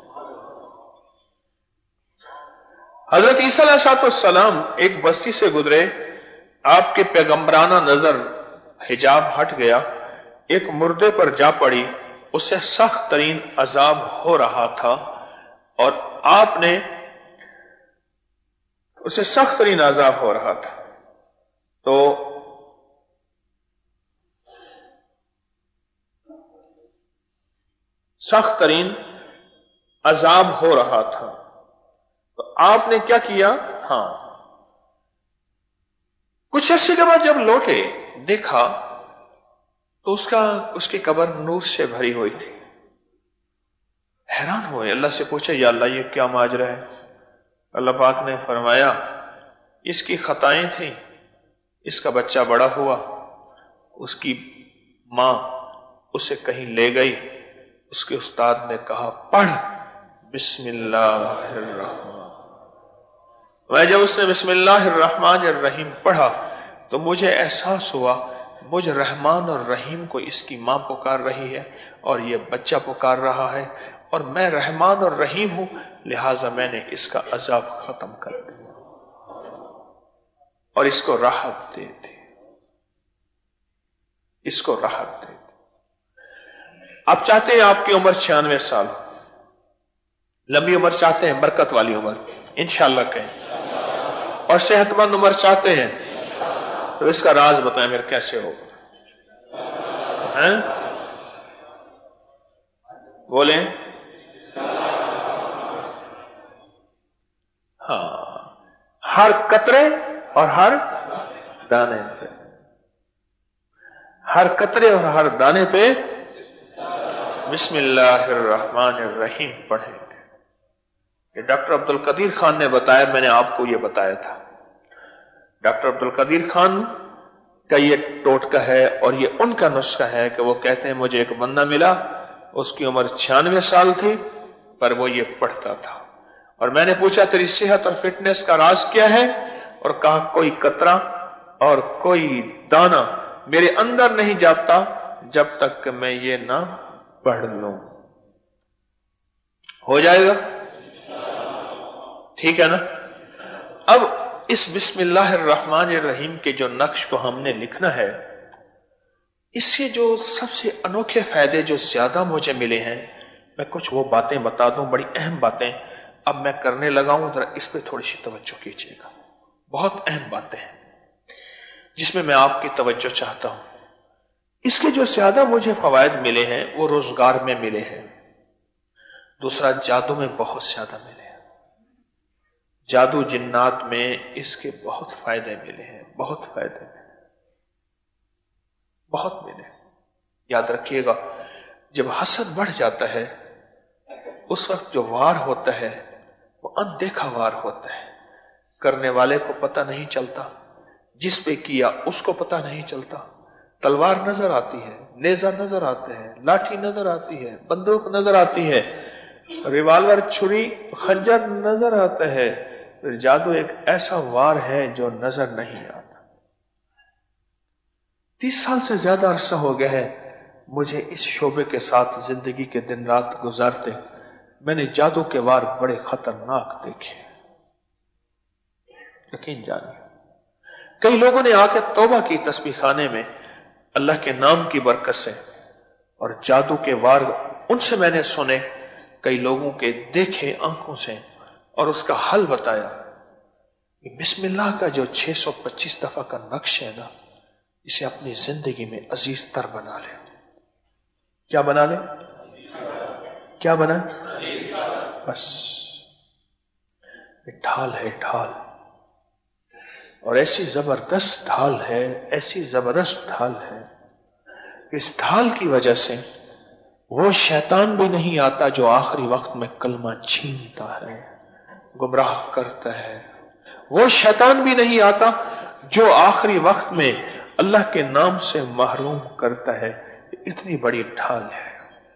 حضرت عیسیٰ علیہ السلام ایک بستی سے گزرے، آپ کے پیغمبرانہ نظر حجاب ہٹ گیا، ایک مردے پر جا پڑی، اسے سخت ترین عذاب ہو رہا تھا، اور آپ نے اسے سخت ترین عذاب ہو رہا تھا تو سخت ترین عذاب ہو رہا تھا تو آپ نے کیا کیا؟ ہاں، کچھ عرصے کے بعد جب لوٹے دیکھا تو اس کی قبر نور سے بھری ہوئی تھی۔ حیران ہوئے، اللہ سے پوچھا یا اللہ یہ کیا ماجرا ہے؟ اللہ پاک نے فرمایا اس کی خطائیں تھیں، اس کا بچہ بڑا ہوا، اس کی ماں اسے کہیں لے گئی، اس کے استاد نے کہا پڑھ بسم اللہ الرحمن، میں جب اس نے بسم اللہ الرحمن الرحیم پڑھا تو مجھے احساس ہوا مجھ رحمان اور رحیم کو اس کی ماں پکار رہی ہے اور یہ بچہ پکار رہا ہے، اور میں رحمان اور رحیم ہوں، لہذا میں نے اس کا عذاب ختم کر دیا اور اس کو راحت دے دی، اس کو راحت دے دی۔ آپ چاہتے ہیں آپ کی عمر 96 سال، لمبی عمر چاہتے ہیں، برکت والی عمر انشاءاللہ کہیں، اور صحت مند عمر چاہتے ہیں، تو اس کا راز بتائیں میرے کیسے ہوگا؟ بولیں. ہاں، ہر قطرے اور ہر دانے پہ، ہر قطرے اور ہر دانے پہ بسم اللہ الرحمن الرحیم پڑھیں گے. یہ ڈاکٹر عبد القدیر خان نے بتایا، میں نے آپ کو یہ بتایا تھا. ڈاکٹر عبد القدیر خان کا یہ ٹوٹکا ہے اور یہ ان کا نسخہ ہے کہ وہ کہتے ہیں مجھے ایک بندہ ملا، اس کی عمر 96 سال تھی، پر وہ یہ پڑھتا تھا، اور میں نے پوچھا تیری صحت اور فٹنس کا راز کیا ہے؟ اور کہا کوئی قطرہ اور کوئی دانہ میرے اندر نہیں جاتا جب تک کہ میں یہ نہ پڑھ لوں. ہو جائے گا؟ ٹھیک ہے نا؟ اب اس بسم اللہ الرحمن الرحیم کے جو نقش کو ہم نے لکھنا ہے، اس سے جو سب سے انوکھے فائدے جو زیادہ مجھے ملے ہیں، میں کچھ وہ باتیں بتا دوں، بڑی اہم باتیں اب میں کرنے لگا ہوں، ذرا اس پہ تھوڑی سی توجہ کیجیے گا. بہت اہم باتیں ہیں جس میں آپ کی توجہ چاہتا ہوں. اس کے جو زیادہ مجھے فوائد ملے ہیں وہ روزگار میں ملے ہیں. دوسرا، جادو میں بہت زیادہ ملے ہیں. جادو جنات میں اس کے بہت فائدے ملے ہیں، بہت فائدے ملے، بہت ملے. یاد رکھیے گا، جب حسد بڑھ جاتا ہے اس وقت جو وار ہوتا ہے وہ اندیکھا وار ہوتا ہے. کرنے والے کو پتہ نہیں چلتا، جس پہ کیا اس کو پتہ نہیں چلتا. تلوار نظر آتی ہے، نیزہ نظر آتے ہیں، لاٹھی نظر آتی ہے، بندوق نظر آتی ہے، ریوالور، چھری، خنجر نظر آتا ہے. پھر جادو ایک ایسا وار ہے جو نظر نہیں آتا. 30 سال سے زیادہ عرصہ ہو گیا ہے مجھے اس شعبے کے ساتھ زندگی کے دن رات گزارتے. میں نے جادو کے وار بڑے خطرناک دیکھے، یقین جانیے. کئی لوگوں نے آ کے توبہ کی تسبیح خانے میں اللہ کے نام کی برکت سے، اور جادو کے وار ان سے میں نے سنے، کئی لوگوں کے دیکھے آنکھوں سے، اور اس کا حل بتایا. بسم اللہ کا جو 625 دفعہ کا نقش ہے نا، اسے اپنی زندگی میں عزیز تر بنا لے. کیا بنا لے؟ کیا بنا؟ بس ڈھال ہے، ڈھال، اور ایسی زبردست ڈھال ہے، ایسی زبردست ڈھال ہے کہ اس ڈھال کی وجہ سے وہ شیطان بھی نہیں آتا جو آخری وقت میں کلمہ چھینتا ہے، گمراہ کرتا ہے. وہ شیطان بھی نہیں آتا جو آخری وقت میں اللہ کے نام سے محروم کرتا ہے. اتنی بڑی ڈھال ہے،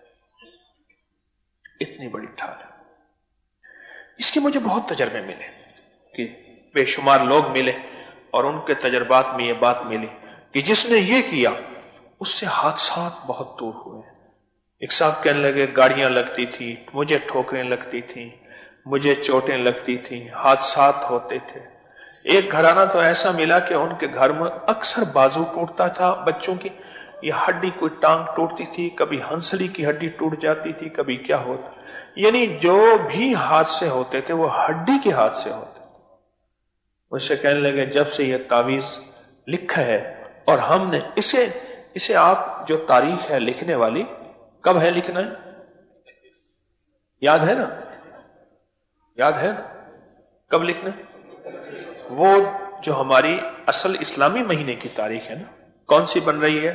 اتنی بڑی ڈھال ہے. اس کے مجھے بہت تجربے ملے، کہ بے شمار لوگ ملے اور ان کے تجربات میں یہ بات ملی کہ جس نے یہ کیا اس سے حادثات بہت دور ہوئے. ایک صاحب کہنے لگے گاڑیاں لگتی تھی، مجھے ٹھوکریں لگتی تھیں، مجھے چوٹیں لگتی تھیں، حادثات ہوتے تھے. ایک گھرانہ تو ایسا ملا کہ ان کے گھر میں اکثر بازو ٹوٹتا تھا بچوں کی، یہ ہڈی کوئی ٹانگ ٹوٹتی تھی، کبھی ہنسلی کی ہڈی ٹوٹ جاتی تھی، کبھی کیا ہوتا، یعنی جو بھی حادثے ہوتے تھے وہ ہڈی کے حادثے ہوتے. مجھ سے کہنے لگے جب سے یہ تعویذ لکھا ہے، اور ہم نے اسے آپ جو تاریخ ہے لکھنے والی، کب ہے لکھنا ہے؟ یاد ہے نا؟ یاد ہے نا کب لکھنا ہے؟ وہ جو ہماری اصل اسلامی مہینے کی تاریخ ہے نا، کون سی بن رہی ہے؟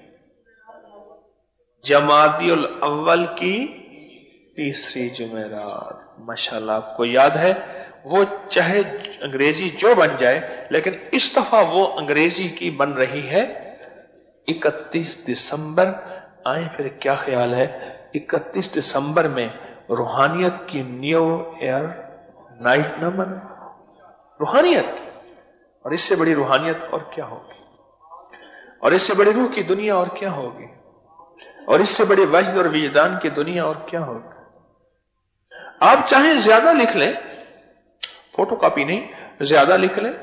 جمادی الاول کی 3 جمعرات. ماشاءاللہ آپ کو یاد ہے. وہ چاہے انگریزی جو بن جائے، لیکن اس دفعہ وہ انگریزی کی بن رہی ہے 31 دسمبر. آئیں پھر کیا خیال ہے 31 دسمبر میں روحانیت کی نیو ایئر نائٹ نہ بنے؟ روحانیت کی، اور اس سے بڑی روحانیت اور کیا ہوگی؟ اور اس سے بڑی روح کی دنیا اور کیا ہوگی؟ اور اس سے بڑی وجد اور وجدان کی دنیا اور کیا ہوگی؟ آپ چاہیں زیادہ لکھ لیں، فوٹو کاپی نہیں، زیادہ لکھ لیں،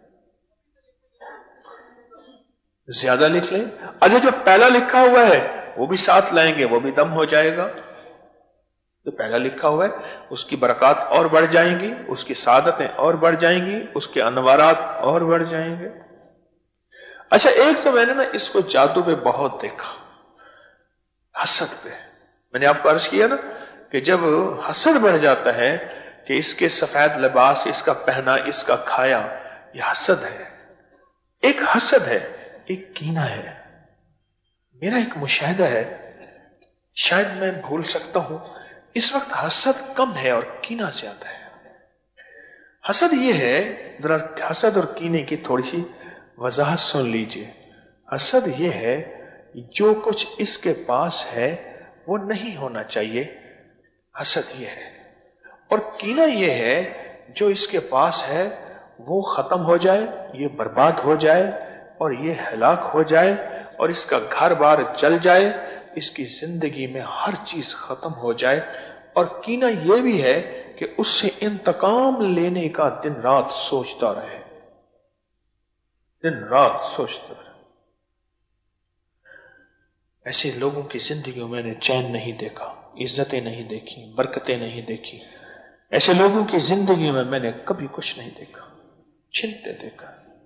زیادہ لکھ لیں. اچھا جو پہلا لکھا ہوا ہے وہ بھی ساتھ لائیں گے، وہ بھی دم ہو جائے گا. جو پہلا لکھا ہوا ہے اس کی برکات اور بڑھ جائیں گی، اس کی سعادتیں اور بڑھ جائیں گی، اس کے انوارات اور بڑھ جائیں گے. اچھا، ایک تو میں نے نا اس کو جادو پہ بہت دیکھا، حسد پہ. میں نے آپ کو عرض کیا نا کہ جب حسد بڑھ جاتا ہے کہ اس کے سفید لباس، اس کا پہنا، اس کا کھایا، یہ حسد ہے. ایک حسد ہے، ایک کینہ ہے. میرا ایک مشاہدہ ہے، شاید میں بھول سکتا ہوں، اس وقت حسد کم ہے اور کینہ زیادہ ہے. حسد یہ ہے، ذرا حسد اور کینے کی تھوڑی سی وضاحت سن لیجئے. حسد یہ ہے جو کچھ اس کے پاس ہے وہ نہیں ہونا چاہیے، حسد یہ ہے. اور کینہ یہ ہے جو اس کے پاس ہے وہ ختم ہو جائے، یہ برباد ہو جائے اور یہ ہلاک ہو جائے اور اس کا گھر بار جل جائے، اس کی زندگی میں ہر چیز ختم ہو جائے. اور کینہ یہ بھی ہے کہ اس سے انتقام لینے کا دن رات سوچتا رہے، دن رات سوچتا رہے. ایسے لوگوں کی زندگیوں میں نے چین نہیں دیکھا، عزتیں نہیں دیکھی، برکتیں نہیں دیکھی. ایسے لوگوں کی زندگیوں میں نے کبھی کچھ نہیں دیکھا، چھنتے دیکھا،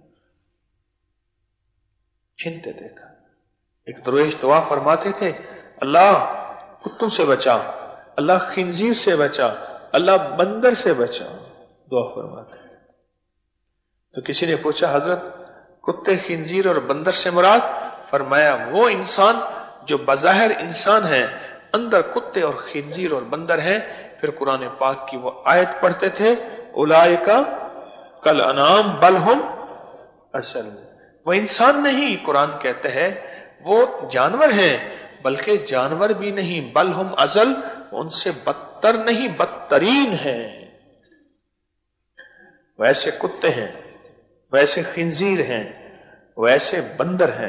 چھنتے دیکھا. ایک درویش دعا فرماتے تھے، اللہ کتوں سے بچا، اللہ خنزیر سے بچا، اللہ بندر سے بچا، دعا فرماتے. تو کسی نے پوچھا حضرت کتے، خنزیر اور بندر سے مراد؟ فرمایا وہ انسان جو بظاہر انسان ہیں، اندر کتے اور خنزیر اور بندر ہیں. پھر قرآن پاک کی وہ آیت پڑھتے تھے، اولئک کالانعام بل ہم اضل. وہ انسان نہیں، قرآن کہتے ہیں وہ جانور ہیں، بلکہ جانور بھی نہیں، بل ہم اضل، ان سے بدتر نہیں، بدترین ہیں. ویسے کتے ہیں، ویسے خنزیر ہیں، ویسے بندر ہیں.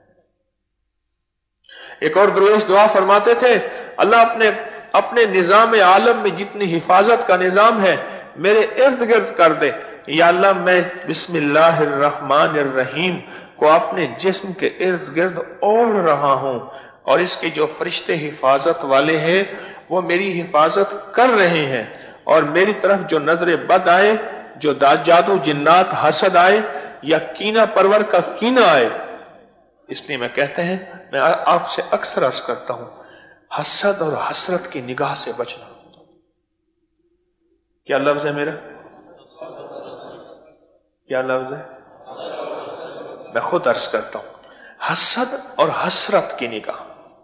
ایک اور درویش دعا فرماتے تھے، اللہ اپنے نظام عالم میں جتنی حفاظت کا نظام ہے میرے ارد گرد کر دے. یا اللہ میں بسم اللہ الرحمن الرحیم کو اپنے جسم کے ارد گرد اوڑھ رہا ہوں، اور اس کے جو فرشتے حفاظت والے ہیں وہ میری حفاظت کر رہے ہیں. اور میری طرف جو نظر بد آئے، جو جادو جنات حسد آئے یا کینہ پرور کا کینہ آئے، اس لیے میں کہتے ہیں، میں آپ سے اکثر عرض کرتا ہوں، حسد اور حسرت کی نگاہ سے بچنا. کیا لفظ ہے میرا؟ کیا لفظ ہے؟ میں خود عرض کرتا ہوں، حسد اور حسرت کی نگاہ.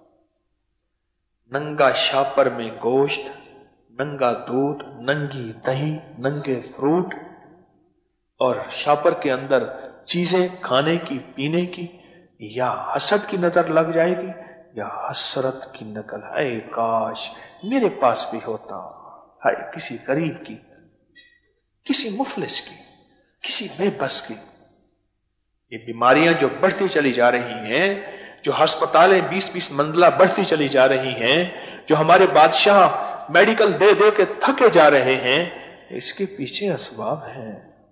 ننگا شاپر میں گوشت، ننگا دودھ، ننگی دہی، ننگے فروٹ، اور شاپر کے اندر چیزیں کھانے کی، پینے کی، یا حسد کی نظر لگ جائے گی یا حسرت کی نقل. اے کاش میرے پاس بھی ہوتا، ہے کسی غریب کی، کسی مفلس کی، کسی بے بس کی. یہ بیماریاں جو بڑھتی چلی جا رہی ہیں، جو ہسپتالیں 20-20 منزلہ بڑھتی چلی جا رہی ہیں، جو ہمارے بادشاہ میڈیکل دے دے کے تھکے جا رہے ہیں، اس کے پیچھے اسباب ہیں.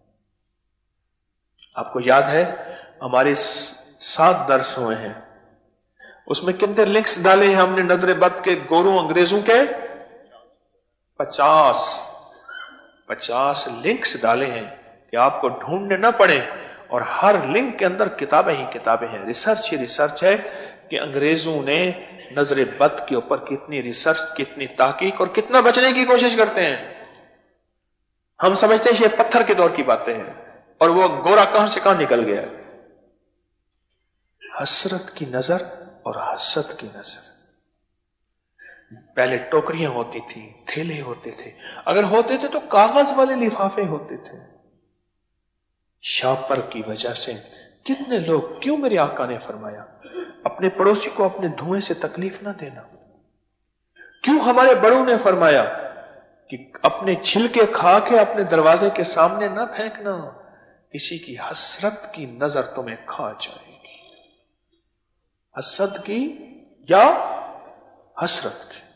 آپ کو یاد ہے ہمارے 7 درس ہوئے ہیں، اس میں کتنے لنکس ڈالے ہیں ہم نے نظر بد کے گوروں انگریزوں کے؟ 50 لنکس ڈالے ہیں کہ آپ کو ڈھونڈنے نہ پڑے. اور ہر لنک کے اندر کتابیں ہی کتابیں ہیں، ریسرچ ہی ریسرچ ہے کہ انگریزوں نے نظر بد کے اوپر کتنی ریسرچ، کتنی تحقیق اور کتنا بچنے کی کوشش کرتے ہیں. ہم سمجھتے ہیں یہ پتھر کے دور کی باتیں ہیں اور وہ گورا کہاں سے کہاں نکل گیا. حسرت کی نظر اور حسد کی نظر. پہلے ٹوکریاں ہوتی تھی، تھیلے ہوتے تھے، اگر ہوتے تھے تو کاغذ والے لفافے ہوتے تھے. شاپر کی وجہ سے کتنے لوگ، کیوں میرے آقا نے فرمایا اپنے پڑوسی کو اپنے دھوئیں سے تکلیف نہ دینا؟ کیوں ہمارے بڑوں نے فرمایا کہ اپنے چھلکے کھا کے اپنے دروازے کے سامنے نہ پھینکنا، کسی کی حسرت کی نظر تمہیں کھا جائے گی. حسد کی یا حسرت کی.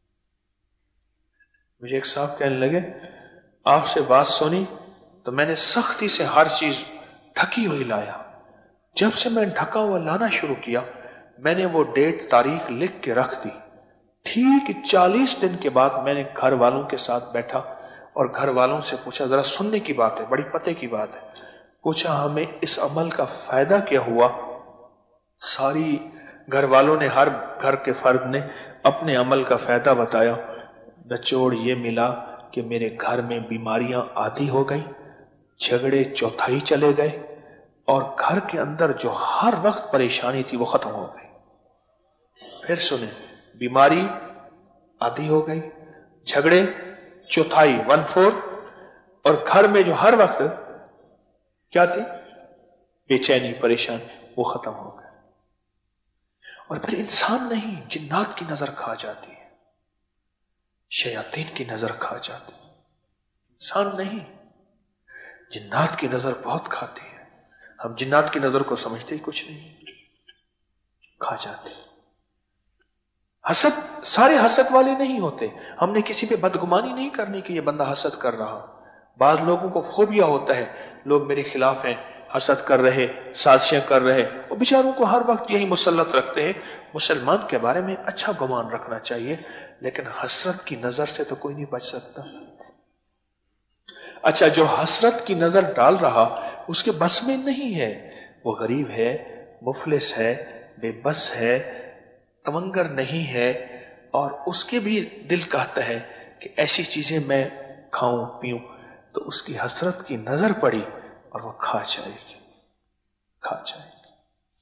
مجھے ایک صاحب کہنے لگے آپ سے بات سنی تو میں نے سختی سے ہر چیز ڈھکی ہوئی لایا. جب سے میں ڈھکا ہوا لانا شروع کیا، میں نے وہ ڈیٹ تاریخ لکھ کے رکھ دی. ٹھیک 40 دن کے بعد میں نے گھر والوں کے ساتھ بیٹھا اور گھر والوں سے پوچھا، ذرا سننے کی بات ہے، بڑی پتے کی بات ہے. پوچھا ہمیں اس عمل کا فائدہ کیا ہوا؟ ساری گھر والوں نے، ہر گھر کے فرد نے اپنے عمل کا فائدہ بتایا. نچوڑ یہ ملا کہ میرے گھر میں بیماریاں آدھی ہو گئی، جھگڑے چوتھائی چلے گئے، اور گھر کے اندر جو ہر وقت پریشانی تھی وہ ختم ہو گئی. پھر سنیں، بیماری آدھی ہو گئی، جھگڑے چوتھائی 1/4، اور گھر میں جو ہر وقت کیا تھی، بے چینی پریشانی، وہ ختم ہو گئے. اور پھر انسان نہیں، جنات کی نظر کھا جاتی ہے، شیاطین کی نظر کھا جاتی ہے. انسان نہیں، جنات کی نظر بہت کھاتی ہے. ہم جنات کی نظر کو سمجھتے ہی کچھ نہیں، کھا جاتے. حسد، سارے حسد والے نہیں ہوتے. ہم نے کسی پہ بدگمانی نہیں کرنی کہ یہ بندہ حسد کر رہا. بعض لوگوں کو فوبیا ہوتا ہے، لوگ میرے خلاف ہیں، حسد کر رہے، سازشیں کر رہے. وہ بیچاروں کو ہر وقت یہی مسلط رکھتے ہیں. مسلمان کے بارے میں اچھا گمان رکھنا چاہیے، لیکن حسرت کی نظر سے تو کوئی نہیں بچ سکتا. اچھا، جو حسرت کی نظر ڈال رہا اس کے بس میں نہیں ہے، وہ غریب ہے، مفلس ہے، بے بس ہے، تمنگر نہیں ہے، اور اس کے بھی دل کہتا ہے کہ ایسی چیزیں میں کھاؤں پیوں، تو اس کی حسرت کی نظر پڑی اور وہ کھا جائے گی، کھا جائے گی.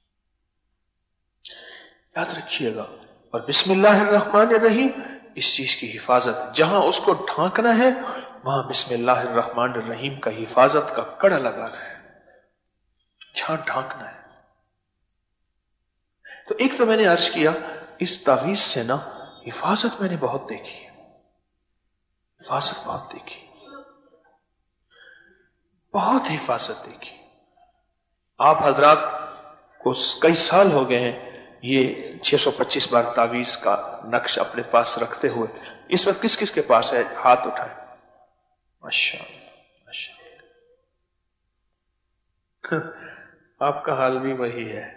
یاد رکھیے گا. اور بسم اللہ الرحمن الرحیم، اس چیز کی حفاظت، جہاں اس کو ڈھانکنا ہے وہاں بسم اللہ الرحمن الرحیم کا حفاظت کا کڑا لگانا ہے، جہاں ڈھانکنا ہے. تو ایک تو میں نے عرض کیا، اس تعویذ سے نا حفاظت میں نے بہت دیکھی ہے، حفاظت بہت دیکھی، بہت حفاظت دیکھی. آپ حضرات کو کئی سال ہو گئے ہیں یہ 625 بار تعویذ کا نقش اپنے پاس رکھتے ہوئے. اس وقت کس کس کے پاس ہے؟ ہاتھ اٹھائیں. ماشاء اللہ، ماشاء اللہ. آپ کا حال بھی وہی ہے.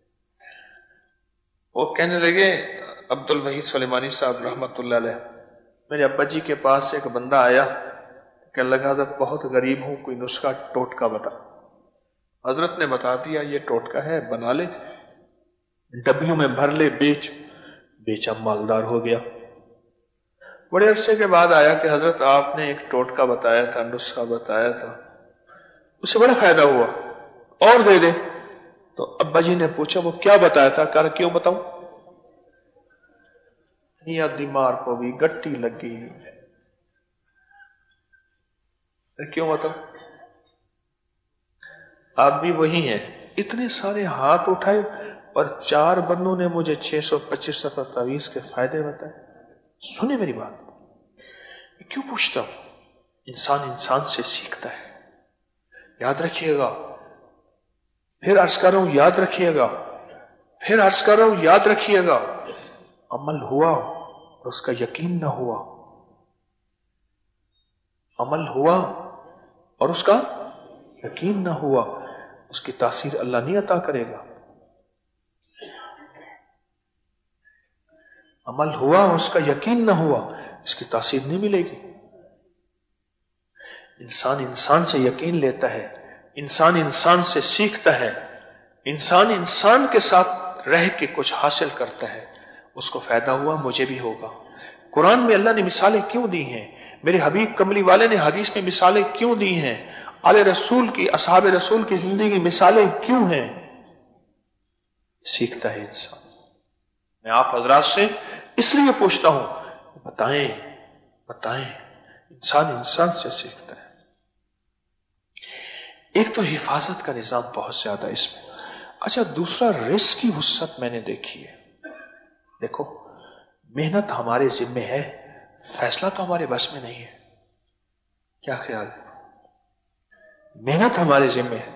وہ کہنے لگے عبد الوحید سلیمانی صاحب رحمت اللہ علیہ، میرے ابا جی کے پاس ایک بندہ آیا، کہنے لگا حضرت بہت غریب ہوں، کوئی نسخہ ٹوٹکا بتا. حضرت نے بتا دیا یہ ٹوٹکا ہے، بنا لے، ڈبیوں میں بھر لے، بیچا، مالدار ہو گیا. بڑے عرصے کے بعد آیا کہ حضرت آپ نے ایک ٹوٹکا بتایا تھا، نسخہ بتایا تھا، اس سے بڑا فائدہ ہوا، اور دے دے. تو ابا جی نے پوچھا وہ کیا بتایا تھا؟ کہا کیوں بتاؤں؟ یا دماغ کو بھی گٹی لگی، کیوں بتاؤں؟ آپ بھی وہی ہیں. اتنے سارے ہاتھ اٹھائے اور 4 بندوں نے مجھے 625 صفحہ تعویذ کے فائدے بتائے. سنیں میری بات، کیوں پوچھتا ہوں؟ انسان انسان سے سیکھتا ہے. یاد رکھیے گا، پھر عرض کر رہا ہوں یاد رکھیے گا، پھر عرض کر رہا ہوں یاد رکھیے گا. عمل ہوا اور اس کا یقین نہ ہوا، عمل ہوا اور اس کا یقین نہ ہوا، اس کی تاثیر اللہ نہیں عطا کرے گا. عمل ہوا اور اس کا یقین نہ ہوا، اس کی تاثیر نہیں ملے گی. انسان انسان سے یقین لیتا ہے، انسان انسان سے سیکھتا ہے، انسان انسان کے ساتھ رہ کے کچھ حاصل کرتا ہے. اس کو فائدہ ہوا، مجھے بھی ہوگا. قرآن میں اللہ نے مثالیں کیوں دی ہیں؟ میرے حبیب کملی والے نے حدیث میں مثالیں کیوں دی ہیں؟ آل رسول کی، اصحاب رسول کی زندگی مثالیں کیوں ہیں؟ سیکھتا ہے انسان. میں آپ حضرات سے اس لیے پوچھتا ہوں، بتائیں بتائیں. انسان انسان سے سیکھتا ہے. ایک تو حفاظت کا نظام بہت زیادہ اس میں. اچھا، دوسرا رزق کی وسعت میں نے دیکھی ہے. دیکھو، محنت ہمارے ذمہ ہے، فیصلہ تو ہمارے بس میں نہیں ہے. کیا خیال ہے؟ محنت ہمارے ذمہ ہے.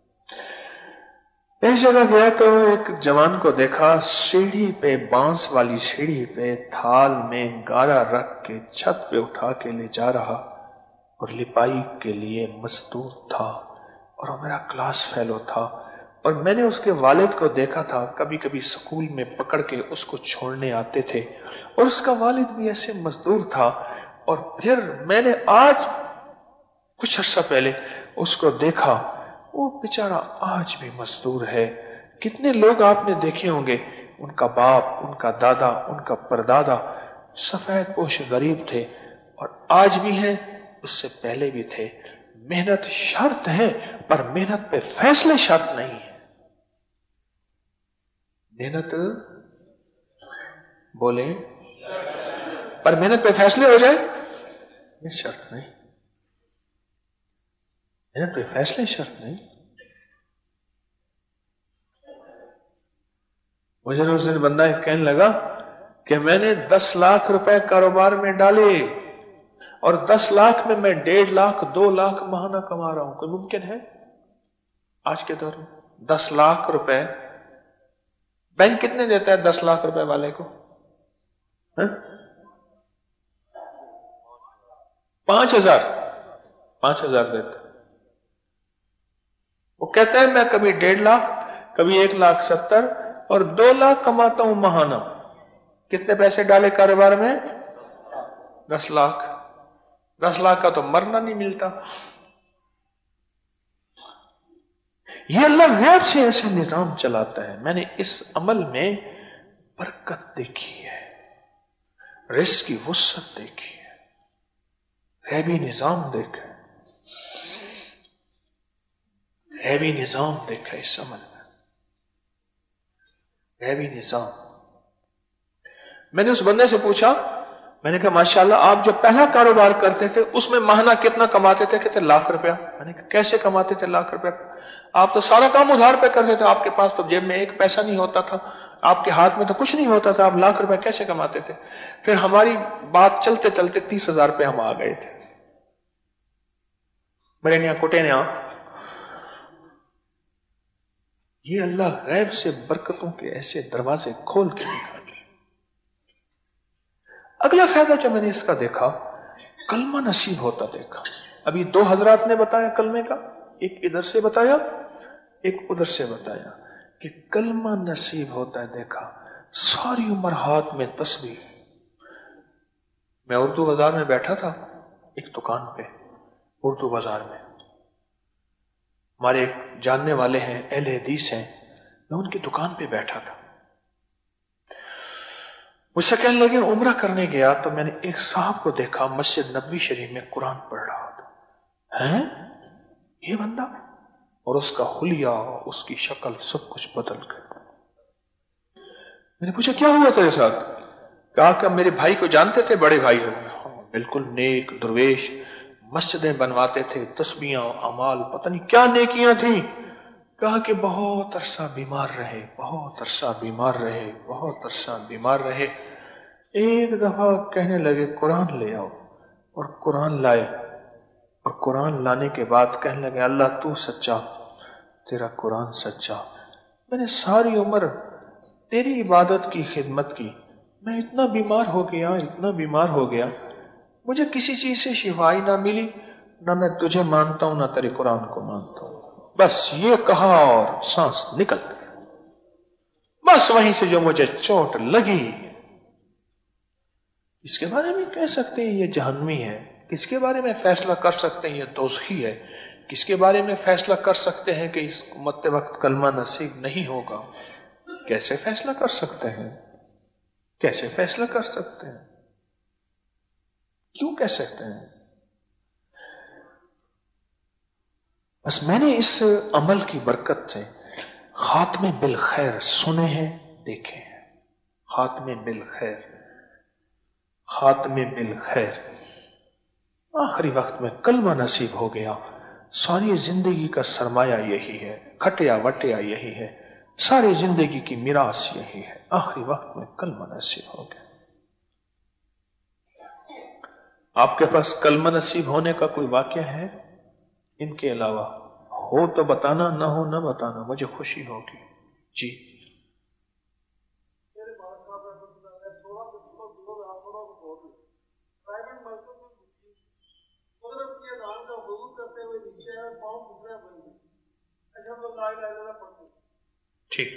ایک جگہ گیا تو ایک جوان کو دیکھا، سیڑھی پہ، بانس والی سیڑھی پہ تھال میں گارا رکھ کے چھت پہ اٹھا کے لے جا رہا، اور لپائی کے لیے مزدور تھا، اور وہ میرا کلاس فیلو تھا. اور میں نے اس کے والد کو دیکھا تھا، کبھی کبھی سکول میں پکڑ کے اس کو چھوڑنے آتے تھے، اور اس کا والد بھی ایسے مزدور تھا. اور پھر میں نے آج کچھ عرصہ پہلے اس کو دیکھا، وہ بیچارہ آج بھی مزدور ہے. کتنے لوگ آپ نے دیکھے ہوں گے، ان کا باپ، ان کا دادا، ان کا پردادا سفید پوش غریب تھے اور آج بھی ہیں، اس سے پہلے بھی تھے. محنت شرط ہے پر محنت پہ فیصلے شرط نہیں ہے. محنت بولے پر محنت پہ فیصلے ہو جائے یہ شرط نہیں. محنت پہ فیصلے شرط نہیں. مجھے اس دن بندہ کہنے لگا کہ میں نے 10 لاکھ روپے کاروبار میں ڈالے اور 10 لاکھ میں 1.5 لاکھ 2 لاکھ ماہانہ کما رہا ہوں. کوئی ممکن ہے آج کے دور میں 10 لاکھ روپے؟ بینک کتنے دیتا ہے 10 لاکھ روپے والے کو؟ 5,000 دیتا. وہ کہتا ہے میں کبھی 1.5 لاکھ کبھی 1,70,000 اور 2 لاکھ کماتا ہوں ماہانہ. کتنے پیسے ڈالے کاروبار میں؟ 10 لاکھ. 10 لاکھ کا تو مرنا نہیں ملتا. یہ اللہ غیب سے ایسے نظام چلاتا ہے. میں نے اس عمل میں برکت دیکھی ہے، رزق کی وسعت دیکھی ہے، غیبی نظام دیکھا ہے، غیبی نظام دیکھا اس عمل میں، غیبی نظام. میں نے اس بندے سے پوچھا، میں نے کہا ماشاءاللہ آپ جو پہلا کاروبار کرتے تھے اس میں ماہانہ کتنا کماتے تھے؟ کہتے 1 لاکھ روپیہ. میں نے کہا کیسے کماتے تھے 1 لاکھ روپیہ؟ آپ تو سارا کام ادھار پہ کرتے تھے، آپ کے پاس تو جیب میں 1 پیسہ نہیں ہوتا تھا، آپ کے ہاتھ میں تو کچھ نہیں ہوتا تھا، آپ 1 لاکھ روپے کیسے کماتے تھے؟ پھر ہماری بات چلتے چلتے 30,000 پہ ہم آ گئے تھے. بڑے نیا کوٹے نیا. یہ اللہ غیب سے برکتوں کے ایسے دروازے کھول کے نکالتے. اگلا فائدہ جو میں نے اس کا دیکھا، کلمہ نصیب ہوتا دیکھا. ابھی 2 حضرات نے بتایا کلمے کا، ایک ادھر سے بتایا ایک ادھر سے بتایا کہ کلمہ نصیب ہوتا ہے دیکھا. ساری عمر ہاتھ میں تسبیح. میں اردو بازار میں بیٹھا تھا ایک دکان پہ، اردو بازار میں ہمارے ایک جاننے والے ہیں، اہل حدیث ہیں. میں ان کی دکان پہ بیٹھا تھا. مجھ سے کہنے لگے عمرہ کرنے گیا تو میں نے ایک صاحب کو دیکھا مسجد نبوی شریف میں قرآن پڑھ رہا تھا. ہیں یہ بندہ؟ اور اس کا حلیہ، اس کی شکل سب کچھ بدل گیا. میں نے پوچھا کیا ہوا تیرے ساتھ؟ کہا کہ میرے بھائی کو جانتے تھے، بڑے بھائی ہو گئے. بالکل نیک درویش، مسجدیں بنواتے تھے، تسبیحاں، اعمال، پتہ نہیں کیا نیکیاں تھیں. کہا کہ بہت عرصہ بیمار رہے، بہت عرصہ بیمار رہے، بہت عرصہ بیمار رہے. ایک دفعہ کہنے لگے قرآن لے آؤ، اور قرآن لائے. اور قرآن لانے کے بعد کہنے لگے اللہ تو سچا، تیرا قرآن سچا. میں نے ساری عمر تیری عبادت کی، خدمت کی، میں اتنا بیمار ہو گیا، اتنا بیمار ہو گیا، مجھے کسی چیز سے شفائی نہ ملی، نہ میں تجھے مانتا ہوں نہ تیرے قرآن کو مانتا ہوں. بس یہ کہا اور سانس نکل گئی. بس وہیں سے جو مجھے چوٹ لگی، اس کے بارے میں کہہ سکتے ہیں یہ جہنمی ہے، کس کے بارے میں فیصلہ کر سکتے ہیں یہ دوزخی ہے، کس کے بارے میں فیصلہ کر سکتے ہیں کہ اس مرتے وقت کلمہ نصیب نہیں ہوگا؟ کیسے فیصلہ کر سکتے ہیں؟ کیسے فیصلہ کر سکتے ہیں؟ کیوں کہہ سکتے ہیں؟ بس میں نے اس عمل کی برکت سے خاتمے بالخیر سنے ہیں، دیکھے ہیں. خاتمے بالخیر، خاتمے بالخیر. آخری وقت میں کلمہ نصیب ہو گیا. ساری زندگی کا سرمایہ یہی ہے، کھٹیا وٹیا یہی ہے، ساری زندگی کی میراث یہی ہے. آخری وقت میں کلمہ نصیب ہو گیا. آپ کے پاس کلمہ نصیب ہونے کا کوئی واقعہ ہے ان کے علاوہ؟ ہو تو بتانا، نہ ہو نہ بتانا، مجھے خوشی ہوگی. جی ٹھیک.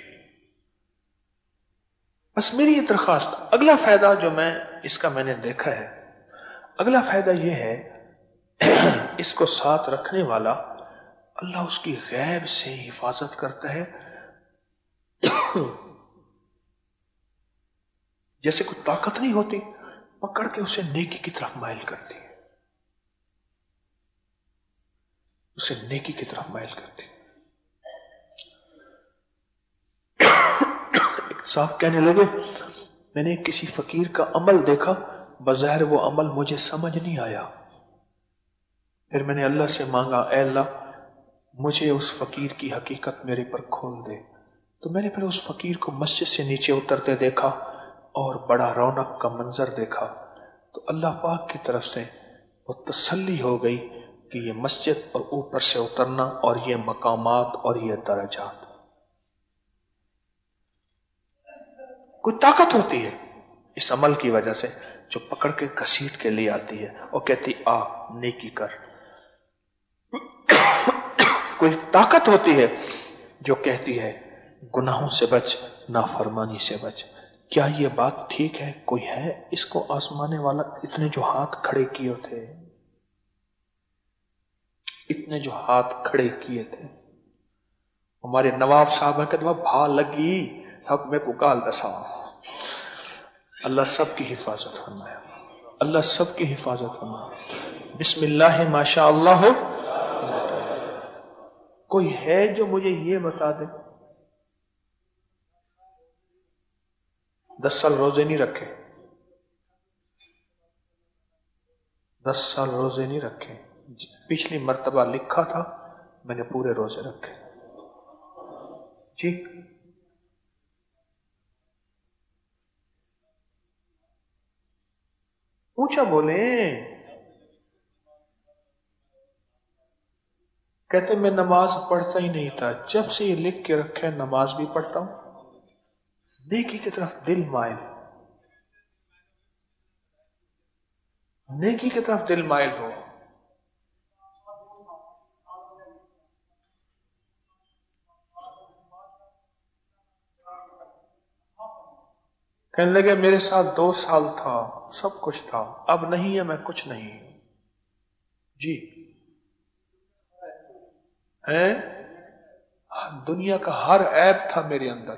بس میری یہ درخواست، اگلا فائدہ جو اس کا میں نے دیکھا ہے، اگلا فائدہ یہ ہے اس کو ساتھ رکھنے والا اللہ اس کی غیب سے حفاظت کرتا ہے، جیسے کوئی طاقت نہیں ہوتی، پکڑ کے اسے نیکی کی طرف مائل کرتی ہے، اسے نیکی کی طرف مائل کرتی ہے۔ ایک صاحب کہنے لگے میں نے کسی فقیر کا عمل دیکھا، بظاہر وہ عمل مجھے سمجھ نہیں آیا، پھر میں نے اللہ سے مانگا اے اللہ مجھے اس فقیر کی حقیقت میرے پر کھول دے، تو میں نے پھر اس فقیر کو مسجد سے نیچے اترتے دیکھا اور بڑا رونق کا منظر دیکھا، تو اللہ پاک کی طرف سے وہ تسلی ہو گئی کہ یہ مسجد اور اوپر سے اترنا اور یہ مقامات اور یہ درجات، کوئی طاقت ہوتی ہے اس عمل کی وجہ سے جو پکڑ کے گھسیٹ کے لے آتی ہے اور کہتی آ نیکی کر، کوئی طاقت ہوتی ہے جو کہتی ہے گناہوں سے بچ، نافرمانی سے بچ۔ کیا یہ بات ٹھیک ہے؟ کوئی ہے اس کو آزمانے والا؟ اتنے جو ہاتھ کھڑے کیے تھے، اتنے جو ہاتھ کھڑے کیے تھے، ہمارے نواب صاحب ہیں کہ بھا لگی سب میں پکال دسا۔ اللہ سب کی حفاظت فرمائے، اللہ سب کی حفاظت فرمائے۔ بسم اللہ ماشاء اللہ ہو۔ کوئی ہے جو مجھے یہ بتا دے 10 سال روزے نہیں رکھے، 10 سال روزے نہیں رکھے، پچھلی مرتبہ لکھا تھا میں نے پورے روزے رکھے جی۔ اونچا بولیں۔ کہتے میں نماز پڑھتا ہی نہیں تھا، جب سے یہ لکھ کے رکھے نماز بھی پڑھتا ہوں، نیکی کی طرف دل مائل، نیکی کی طرف دل مائل ہو۔ کہنے لگے میرے ساتھ 2 سال تھا، سب کچھ تھا، اب نہیں ہے، میں کچھ نہیں جی۔ ہے دنیا کا ہر عیب تھا میرے اندر،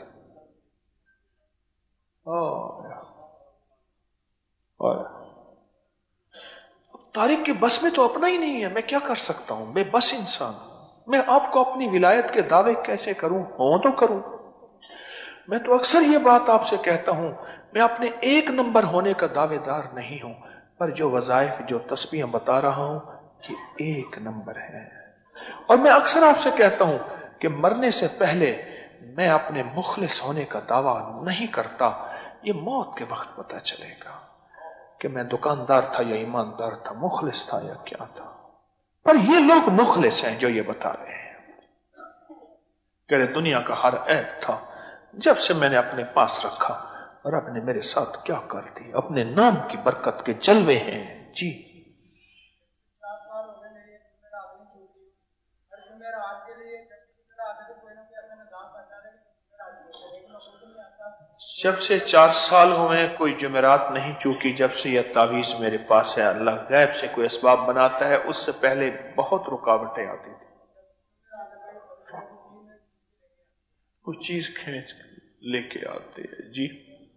اور طارق کے بس میں تو اپنا ہی نہیں ہے، میں کیا کر سکتا ہوں، میں بس انسان ہوں، میں آپ کو اپنی ولایت کے دعوے کیسے کروں، ہوں تو کروں۔ میں تو اکثر یہ بات آپ سے کہتا ہوں، میں اپنے 1 نمبر ہونے کا دعوے دار نہیں ہوں، پر جو وظائف جو تسبیحیں بتا رہا ہوں یہ 1 نمبر ہے۔ اور میں اکثر آپ سے کہتا ہوں کہ مرنے سے پہلے میں اپنے مخلص ہونے کا دعویٰ نہیں کرتا، یہ موت کے وقت پتہ چلے گا کہ میں دکاندار تھا یا ایماندار تھا، مخلص تھا یا کیا تھا۔ پر یہ لوگ مخلص ہیں جو یہ بتا رہے ہیں کہ دنیا کا ہر عیب تھا، جب سے میں نے اپنے پاس رکھا اور رب نے میرے ساتھ کیا کر دی، اپنے نام کی برکت کے جلوے ہیں جی۔ جب سے 4 سال ہوئے کوئی جمعرات نہیں چوکی، جب سے یہ تعویذ میرے پاس ہے، اللہ غیب سے کوئی اسباب بناتا ہے، اس سے پہلے بہت رکاوٹیں آتی تھی، کچھ چیز کھینچ لے کے آتے ہیں جی۔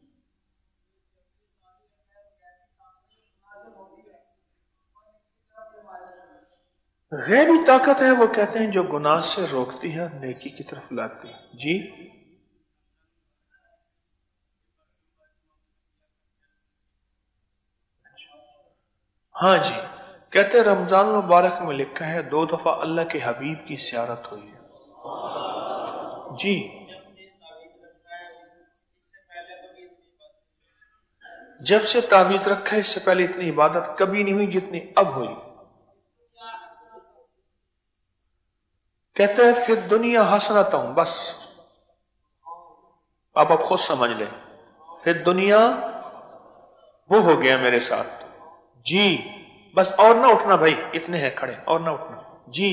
غیبی طاقت ہے، وہ کہتے ہیں جو گناہ سے روکتی ہے اور نیکی کی طرف لاتی ہے جی۔ ہاں جی، کہتے ہیں رمضان المبارک میں لکھا ہے 2 دفعہ اللہ کے حبیب کی زیارت ہوئی ہے جی۔ جب سے تعویذ رکھا ہے اس سے پہلے اتنی عبادت کبھی نہیں ہوئی جتنی اب ہوئی۔ کہتے ہیں پھر دنیا حسرت ہوں، بس آپ خود سمجھ لیں، پھر دنیا وہ ہو گیا میرے ساتھ جی، بس اور نہ اٹھنا بھائی، اتنے ہیں کھڑے، اور نہ اٹھنا جی۔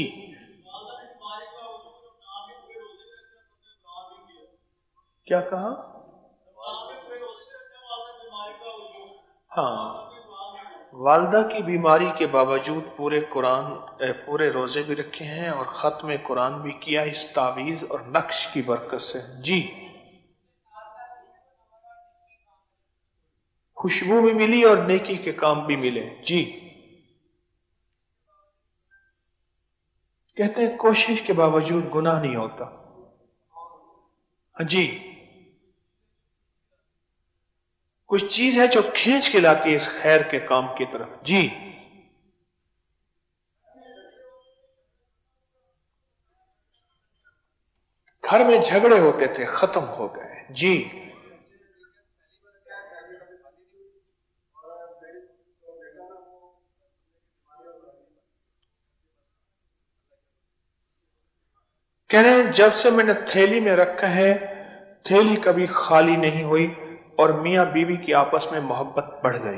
کیا کہا؟ ہاں والدہ کی بیماری کے باوجود پورے روزے بھی رکھے ہیں اور ختم قرآن بھی کیا اس تعویذ اور نقش کی برکت سے. جی خوشبو بھی ملی اور نیکی کے کام بھی ملے. جی کہتے ہیں کوشش کے باوجود گناہ نہیں ہوتا. جی کچھ چیز ہے جو کھینچ کے لاتی ہے اس خیر کے کام کی طرف. جی گھر میں جھگڑے ہوتے تھے ختم ہو گئے. جی کہہ رہے ہیں جب سے میں نے تھیلی میں رکھا ہے تھیلی کبھی خالی نہیں ہوئی اور میاں بیوی کی آپس میں محبت بڑھ گئی.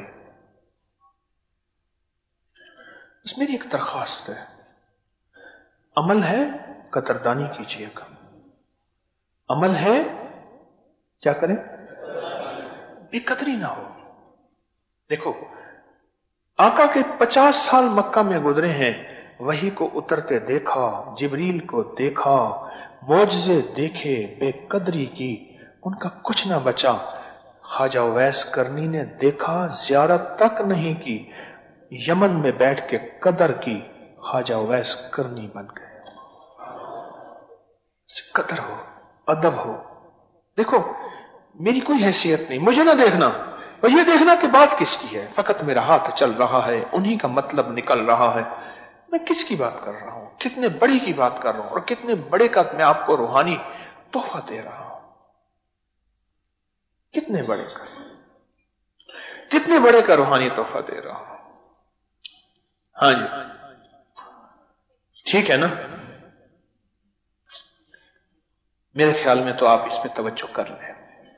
اس میری ایک درخواست ہے، عمل ہے قدردانی کیجیے گا. عمل ہے کیا کریں؟ بے قدری نہ ہو. دیکھو آقا کے 50 سال مکہ میں گزرے ہیں، وحی کو اترتے دیکھا، جبریل کو دیکھا، معجزے دیکھے، بے قدری کی، ان کا کچھ نہ بچا. خواجہ اویس کرنی نے دیکھا، زیارت تک نہیں کی، یمن میں بیٹھ کے قدر کی، خواجہ اویس کرنی بن گئے. قدر ہو، ادب ہو. دیکھو میری کوئی حیثیت نہیں، مجھے نہ دیکھنا، اور یہ دیکھنا کہ بات کس کی ہے. فقط میرا ہاتھ چل رہا ہے، انہی کا مطلب نکل رہا ہے. میں کس کی بات کر رہا ہوں، کتنے بڑے کی بات کر رہا ہوں، اور کتنے بڑے کا میں آپ کو روحانی تحفہ دے رہا ہوں. کتنے بڑے کا روحانی تحفہ دے رہا ہوں. ہاں جی ٹھیک ہے نا. میرے خیال میں تو آپ اس پہ توجہ کر لیں.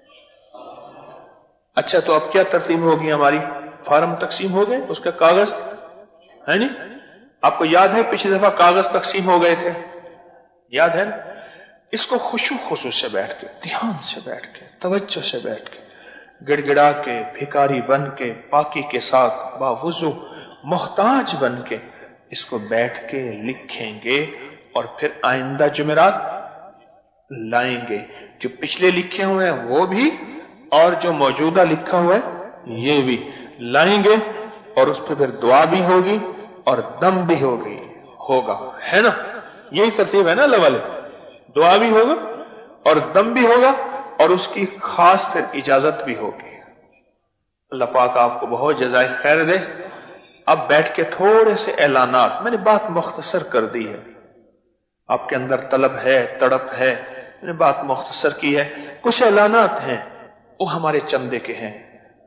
اچھا تو اب کیا ترتیب ہوگی ہماری؟ فارم تقسیم ہو گئے، اس کا کاغذ ہے نہیں؟ آپ کو یاد ہے پچھلی دفعہ کاغذ تقسیم ہو گئے تھے، یاد ہے نا؟ اس کو خشوع خضوع سے بیٹھ کے، دھیان سے بیٹھ کے، توجہ سے بیٹھ کے، گڑ گڑا کے، بھکاری بن کے، پاکی کے ساتھ، باوضو محتاج بن کے اس کو بیٹھ کے لکھیں گے، اور پھر آئندہ جمعرات لائیں گے. جو پچھلے لکھے ہوئے ہیں وہ بھی، اور جو موجودہ لکھا ہوا ہے یہ بھی لائیں گے، اور اس پہ پھر دعا بھی ہوگی اور دم بھی ہوگا، ہے نا؟ یہی ترتیب ہے نا اللہ والے. دعا بھی ہوگا اور دم بھی ہوگا، اور اس کی خاص پھر اجازت بھی ہوگی. اللہ پاک آپ کو بہت جزائے خیر دے. اب بیٹھ کے تھوڑے سے اعلانات، میں نے بات مختصر کر دی ہے، آپ کے اندر طلب ہے، تڑپ ہے، میں نے بات مختصر کی ہے. کچھ اعلانات ہیں وہ ہمارے چندے کے ہیں.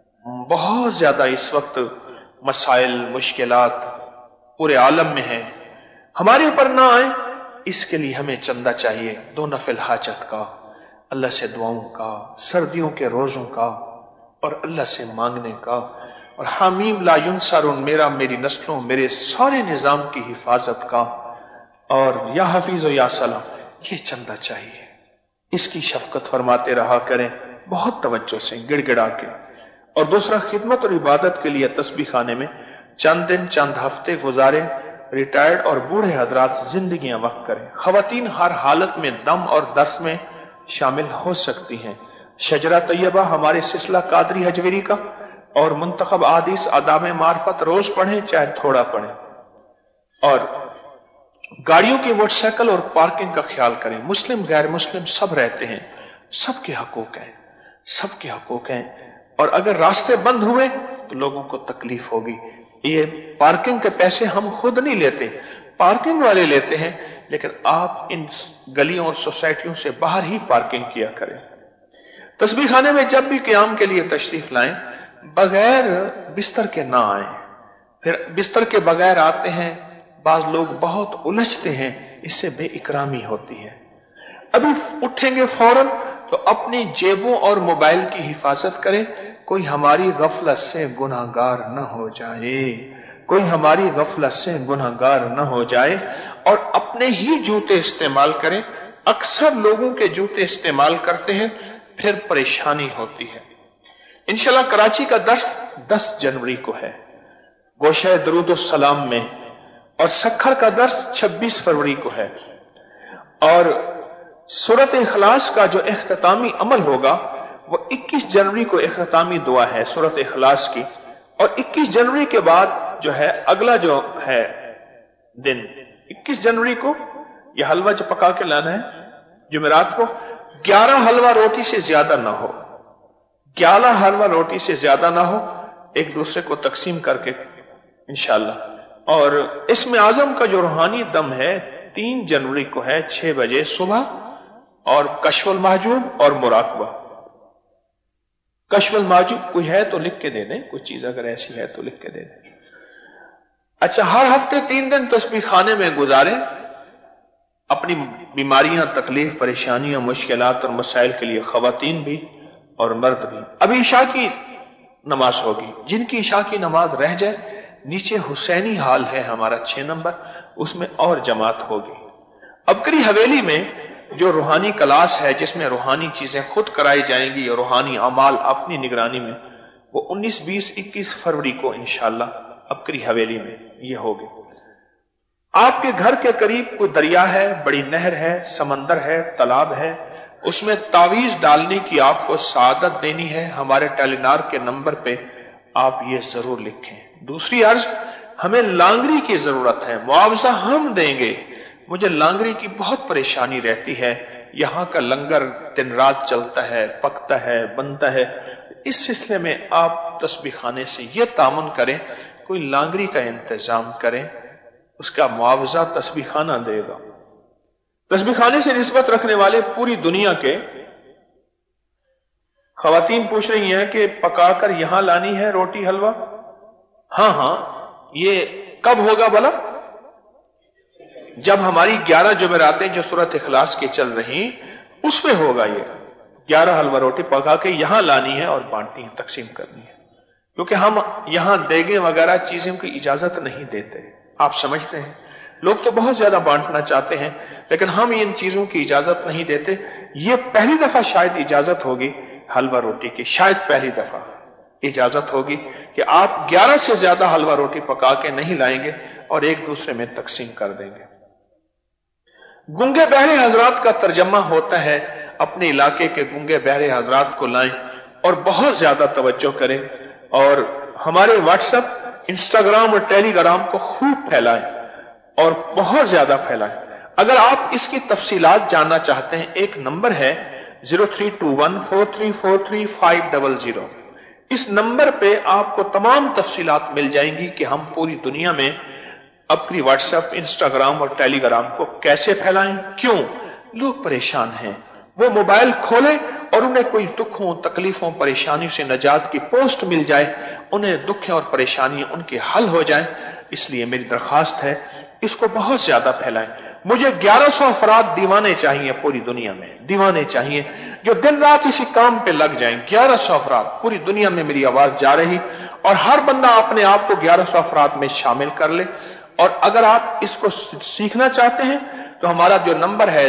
بہت زیادہ اس وقت مسائل، مشکلات پورے عالم میں ہیں، ہمارے اوپر نہ آئیں اس کے لیے ہمیں چندہ چاہیے. 2 نفل حاجت کا، اللہ سے دعاؤں کا، سردیوں کے روزوں کا، اور اللہ سے مانگنے کا، اور حامیم لا ینصر میرا، میری نسلوں، میرے سارے نظام کی حفاظت کا، اور یا حفیظ و یا سلام، یہ چندہ چاہیے. اس کی شفقت فرماتے رہا کریں بہت توجہ سے، گڑ گڑا کے. اور دوسرا خدمت اور عبادت کے لیے تسبیح خانے میں چند دن، چند ہفتے گزاریں. ریٹائرڈ اور بوڑھے حضرات زندگیاں وقت کریں. خواتین ہر حالت میں دم اور درس میں شامل ہو سکتی ہیں. شجرہ طیبہ ہمارے سلسلہ قادری حجویری کا، اور منتخب احادیث آداب معرفت روز پڑھیں چاہے تھوڑا پڑھیں. اور گاڑیوں کی موٹر سائیکل اور پارکنگ کا خیال کریں. مسلم غیر مسلم سب رہتے ہیں، سب کے حقوق ہیں، سب کے حقوق ہیں. اور اگر راستے بند ہوئے تو لوگوں کو تکلیف ہوگی. یہ پارکنگ کے پیسے ہم خود نہیں لیتے، پارکنگ والے لیتے ہیں، لیکن آپ ان گلیوں اور سوسائٹیوں سے باہر ہی پارکنگ کیا کریں. تسبیح خانے میں جب بھی قیام کے لیے تشریف لائیں بغیر بستر کے نہ آئیں. پھر بستر کے بغیر آتے ہیں، بعض لوگ بہت الجھتے ہیں، اس سے بے اکرامی ہوتی ہے. ابھی اٹھیں گے فوراً تو اپنی جیبوں اور موبائل کی حفاظت کریں، کوئی ہماری غفلت سے گناہگار نہ ہو جائے، کوئی ہماری غفلت سے گناہگار نہ ہو جائے. اور اپنے ہی جوتے استعمال کریں. اکثر لوگوں کے جوتے استعمال کرتے ہیں، پھر پریشانی ہوتی ہے. انشاءاللہ کراچی کا درس 10 جنوری کو ہے. गोशे दरूद सलाम में, और सखर का दर्स 26 फरवरी को है। और सूरत इखलास का जो इख्तितामी अमल होगा वो 21 जनवरी को इख्तितामी दुआ है सूरत इखलास की। और 21 जनवरी के बाद जो है अगला जो है दिन 21 जनवरी को यह हलवा जो पका के लाना है जुमेरात को, 11 हलवा रोटी से ज्यादा ना हो, 11 हलवा रोटी से ज्यादा ना हो, एक दूसरे को तकसीम करके इंशाअल्लाह। और इसमें आजम का जो रूहानी दम है 3 जनवरी को है 6 बजे सुबह, और कश्फुल महजूब और मुराकबा। कश्फुल महजूब कोई है तो लिख के दे दें, कोई चीज अगर ऐसी है तो लिख के दे दें। अच्छा, हर हफ्ते 3 दिन तस्बीह खाने में गुजारें, अपनी बीमारियां, तकलीफ, परेशानियां, मुश्किलात और मसाइल के लिए खवातीन भी और मर्द भी। अभी इशा की नमाज होगी, जिनकी इशा की नमाज रह जाए नीचे हुसैनी हाल है हमारा 6 नंबर, उसमें और जमात होगी। अबकरी हवेली में जो रूहानी क्लास है जिसमें रूहानी चीजें खुद कराई जाएंगी और रूहानी अमाल अपनी निगरानी में, वो 19, 20, 21 फरवरी को इंशाअल्लाह अबकरी हवेली में ये होगी। आपके घर के करीब कोई दरिया है, बड़ी नहर है, समंदर है, तालाब है, उसमें तावीज डालने की आपको सादत देनी है, हमारे टेलीनार के नंबर पे आप ये जरूर लिखें। दूसरी अर्ज, हमें लांगरी की जरूरत है, मुआवजा हम देंगे, मुझे लांगरी की बहुत परेशानी रहती है, यहां का लंगर दिन रात चलता है, पकता है, बनता है। इस सिलसिले में आप तस्बीह खाने से ये तामुन करें, कोई लांगरी का इंतजाम करें, उसका मुआवजा तस्बीह खाना देगा। तस्बीह खाने से निस्बत रखने वाले पूरी दुनिया के खवातीन पूछ रही हैं कि पकाकर यहां लानी है रोटी हलवा। हां, ये कब होगा भला? जब हमारी 11 जुमेरातें जो सूरत इखलास की चल रही उसमें होगा। ये 11 हलवा रोटी पका के यहां लानी है और बांटनी है, तकसीम करनी है, क्योंकि हम यहां देगे वगैरह चीजों की इजाजत नहीं देते। आप समझते हैं, लोग तो बहुत ज्यादा बांटना चाहते हैं, लेकिन हम इन चीजों की इजाजत नहीं देते। ये पहली दफा शायद इजाजत होगी हलवा रोटी की, शायद पहली दफा इजाजत होगी कि आप 11 से ज्यादा हलवा रोटी पका के नहीं लाएंगे और एक दूसरे में तकसीम कर देंगे। गूंगे बहरे हजरात का तर्जमा होता है, अपने इलाके के गूंगे बहरे हजरात को लाएं और बहुत ज्यादा तवज्जो करें, और हमारे व्हाट्सएप, इंस्टाग्राम और टेलीग्राम को खूब फैलाएं और बहुत ज्यादा फैलाएं। अगर आप इसकी तफसीलात जानना चाहते हैं, एक नंबर है 032143435500। इस नंबर पे आपको तमाम तफसीलात मिल जाएंगी कि हम पूरी दुनिया में अपनी व्हाट्सएप, इंस्टाग्राम और टेलीग्राम को कैसे फैलाएं। क्यों? लोग परेशान हैं, वो मोबाइल खोलें और उन्हें कोई दुखों, तकलीफों, परेशानी से निजात की पोस्ट मिल जाए, उन्हें दुख और परेशानियां उनके हल हो जाएं। इसलिए मेरी दरखास्त है, इसको बहुत ज्यादा फैलाएं। मुझे 1100 अफराद दीवाने चाहिए पूरी दुनिया में, दीवाने चाहिए जो दिन रात इसी काम पे लग जाएं। 1100 अफराद पूरी दुनिया में मेरी आवाज जा रही, और हर बंदा अपने आप को 1100 अफराद में शामिल कर ले। और अगर आप इसको सीखना चाहते हैं तो हमारा जो नंबर है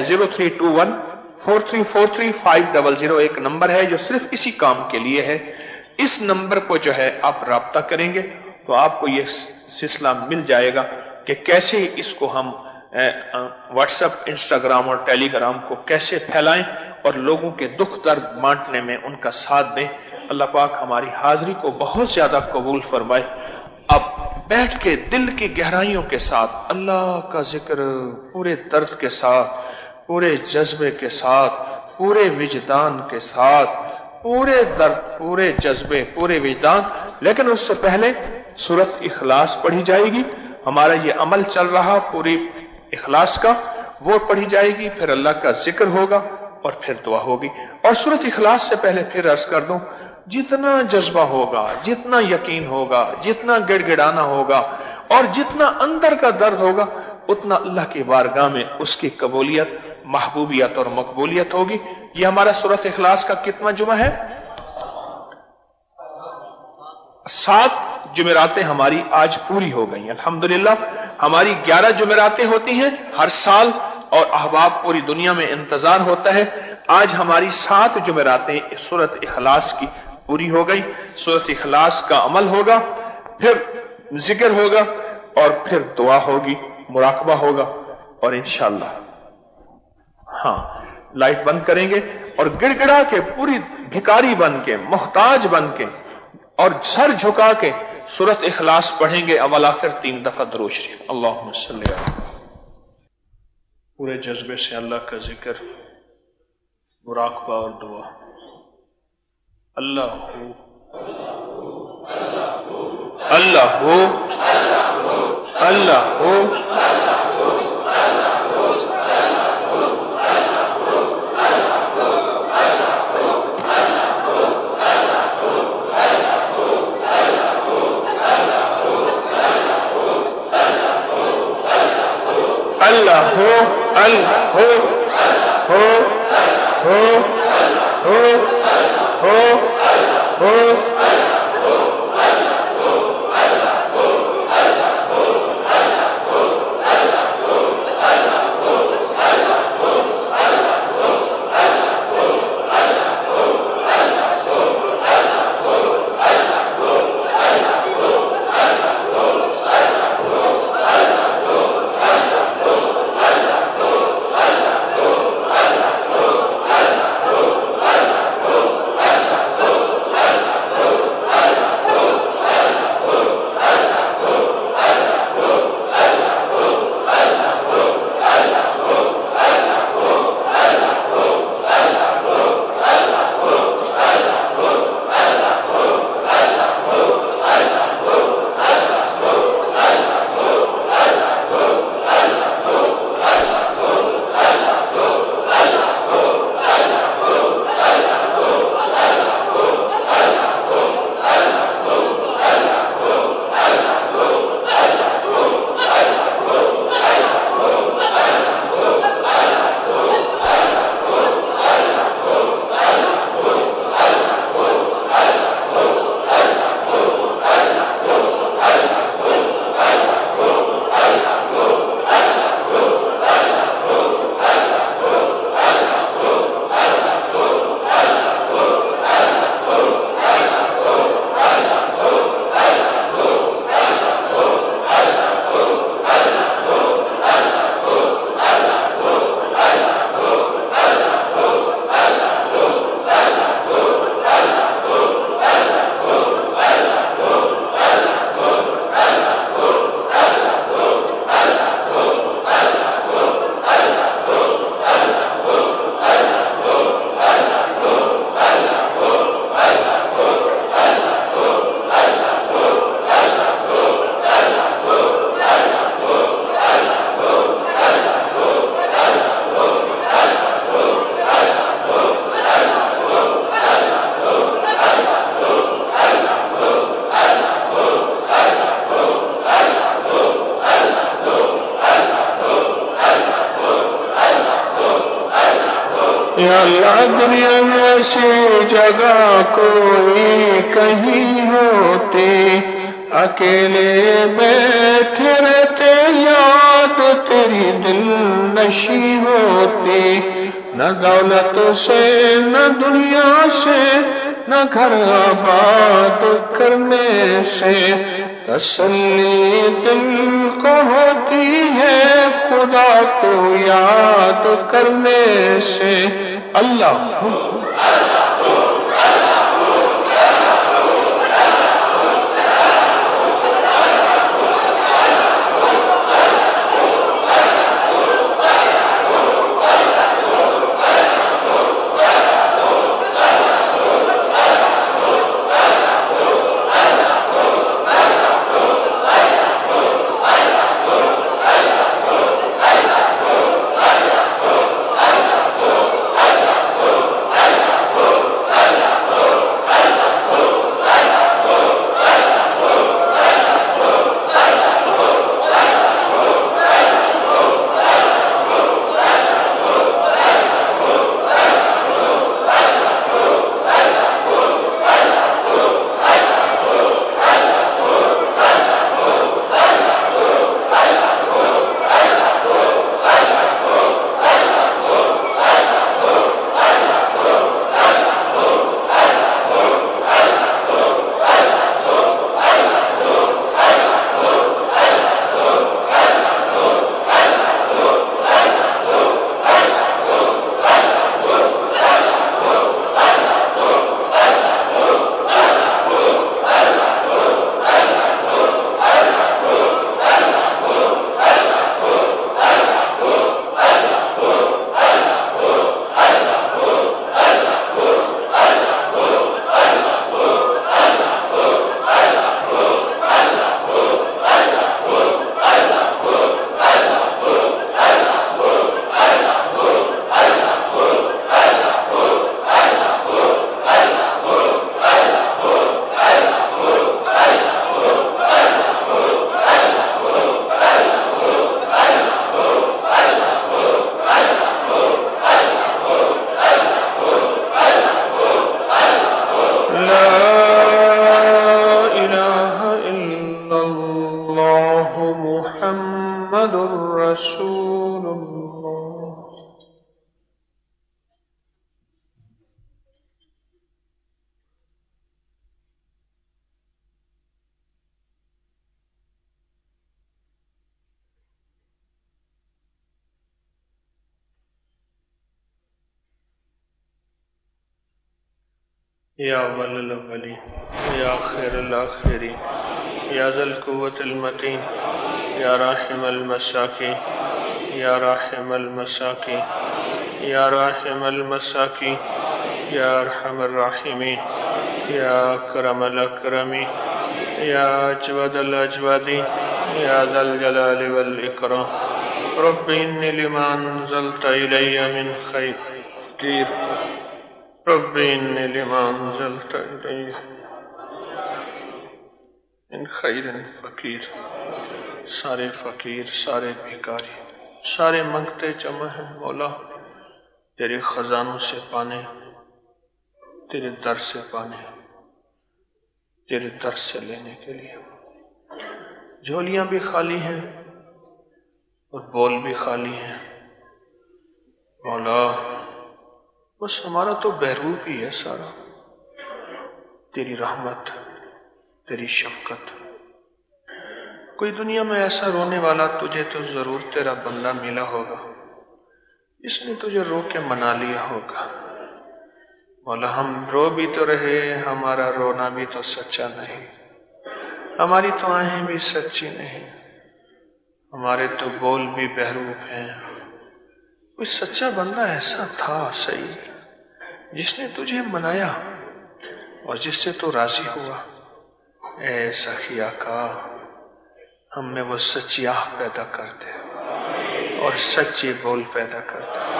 032143435500, एक नंबर है जो सिर्फ इसी काम के लिए है। इस नंबर को जो है आप राब्ता करेंगे तो आपको ये सिलसिला मिल जाएगा कि कैसे इसको हम व्हाट्सएप, इंस्टाग्राम और टेलीग्राम को कैसे फैलाएं और लोगों के दुख दर्द बांटने में उनका साथ दें। अल्लाह पाक हमारी हाजिरी को बहुत ज्यादा कबूल फरमाए। अब बैठ के दिल की गहराइयों के साथ अल्लाह का जिक्र, पूरे दर्द के साथ, पूरे जज्बे के साथ, पूरे विजदान के साथ, पूरे दर्द, पूरे जज्बे, पूरे विजदान। लेकिन उससे पहले सूरत इखलास पढ़ी जाएगी। हमारा ये अमल चल रहा पूरी इखलास का, वो पढ़ी जाएगी, फिर अल्लाह का जिक्र होगा और फिर दुआ होगी। और सूरत इखलास से पहले फिर अर्ज कर दूं, जितना जज्बा होगा, जितना यकीन होगा, जितना गिड़गिड़ाना होगा और जितना अंदर का दर्द होगा, उतना अल्लाह की बारगाह में उसकी कबूलियत, महबूबियत और मकबूलियत होगी। ये हमारा सूरत इखलास का कितना जुमा है? 7 जुमेरातें हमारी आज पूरी हो गई। अल्हम्दुलिल्लाह हमारी 11 जुमेरातें होती हैं हर साल, और अहबाब पूरी दुनिया में इंतजार होता है। आज हमारी 7 जुमेरातें सूरत इखलास की पूरी हो गई। सूरत इखलास का अमल होगा, फिर ذکر ہوگا اور پھر دعا ہوگی، مراقبہ ہوگا، اور انشاءاللہ ہاں لائٹ بند کریں گے اور گڑ گڑا کے پوری بھکاری بن کے، محتاج بن کے اور سر جھکا کے سورۃ اخلاص پڑھیں گے اول آخر 3 دفعہ درود شریف، اللہم صلی علی، پورے جذبے سے اللہ کا ذکر، مراقبہ اور دعا۔ اللہ ہو اللہ ہو اللہ ہو اللہ ہو اللہ ہو ہو ہو ہو ہو ہو یا اللہ دنیا میں ایسی جگہ کوئی کہیں ہوتے، اکیلے بیٹھے رہتے یاد تیری دل نشی ہوتی، نہ دولت سے نہ دنیا سے نہ گھر آباد کرنے سے تسلی دل کو ہوتی ہے خدا کو یاد کرنے سے۔ اللہ یا اول الاولین یا آخر الآخرین یا ذا القوة المتین یا راحم المساکین یا راحم المساکین یا راحم المساکین یا ارحم الراحمین یا اکرم الاکرمین یا اجود الاجودین یا ذا الجلال والاکرام رب انی لما انزلت الی من خیر فقیر رب انی لما انزلت الی من خیر فقیر. سارے فقیر، سارے بھکاری، سارے منگتے جمع ہیں مولا تیرے خزانوں سے پانے، تیرے در سے پانے، تیرے در سے لینے کے لیے. جھولیاں بھی خالی ہیں اور بول بھی خالی ہیں مولا، بس ہمارا تو بہروپ ہی ہے سارا. تیری رحمت، تیری شفقت. کوئی دنیا میں ایسا رونے والا تجھے تو ضرور تیرا بندہ ملا ہوگا، اس نے تجھے رو کے منا لیا ہوگا. مولا ہم رو بھی تو رہے، ہمارا رونا بھی تو سچا نہیں، ہماری تو آہیں بھی سچی نہیں، ہمارے تو بول بھی بہروپ ہیں. کوئی سچا بندہ ایسا تھا صحیح جس نے تجھے منایا اور جس سے تو راضی ہوا. اے سخی آقا، ہم میں وہ سچی آہ پیدا کر دے اور سچی بول پیدا کر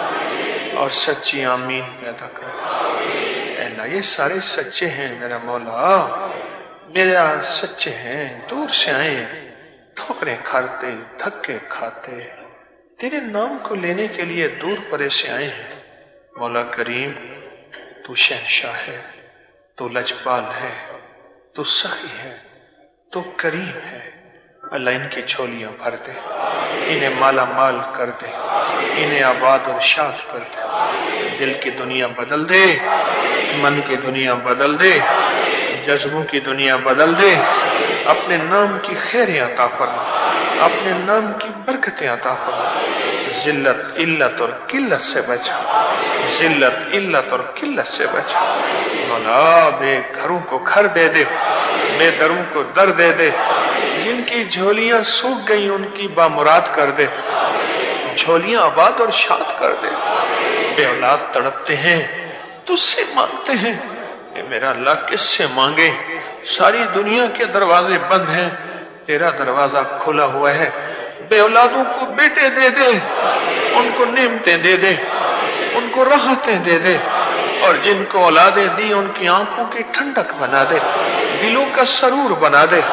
دے اور سچی آمین پیدا کر دے. اے اللہ یہ سارے سچے ہیں میرا مولا، میرا سچے ہیں، دور سے آئے، ٹھوکریں کھاتے، دھکے کھاتے، تیرے نام کو لینے کے لیے دور پرے سے آئے ہیں. مولا کریم تو شہنشاہ ہے، تو لجپال ہے، تو سخی ہے، تو کریم ہے. اللہ ان کی جھولیاں بھر دے، انہیں مالا مال کر دے، انہیں آباد اور شاد کر دے. دل کی دنیا بدل دے، من کی دنیا بدل دے، جذبوں کی دنیا بدل دے. اپنے نام کی خیریں عطا فرما، اپنے نام کی برکتیں عطا فرما. ذلت، علت اور قلت سے بچا، ذلت، علت اور قلت سے بچا. مولا بے گھروں کو گھر دے دے، بے دروں کو در دے دے. جن کی جھولیاں سوکھ گئی ان کی بامراد کر دے، جھولیاں آباد اور شاد کر دے. بے اولاد تڑپتے ہیں، تجھ سے مانگتے ہیں. اے میرا اللہ کس سے مانگے؟ ساری دنیا کے دروازے بند ہیں، تیرا دروازہ کھلا ہوا ہے. بے اولادوں کو بیٹے دے دے، ان کو نعمتیں دے دے، ان کو راحتیں دے دے. اور جن کو اولادیں دی ان کی آنکھوں کی ٹھنڈک بنا دے، دلوں کا سرور بنا دے،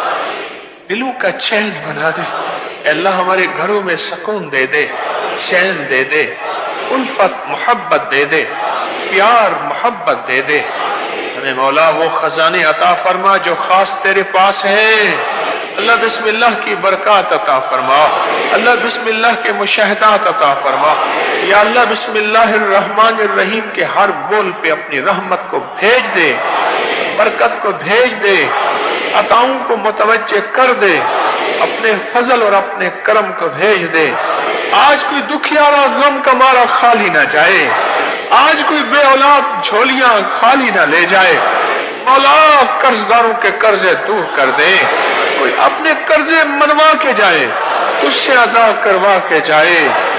دلوں کا چین بنا دے. اے اللہ ہمارے گھروں میں سکون دے دے، چین دے دے، الفت محبت دے دے، پیار محبت دے دے. ہمیں مولا وہ خزانے عطا فرما جو خاص تیرے پاس ہیں. اللہ بسم اللہ کی برکات عطا فرما، اللہ بسم اللہ کے مشاہدات عطا فرما. یا اللہ بسم اللہ الرحمن الرحیم کے ہر بول پہ اپنی رحمت کو بھیج دے، برکت کو بھیج دے، عطاؤں کو متوجہ کر دے، اپنے فضل اور اپنے کرم کو بھیج دے. آج کوئی دکھیارا غم کا مارا خالی نہ جائے، آج کوئی بے اولاد جھولیاں خالی نہ لے جائے. مولا قرضداروں کے قرضے دور کر دے، کوئی اپنے قرضے منوا کے جائے، اس سے ادا کروا کے جائے.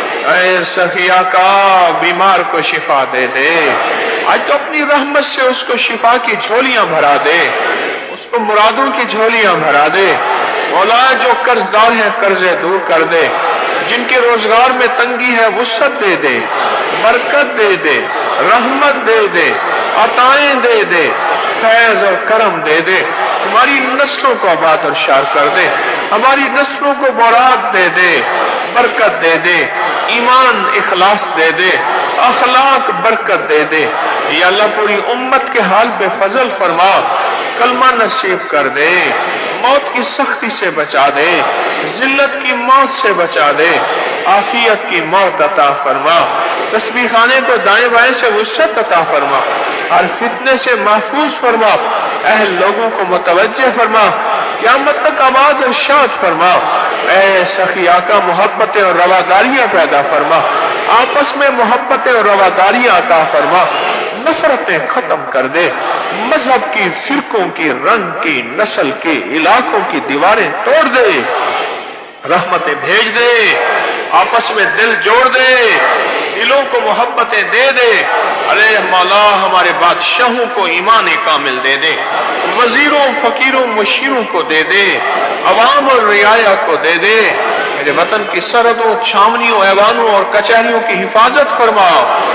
اے سخی آقا بیمار کو شفا دے دے، آج تو اپنی رحمت سے اس کو شفا کی جھولیاں بھرا دے، اس کو مرادوں کی جھولیاں بھرا دے. مولا جو قرضدار ہیں قرضے دور کر دے، جن کے روزگار میں تنگی ہے وسعت دے دے، برکت دے دے، رحمت دے دے، عطائیں دے دے، فیض اور کرم دے دے. ہماری نسلوں کو آباد اور شاد کر دے، ہماری نسلوں کو برات دے دے، برکت دے دے، ایمان اخلاص دے دے، اخلاق برکت دے دے. یا اللہ پوری امت کے حال بے فضل فرما، کلمہ نصیب کر دے، موت کی سختی سے بچا دے، ذلت کی موت سے بچا دے، عافیت کی موت عطا فرما. تسبیح خانے کو دائیں بائیں سے وسعت عطا فرما، ہر فتنے سے محفوظ فرما، اہل لوگوں کو متوجہ فرما، قیامت تک آباد اور شاد فرما. اے سخی آقا محبتیں اور رواداریاں پیدا فرما، آپس میں محبتیں اور رواداریاں عطا فرما. نفرتیں ختم کر دے، مذہب کی، فرقوں کی، رنگ کی، نسل کی، علاقوں کی دیواریں توڑ دے، رحمتیں بھیج دے، آپس میں دل جوڑ دے، دلوں کو محبتیں دے دے۔ ارے مولا ہمارے بادشاہوں کو ایمان کامل دے دے، وزیروں، فقیروں، مشیروں کو دے دے، عوام اور رعایا کو دے دے۔ میرے وطن کی سرحدوں، چھاونیوں، ایوانوں اور کچہریوں کی حفاظت فرما،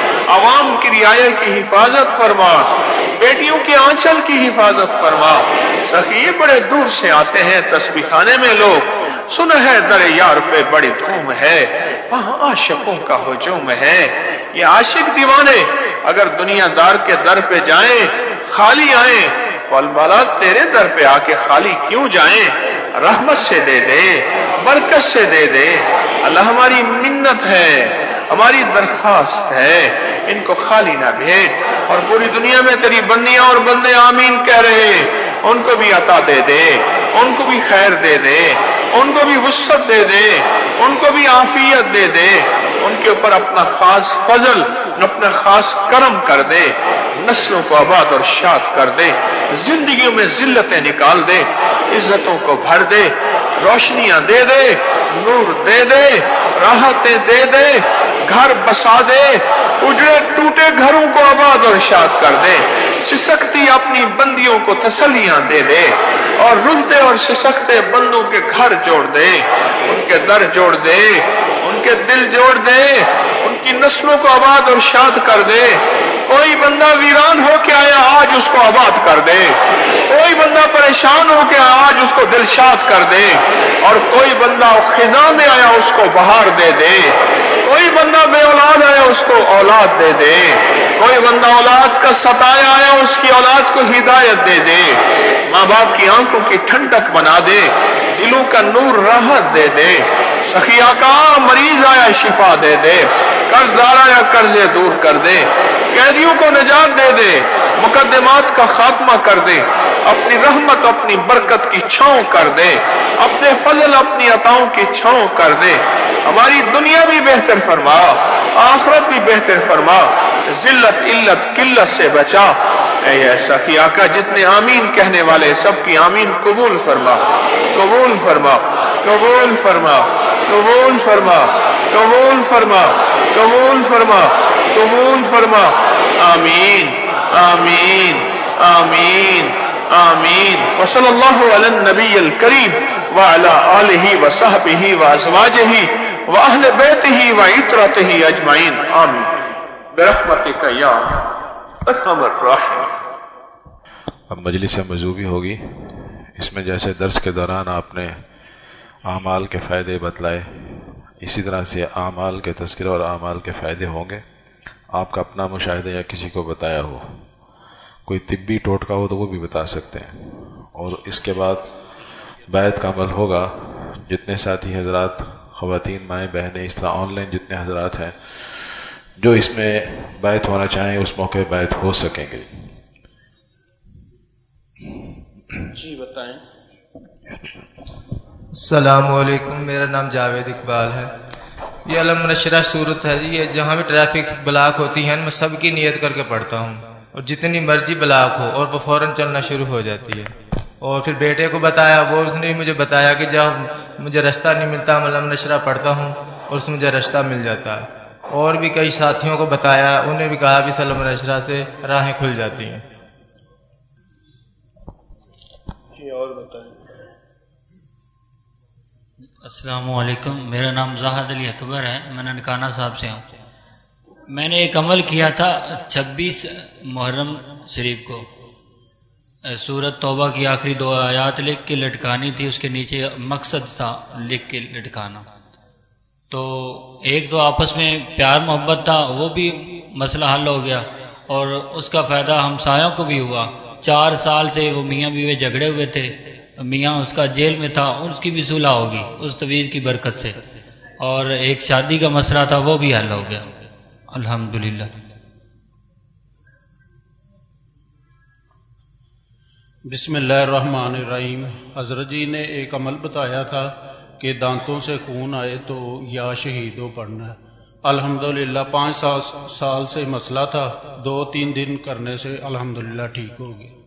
عوام کی رعایا کی حفاظت فرما، بیٹیوں کی آنچل کی حفاظت فرما۔ سخی یہ بڑے دور سے آتے ہیں تسبیح خانے میں لوگ، سنا ہے در یار پہ بڑی دھوم ہے، وہاں عاشقوں کا ہجوم ہے۔ یہ عاشق دیوانے اگر دنیا دار کے در پہ جائیں، خالی آئیں، والبالا تیرے در پہ آ کے خالی کیوں جائیں؟ رحمت سے دے دے، برکت سے دے دے۔ اللہ ہماری منت ہے، ہماری درخواست ہے، ان کو خالی نہ بھیج۔ اور پوری دنیا میں تیری بندیاں اور بندے آمین کہہ رہے، ان کو بھی عطا دے دے، ان کو بھی خیر دے دے، ان کو بھی وسعت دے دے، ان کو بھی عافیت دے دے، ان کے اوپر اپنا خاص فضل، اپنا خاص کرم کر دے، نسلوں کو آباد اور شاد کر دے، زندگیوں میں ذلتیں نکال دے، عزتوں کو بھر دے، روشنیاں دے دے، نور دے دے، راحتیں دے دے، گھر بسا دے، اجڑے ٹوٹے گھروں کو آباد اور شاد کر دے، سسکتی اپنی بندیوں کو تسلیاں دے دے، اور رلتے اور سسکتے بندوں کے گھر جوڑ دے، ان کے در جوڑ دے، ان کے دل جوڑ دے، ان کی نسلوں کو آباد اور شاد کر دے۔ کوئی بندہ ویران ہو کے آیا آج اس کو آباد کر دے، کوئی بندہ پریشان ہو کے آج اس کو دلشاد کر دے، اور کوئی بندہ خزاں میں آیا اس کو بہار دے دے، کوئی بندہ بے اولاد آیا اس کو اولاد دے دے، کوئی بندہ اولاد کا ستایا آیا اس کی اولاد کو ہدایت دے دے، ماں باپ کی آنکھوں کی ٹھنڈک بنا دے، دلوں کا نور راحت دے دے، سخی آقا مریض آیا شفا دے دے، قرض دار آیا قرضے دور کر دے، قیدیوں کو نجات دے دے، مقدمات کا خاتمہ کر دے، اپنی رحمت اپنی برکت کی چھاؤں کر دے، اپنے فضل اپنی عطاؤں کی چھاؤں کر دے، ہماری دنیا بھی بہتر فرما، آخرت بھی بہتر فرما، ذلت علت قلت سے بچا۔ اے ایسا کہ آقا جتنے آمین کہنے والے سب کی آمین قبول فرما، قبول فرما، قبول فرما، قبول فرما، قبول فرما، قبول فرما، قبول فرما، آمین آمین آمین آمین۔ وصلی اللہ علی النبی الکریم وعلی آلہ وصحبہ وازواجہ واہل بیتہ وعترتہ اجمعین، آمین برحمتک یا ارحم الراحمین۔ اب مجلس موضوعی ہوگی، اس میں جیسے درس کے دوران آپ نے اعمال کے فائدے بتلائے، اسی طرح سے اعمال کے تذکرہ اور اعمال کے فائدے ہوں گے۔ آپ کا اپنا مشاہدہ یا کسی کو بتایا ہو، کوئی طبی ٹوٹکا ہو تو وہ بھی بتا سکتے ہیں، اور اس کے بعد بیعت کا عمل ہوگا۔ جتنے ساتھی حضرات، خواتین، مائیں، بہنیں، اس طرح آن لائن جتنے حضرات ہیں جو اس میں بیعت ہونا چاہیں اس موقع بیعت ہو سکیں گے۔ جی بتائیں۔ السلام علیکم، میرا نام جاوید اقبال ہے۔ یہ علم نشرہ صورت ہے جی، یہ جہاں بھی ٹریفک بلاک ہوتی ہے میں سب کی نیت کر کے پڑھتا ہوں، اور جتنی مرضی بلاک ہو اور وہ فوراً چلنا شروع ہو جاتی ہے۔ اور پھر بیٹے کو بتایا، وہ اس نے بھی مجھے بتایا کہ جب مجھے رستہ نہیں ملتا میں علم نشرہ پڑھتا ہوں اور اس سے مجھے رستہ مل جاتا ہے۔ اور بھی کئی ساتھیوں کو بتایا، انہیں بھی کہا کہ علم نشرہ سے راہیں کھل جاتی ہیں۔ جی اور بتائیں۔ السلام علیکم، میرا نام زاہد علی اکبر ہے، میں ننکانہ صاحب سے ہوں۔ میں نے ایک عمل کیا تھا 26 محرم شریف کو، سورت توبہ کی آخری 2 آیات لکھ کے لٹکانی تھی، اس کے نیچے مقصد تھا لکھ کے لٹکانا۔ تو ایک تو آپس میں پیار محبت تھا، وہ بھی مسئلہ حل ہو گیا، اور اس کا فائدہ ہمسایوں کو بھی ہوا۔ 4 سال سے وہ میاں بیوی جھگڑے ہوئے تھے، میاں اس کا جیل میں تھا، اس کی بھی صلح ہوگی اس تویز کی برکت سے، اور ایک شادی کا مسئلہ تھا وہ بھی حل ہو گیا الحمدللہ۔ بسم اللہ الرحمن الرحیم۔ حضرت جی نے ایک عمل بتایا تھا کہ دانتوں سے خون آئے تو یا شہیدو پڑھنا ہے۔ الحمدللہ 5 سال سے مسئلہ تھا، 2-3 دن کرنے سے الحمدللہ ٹھیک ہو گیا۔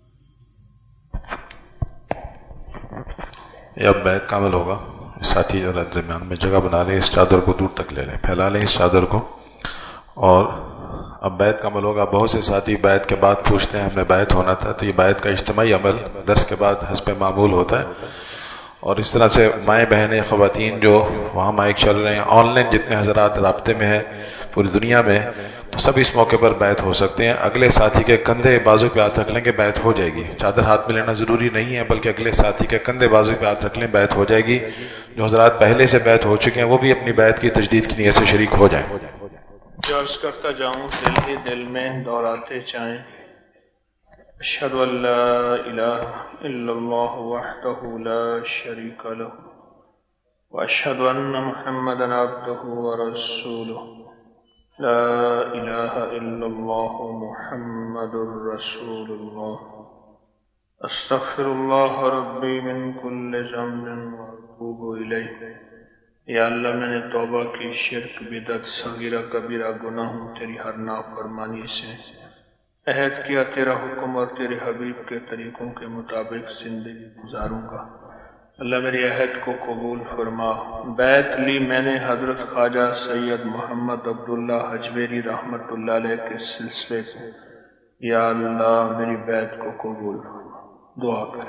یہ اب بیت کامل ہوگا، ساتھی ذرا درمیان میں جگہ بنا لیں، اس چادر کو دور تک لے لیں، پھیلا لیں اس چادر کو، اور اب بیت کامل ہوگا۔ بہت سے ساتھی بیت کے بعد پوچھتے ہیں ہم نے بیت ہونا تھا، تو یہ بیت کا اجتماعی عمل درس کے بعد حسب معمول ہوتا ہے، اور اس طرح سے مائیں بہنیں خواتین جو وہاں مائک چل رہے ہیں، آن لائن جتنے حضرات رابطے میں ہیں پوری دنیا میں، تو سب اس موقع پر بیت ہو سکتے ہیں۔ اگلے ساتھی کے کندھے بازو پہ ہاتھ رکھ لیں کہ بیت ہو جائے گی، چادر ہاتھ میں لینا ضروری نہیں ہے، بلکہ اگلے ساتھی کے کندھے بازو پہ ہاتھ رکھ لیں، بیت ہو جائے گی۔ جو حضرات پہلے سے بیت ہو چکے ہیں وہ بھی اپنی بیت کی تجدید کی نیت سے شریک ہو جائیں۔ جو عرض کرتا جاؤں دل ہی دل میں دہراتے جائیں، اشہد ان لا الہ الا اللہ وحدہ لا شریک لہ واشہد ان محمدا عبدہ ورسولہ، لا الہ الا اللہ محمد رسول اللہ، استغفر اللہ ربی من کل ذنب واتوب الیہ۔ یا اللہ میں نے توبہ کی شرک بدعت صغیرہ کبیرہ گناہوں تیری ہر نافرمانی سے، عہد کیا تیرا حکم اور تیرے حبیب کے طریقوں کے مطابق زندگی گزاروں گا۔ اللہ میری عہد کو قبول فرما۔ بیعت لی میں نے حضرت خواجہ سید محمد عبداللہ حجویری رحمۃ اللہ علیہ کے سلسلے کو، یا اللہ میری بیعت کو قبول فرما۔ دعا کریں۔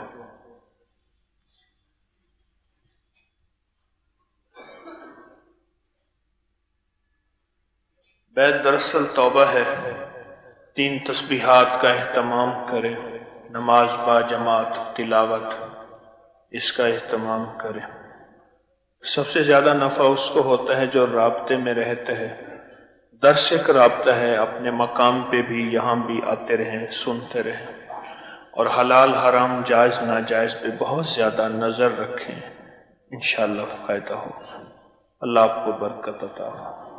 بیعت دراصل توبہ ہے۔ 3 تسبیحات کا اہتمام کریں، نماز با جماعت، تلاوت، اس کا اہتمام کریں۔ سب سے زیادہ نفع اس کو ہوتا ہے جو رابطے میں رہتے ہیں، درس ایک رابطہ ہے، اپنے مقام پہ بھی یہاں بھی آتے رہیں، سنتے رہیں، اور حلال حرام جائز ناجائز پہ بہت زیادہ نظر رکھیں، انشاءاللہ فائدہ ہوگا۔ اللہ آپ کو برکت عطا ہو۔